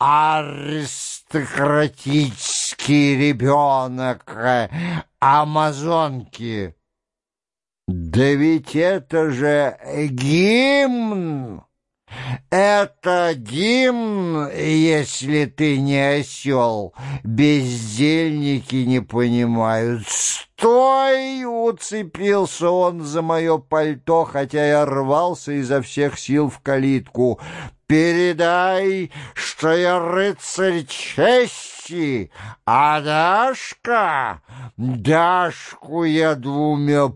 аристократический ребенок амазонки. Да ведь это же гимн! Это гимн, если ты не осел. Бездельники не понимают. «Стой!» — уцепился он за мое пальто, хотя я рвался изо всех сил в калитку. «Передай, что я рыцарь чести, а Дашку я 2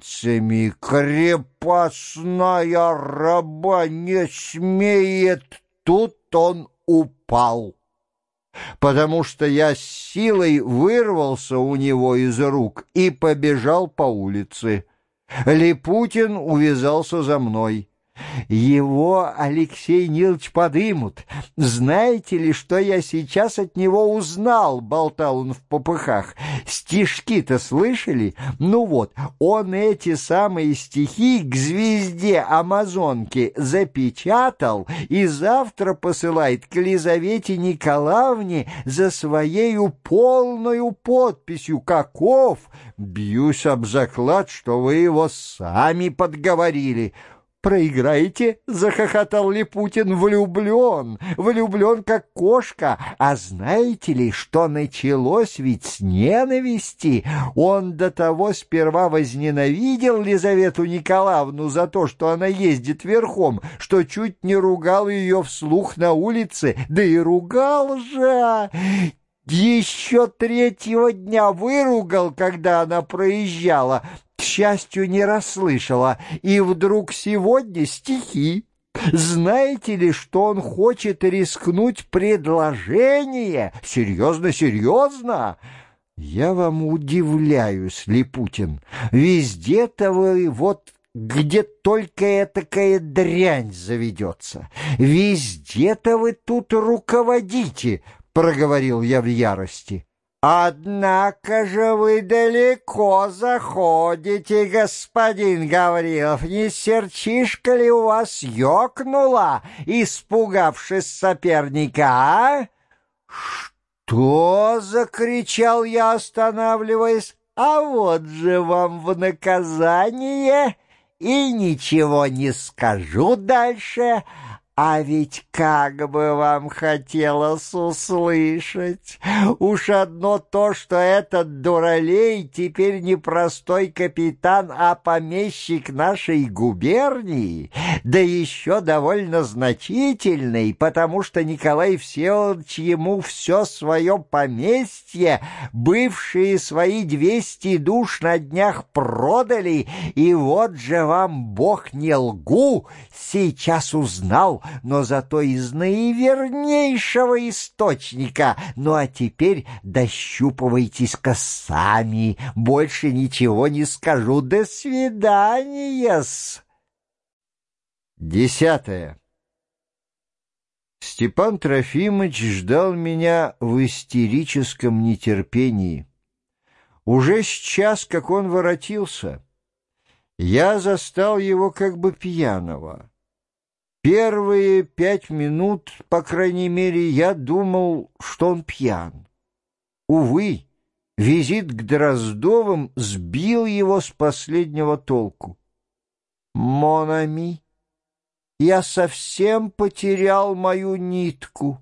пальцами, крепостная раба не смеет тут он упал, потому что я с силой вырвался у него из рук и побежал по улице. Липутин увязался за мной. Его Алексей Нилович подымут. Знаете ли, что я сейчас от него узнал, болтал он в попыхах. Стишки-то слышали? Ну вот, он эти самые стихи к звезде Амазонки запечатал и завтра посылает к Лизавете Николаевне за своею полною подписью. Каков? Бьюсь об заклад, что вы его сами подговорили. «Проиграете?» — захохотал Липутин. Влюблен, как кошка. А знаете ли, что началось ведь с ненависти? Он до того сперва возненавидел Лизавету Николаевну за то, что она ездит верхом, что чуть не ругал ее вслух на улице. Да и ругал же! Еще третьего дня выругал, когда она проезжала. К счастью, не расслышала. И вдруг сегодня стихи. Знаете ли, что он хочет рискнуть предложение? Серьезно, серьезно? Я вам удивляюсь, Липутин. Везде-то вы вот... где только этакая дрянь заведется. Везде-то вы тут руководите, — проговорил я в ярости. «Однако же вы далеко заходите, господин Гаврилов. Не сердчишка ли у вас ёкнула, испугавшись соперника, а?» «Что?» — закричал я, останавливаясь. «А вот же вам в наказание, и ничего не скажу дальше». А ведь как бы вам хотелось услышать, уж одно то, что этот дуралей теперь не простой капитан, а помещик нашей губернии, да еще довольно значительный, потому что Николай Всеволодович ему все свое поместье, бывшие свои 200 душ на днях продали, и вот же вам, бог не лгу, сейчас узнал, но зато из наивернейшего источника. Ну а теперь дощупывайтесь-ка сами, больше ничего не скажу. До свидания-с. 10. Степан Трофимович ждал меня в истерическом нетерпении. Уже с час, как он воротился, я застал его как бы пьяного. Первые 5 минут, по крайней мере, я думал, что он пьян. Увы, визит к Дроздовым сбил его с последнего толку. «Мон ами, я совсем потерял мою нитку.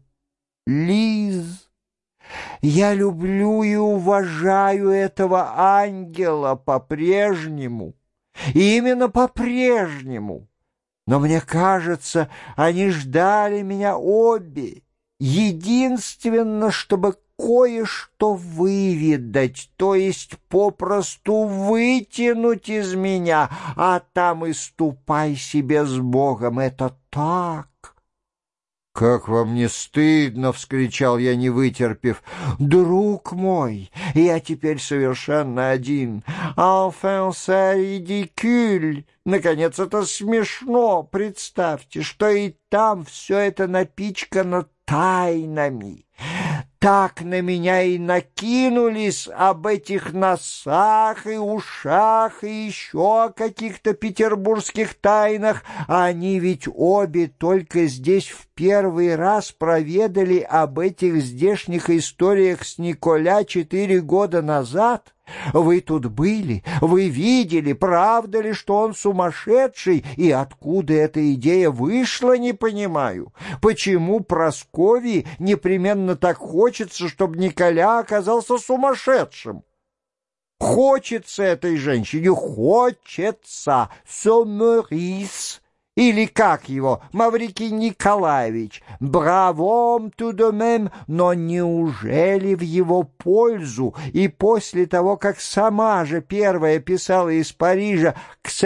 Лиз, я люблю и уважаю этого ангела по-прежнему, и именно по-прежнему. Но мне кажется, они ждали меня обе, единственно, чтобы кое-что выведать, то есть попросту вытянуть из меня, а там и ступай себе с Богом. Это так». «Как вам не стыдно!» — вскричал я, не вытерпев. «Друг мой, я теперь совершенно один. Enfin, c'est ridicule. Наконец, это смешно. Представьте, что и там все это напичкано тайнами. Так на меня и накинулись об этих носах и ушах и еще о каких-то петербургских тайнах. Они ведь обе только здесь в первый раз проведали об этих здешних историях с Николя 4 года назад. Вы тут были, вы видели, правда ли, что он сумасшедший, и откуда эта идея вышла, не понимаю. Почему Прасковье непременно так хочется, чтобы Николя оказался сумасшедшим? Хочется этой женщине, хочется, Сомерис, или как его, Маврикий Николаевич, бравом tout de même, но неужели в его пользу? И после того, как сама же первая писала из Парижа к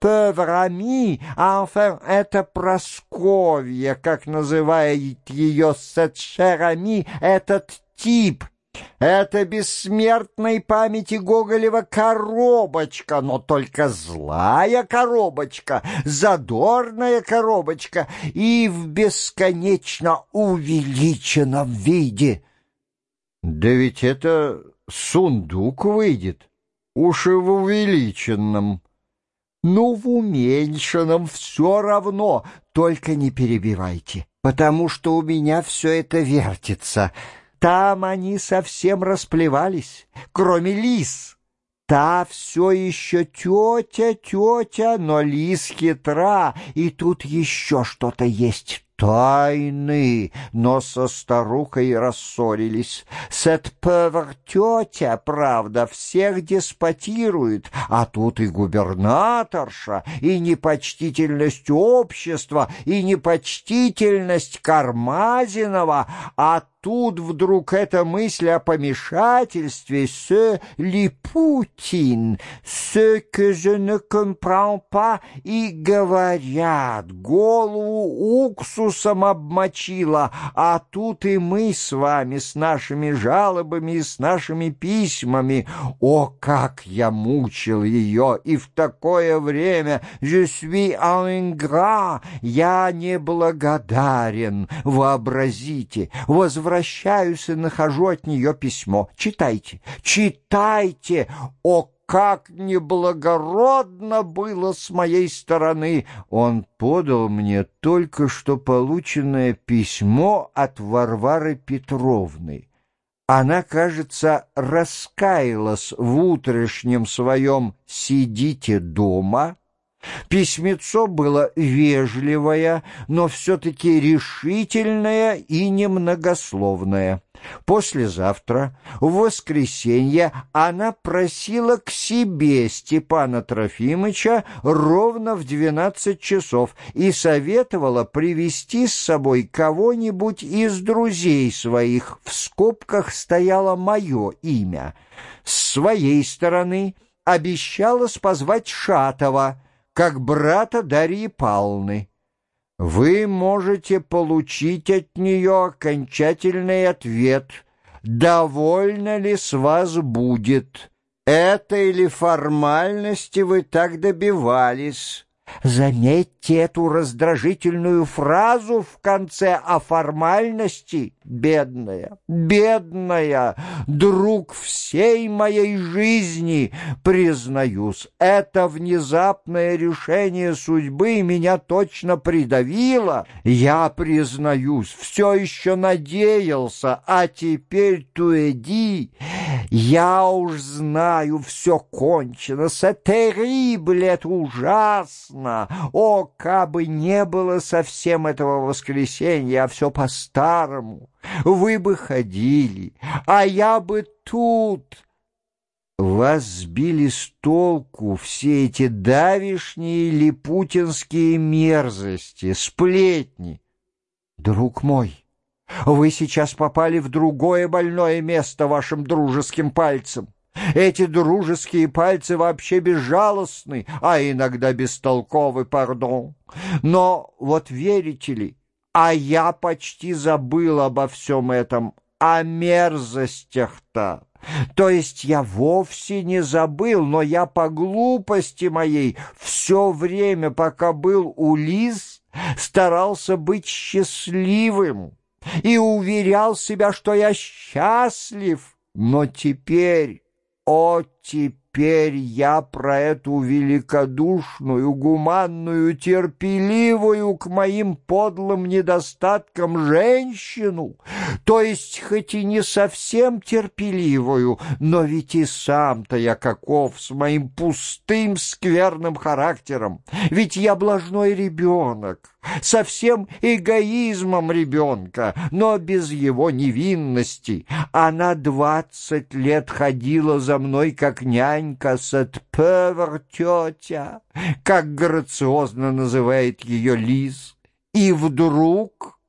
pauvre ami, enfin, это Прасковья, как называет ее cette chère amie, этот тип. Это бессмертной памяти Гоголева коробочка, но только злая коробочка, задорная коробочка и в бесконечно увеличенном виде. Да ведь это сундук выйдет, уж и в увеличенном. Ну, в уменьшенном все равно, только не перебивайте, потому что у меня все это вертится. Там они совсем расплевались, кроме Лиз. Та все еще тетя, но Лиз хитра, и тут еще что-то есть. Тайны, но со старухой рассорились. Cette pauvre тетя, правда, всех деспотирует, а тут и губернаторша, и непочтительность общества, и непочтительность Кармазинова, а тут вдруг эта мысль о помешательстве «ce Липутин», «ce que je ne comprends pas», и говорят, голову уксусом обмочила, а тут и мы с вами, с нашими жалобами и с нашими письмами. О, как я мучил ее, и в такое время «je suis un ingrat», я неблагодарен, вообразите, возвращаюсь и нахожу от нее письмо. Читайте, читайте! О, как неблагородно было с моей стороны! Он подал мне только что полученное письмо от Варвары Петровны. Она, кажется, раскаялась в утрешнем своем «сидите дома». Письмецо было вежливое, но все-таки решительное и немногословное. Послезавтра, в воскресенье, она просила к себе Степана Трофимыча ровно в 12 часов и советовала привезти с собой кого-нибудь из друзей своих. В скобках стояло мое имя. С своей стороны обещалась позвать Шатова, как брата Дарьи Павловны. Вы можете получить от нее окончательный ответ, довольно ли с вас будет. Это или формальности вы так добивались? Заметьте эту раздражительную фразу в конце о формальности. Бедная, бедная, друг всей моей жизни, признаюсь, это внезапное решение судьбы меня точно придавило. Я, признаюсь, все еще надеялся, а теперь туэди, я уж знаю, все кончено, c'est terrible, это ужасно. О, кабы не было совсем этого воскресенья, а все по-старому. Вы бы ходили, а я бы тут. Вас сбили с толку все эти давишние липутинские мерзости, сплетни. Друг мой, вы сейчас попали в другое больное место вашим дружеским пальцем. Эти дружеские пальцы вообще безжалостны, а иногда бестолковы, пардон. Но вот верите ли, а я почти забыл обо всем этом, о мерзостях-то. То есть я вовсе не забыл, но я по глупости моей все время, пока был у Лиз, старался быть счастливым и уверял себя, что я счастлив. Но теперь, о, теперь я про эту великодушную, гуманную, терпеливую к моим подлым недостаткам женщину, то есть хоть и не совсем терпеливую, но ведь и сам-то я каков с моим пустым, скверным характером, ведь я блажной ребенок, со всем эгоизмом ребенка, но без его невинности. Она 20 лет ходила за мной, как нянька, cette pauvre тетя, как грациозно называет ее Лиз. И вдруг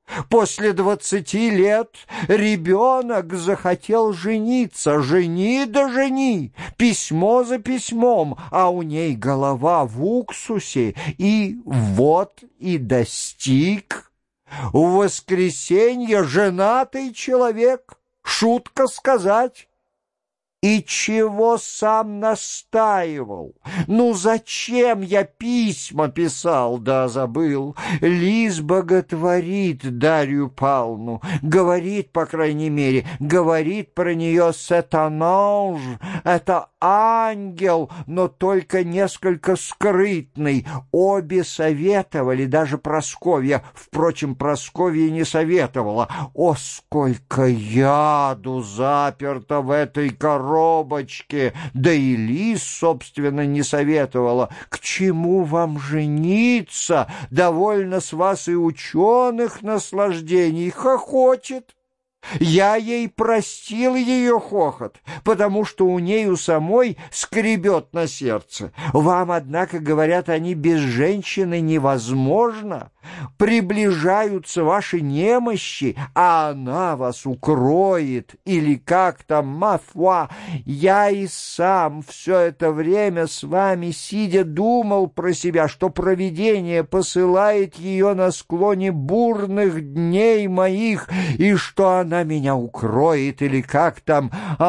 После 20 лет ребенок захотел жениться. Жени да жени, письмо за письмом, а у ней голова в уксусе. И вот и достиг. В воскресенье женатый человек, шутка сказать. И чего сам настаивал? Ну, зачем я письма писал, да забыл? Лис боготворит Дарью Павловну, говорит, по крайней мере, говорит про нее «сатананж», это ангел, но только несколько скрытный. Обе советовали, даже Прасковья, впрочем, Прасковья не советовала. О, сколько яду заперто в этой коробочке! Да и Лис, собственно, не советовала. К чему вам жениться? Довольно с вас и ученых наслаждений. Хохочет. Я ей простил ее хохот, потому что у ней у самой скребет на сердце. Вам, однако, говорят, они без женщины невозможно. Приближаются ваши немощи, а она вас укроет. Или как там, мафуа, я и сам все это время с вами, сидя, думал про себя, что провидение посылает ее на склоне бурных дней моих, и что она меня укроет, или как там,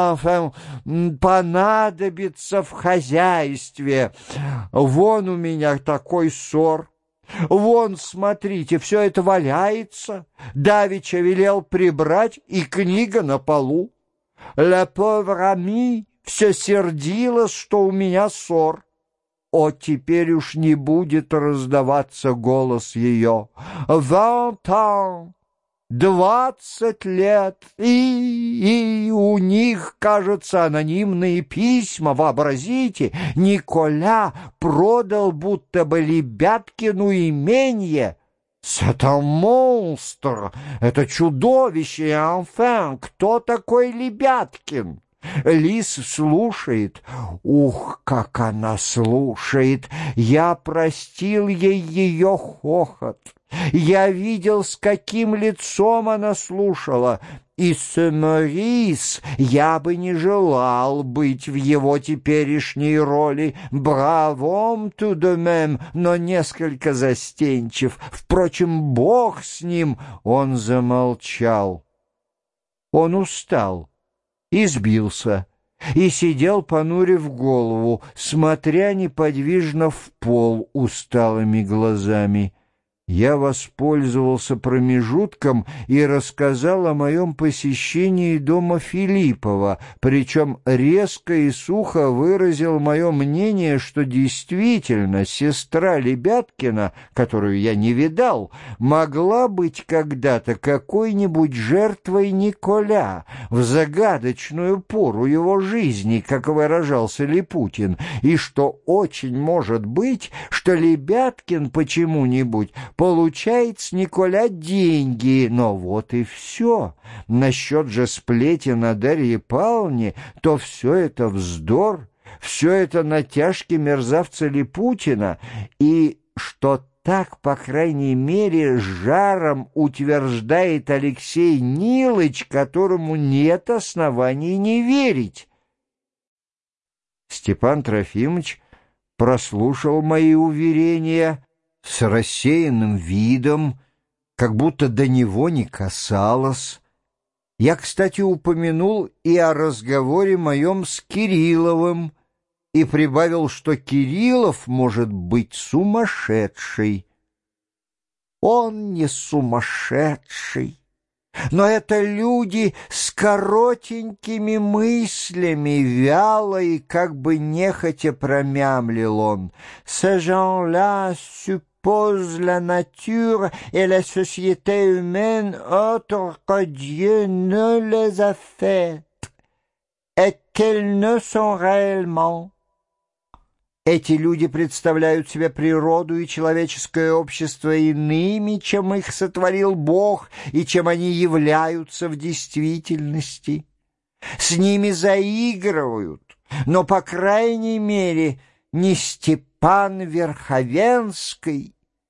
понадобится в хозяйстве. Вон у меня такой ссор. Вон, смотрите, все это валяется. Давеча велел прибрать, и книга на полу. Ля pauvre amie все сердилась, что у меня ссор. О, теперь уж не будет раздаваться голос ее. 20 ans, 20 лет, и у них, кажется, анонимные письма. Вообразите, Николя продал будто бы Лебяткину именье. Это монстр, это чудовище, и enfin, кто такой Лебяткин? Лис слушает. Ух, как она слушает! Я простил ей ее хохот. Я видел, с каким лицом она слушала. И Сен-Морис, я бы не желал быть в его теперешней роли. Бравом tout de même, но несколько застенчив. Впрочем, Бог с ним. Он замолчал. Он устал. Избился и сидел, понурив голову, смотря неподвижно в пол усталыми глазами. Я воспользовался промежутком и рассказал о моем посещении дома Филиппова, причем резко и сухо выразил мое мнение, что действительно сестра Лебяткина, которую я не видал, могла быть когда-то какой-нибудь жертвой Николя в загадочную пору его жизни, как выражался Липутин, и что очень может быть, что Лебяткин почему-нибудь получает с Николя деньги, но вот и все. Насчет же сплетен о Дарье Павловне, то все это вздор, все это натяжки мерзавца Липутина, и что так, по крайней мере, с жаром утверждает Алексей Нилыч, которому нет оснований не верить. Степан Трофимович прослушал мои уверения с рассеянным видом, как будто до него не касалось. Я, кстати, упомянул и о разговоре моем с Кирилловым и прибавил, что Кириллов может быть сумасшедший. Он не сумасшедший, но это люди с коротенькими мыслями, вяло и как бы нехотя промямлил он. «Ces gens-là suppose la nature et la société humaine autre que Dieu ne les a faites, et qu'elles ne sont réellement». Эти люди представляют себе природу и человеческое общество иными, чем их сотворил Бог и чем они являются в действительности. С ними заигрывают, но, по крайней мере, не Степан Верховенский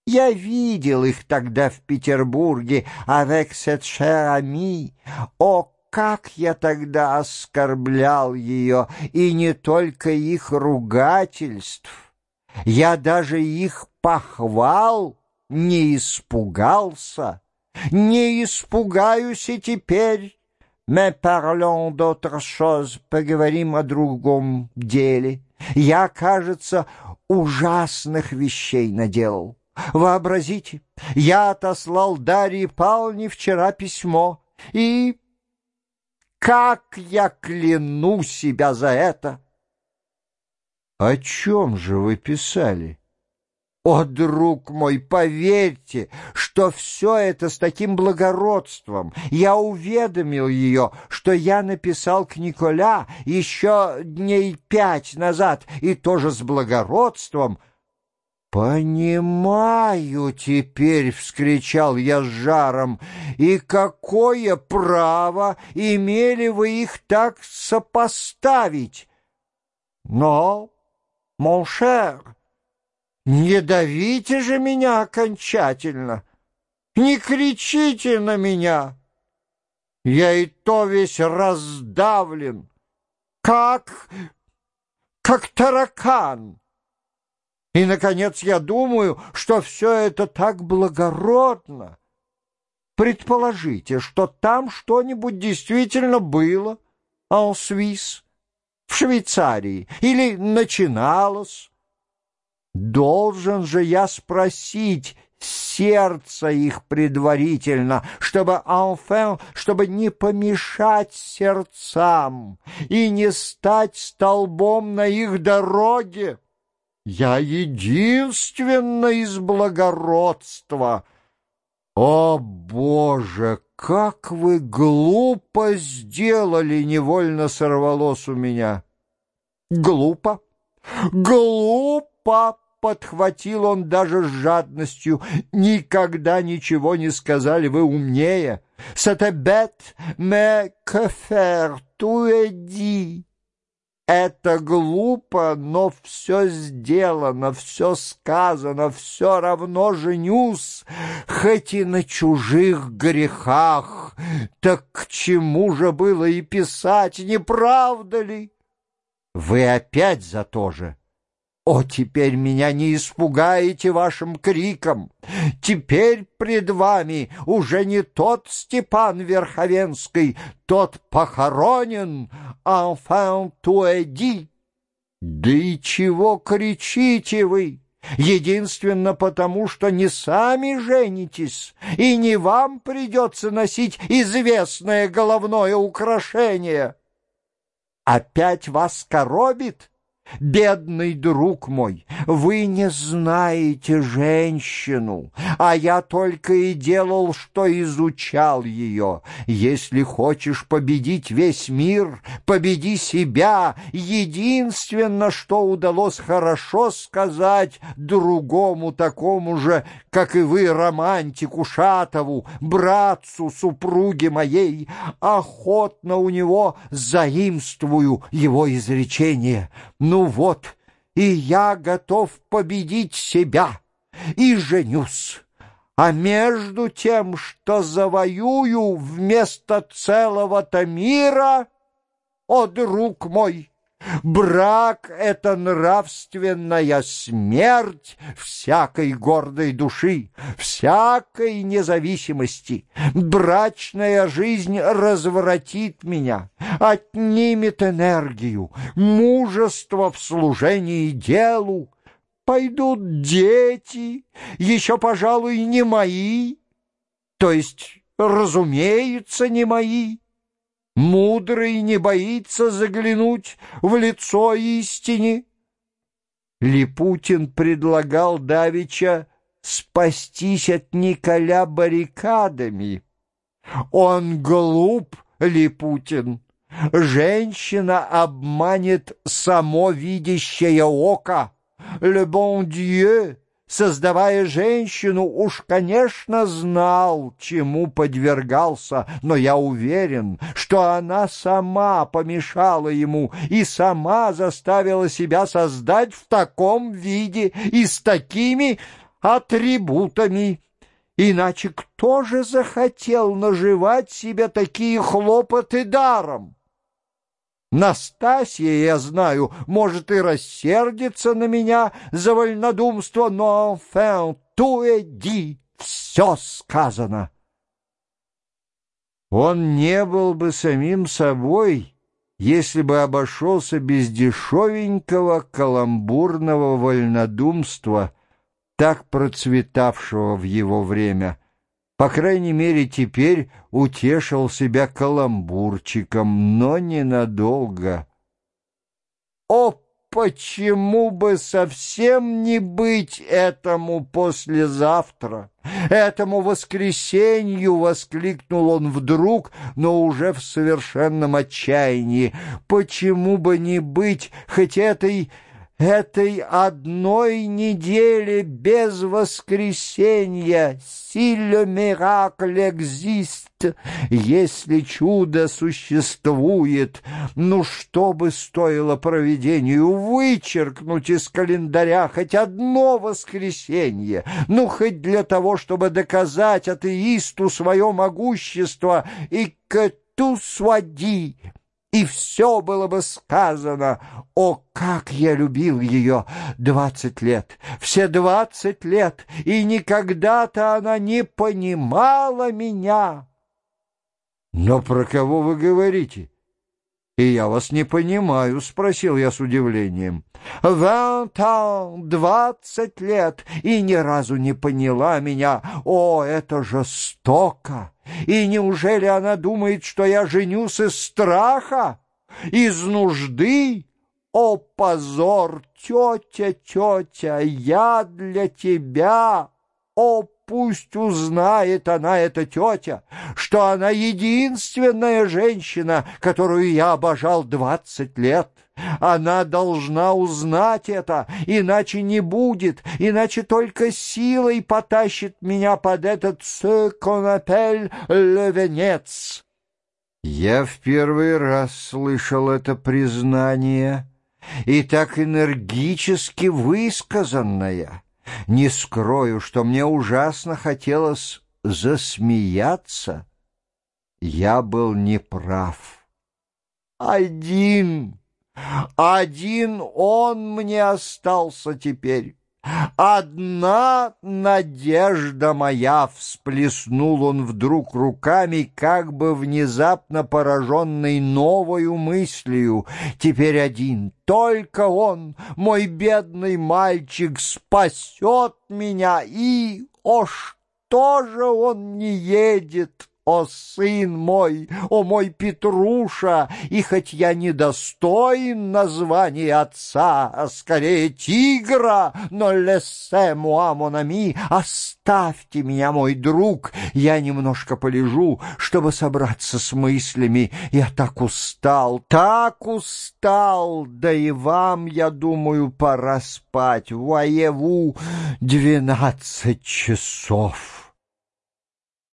Я видел их тогда в Петербурге, avec cette chère amie. О, как я тогда оскорблял ее, и не только их ругательств. Я даже их похвал не испугался, не испугаюсь и теперь. Mais parlons d'autre chose, поговорим о другом деле. Я, кажется, ужасных вещей наделал. Вообразите, я отослал Дарье Павловне вчера письмо, и как я кляну себя за это! О чем же вы писали? О, друг мой, поверьте, что все это с таким благородством. Я уведомил ее, что я написал к Николя еще дней 5 назад, и тоже с благородством. «Понимаю теперь!» — вскричал я с жаром. «И какое право имели вы их так сопоставить? Но, mon cher, не давите же меня окончательно, не кричите на меня. Я и то весь раздавлен, как таракан. И, наконец, я думаю, что все это так благородно. Предположите, что там что-нибудь действительно было, en Suisse, в Швейцарии, или начиналось. Должен же я спросить сердце их предварительно, чтобы не помешать сердцам и не стать столбом на их дороге. Я единственно из благородства. О, Боже, как вы глупо сделали, невольно сорвалось у меня. Глупо, глупо, подхватил он даже с жадностью. Никогда ничего не сказали вы умнее. C'est bête, mais que faire, tout est dit. Это глупо, но все сделано, все сказано, все равно женюсь, хоть и на чужих грехах. Так к чему же было и писать, не правда ли? Вы опять за то же. О, теперь меня не испугаете вашим криком. Теперь пред вами уже не тот Степан Верховенский, тот похоронен, enfin tout est dit. Да и чего кричите вы? Единственно потому, что не сами женитесь, и не вам придется носить известное головное украшение. Опять вас коробит? Бедный друг мой, вы не знаете женщину, а я только и делал, что изучал ее. Если хочешь победить весь мир, победи себя. Единственное, что удалось хорошо сказать другому такому же, как и вы, романтику Шатову, братцу супруги моей, охотно у него заимствую его изречение. Ну вот, и я готов победить себя, и женюсь. А между тем, что завоюю вместо целого-то мира, о, друг мой, брак — это нравственная смерть всякой гордой души, всякой независимости. Брачная жизнь развратит меня, отнимет энергию, мужество в служении делу. Пойдут дети, еще, пожалуй, не мои, то есть, разумеется, не мои. Мудрый не боится заглянуть в лицо истине. Липутин предлагал давеча спастись от Николя баррикадами. Он глуп, Липутин. Женщина обманет само видящее око. Le bon Dieu, создавая женщину, уж, конечно, знал, чему подвергался, но я уверен, что она сама помешала ему и сама заставила себя создать в таком виде и с такими атрибутами. Иначе кто же захотел наживать себе такие хлопоты даром? Настасья, я знаю, может и рассердиться на меня за вольнодумство, но enfin, tout est dit, все сказано. Он не был бы самим собой, если бы обошелся без дешевенького каламбурного вольнодумства, так процветавшего в его время. По крайней мере, теперь утешил себя каламбурчиком, но ненадолго. О, почему бы совсем не быть этому послезавтра? Этому воскресенью, — воскликнул он вдруг, но уже в совершенном отчаянии. Почему бы не быть хоть этой одной недели без воскресенья, si le miracle existe, если чудо существует? Ну, что бы стоило провидению вычеркнуть из календаря хоть одно воскресенье, ну, хоть для того, чтобы доказать атеисту свое могущество, и que tout soit dit, и все было бы сказано. О, как я любил ее 20 лет, все 20 лет, и никогда-то она не понимала меня. Но про кого вы говорите? И я вас не понимаю, — спросил я с удивлением. 20 лет, и ни разу не поняла меня. О, это жестоко! И неужели она думает, что я женюсь из страха, из нужды? О, позор! Тетя, тетя, я для тебя! О, пусть узнает она, эта тетя, что она единственная женщина, которую я обожал 20 лет. Она должна узнать это, иначе не будет, иначе только силой потащит меня под этот «ce qu'on appelle le венец». Я в первый раз слышал это признание, и так энергически высказанное. Не скрою, что мне ужасно хотелось засмеяться. Я был неправ. Один он мне остался теперь. Одна надежда моя, — всплеснул он вдруг руками, как бы внезапно пораженный новою мыслью. Теперь один, только он, мой бедный мальчик, спасет меня, и, о, что же он не едет? О, сын мой, о, мой Петруша, и хоть я недостоин названия отца, а скорее тигра, но laissez-moi, mon ami, оставьте меня, мой друг, я немножко полежу, чтобы собраться с мыслями. Я так устал, да и вам, я думаю, пора спать. Voyez-vous, 12 часов.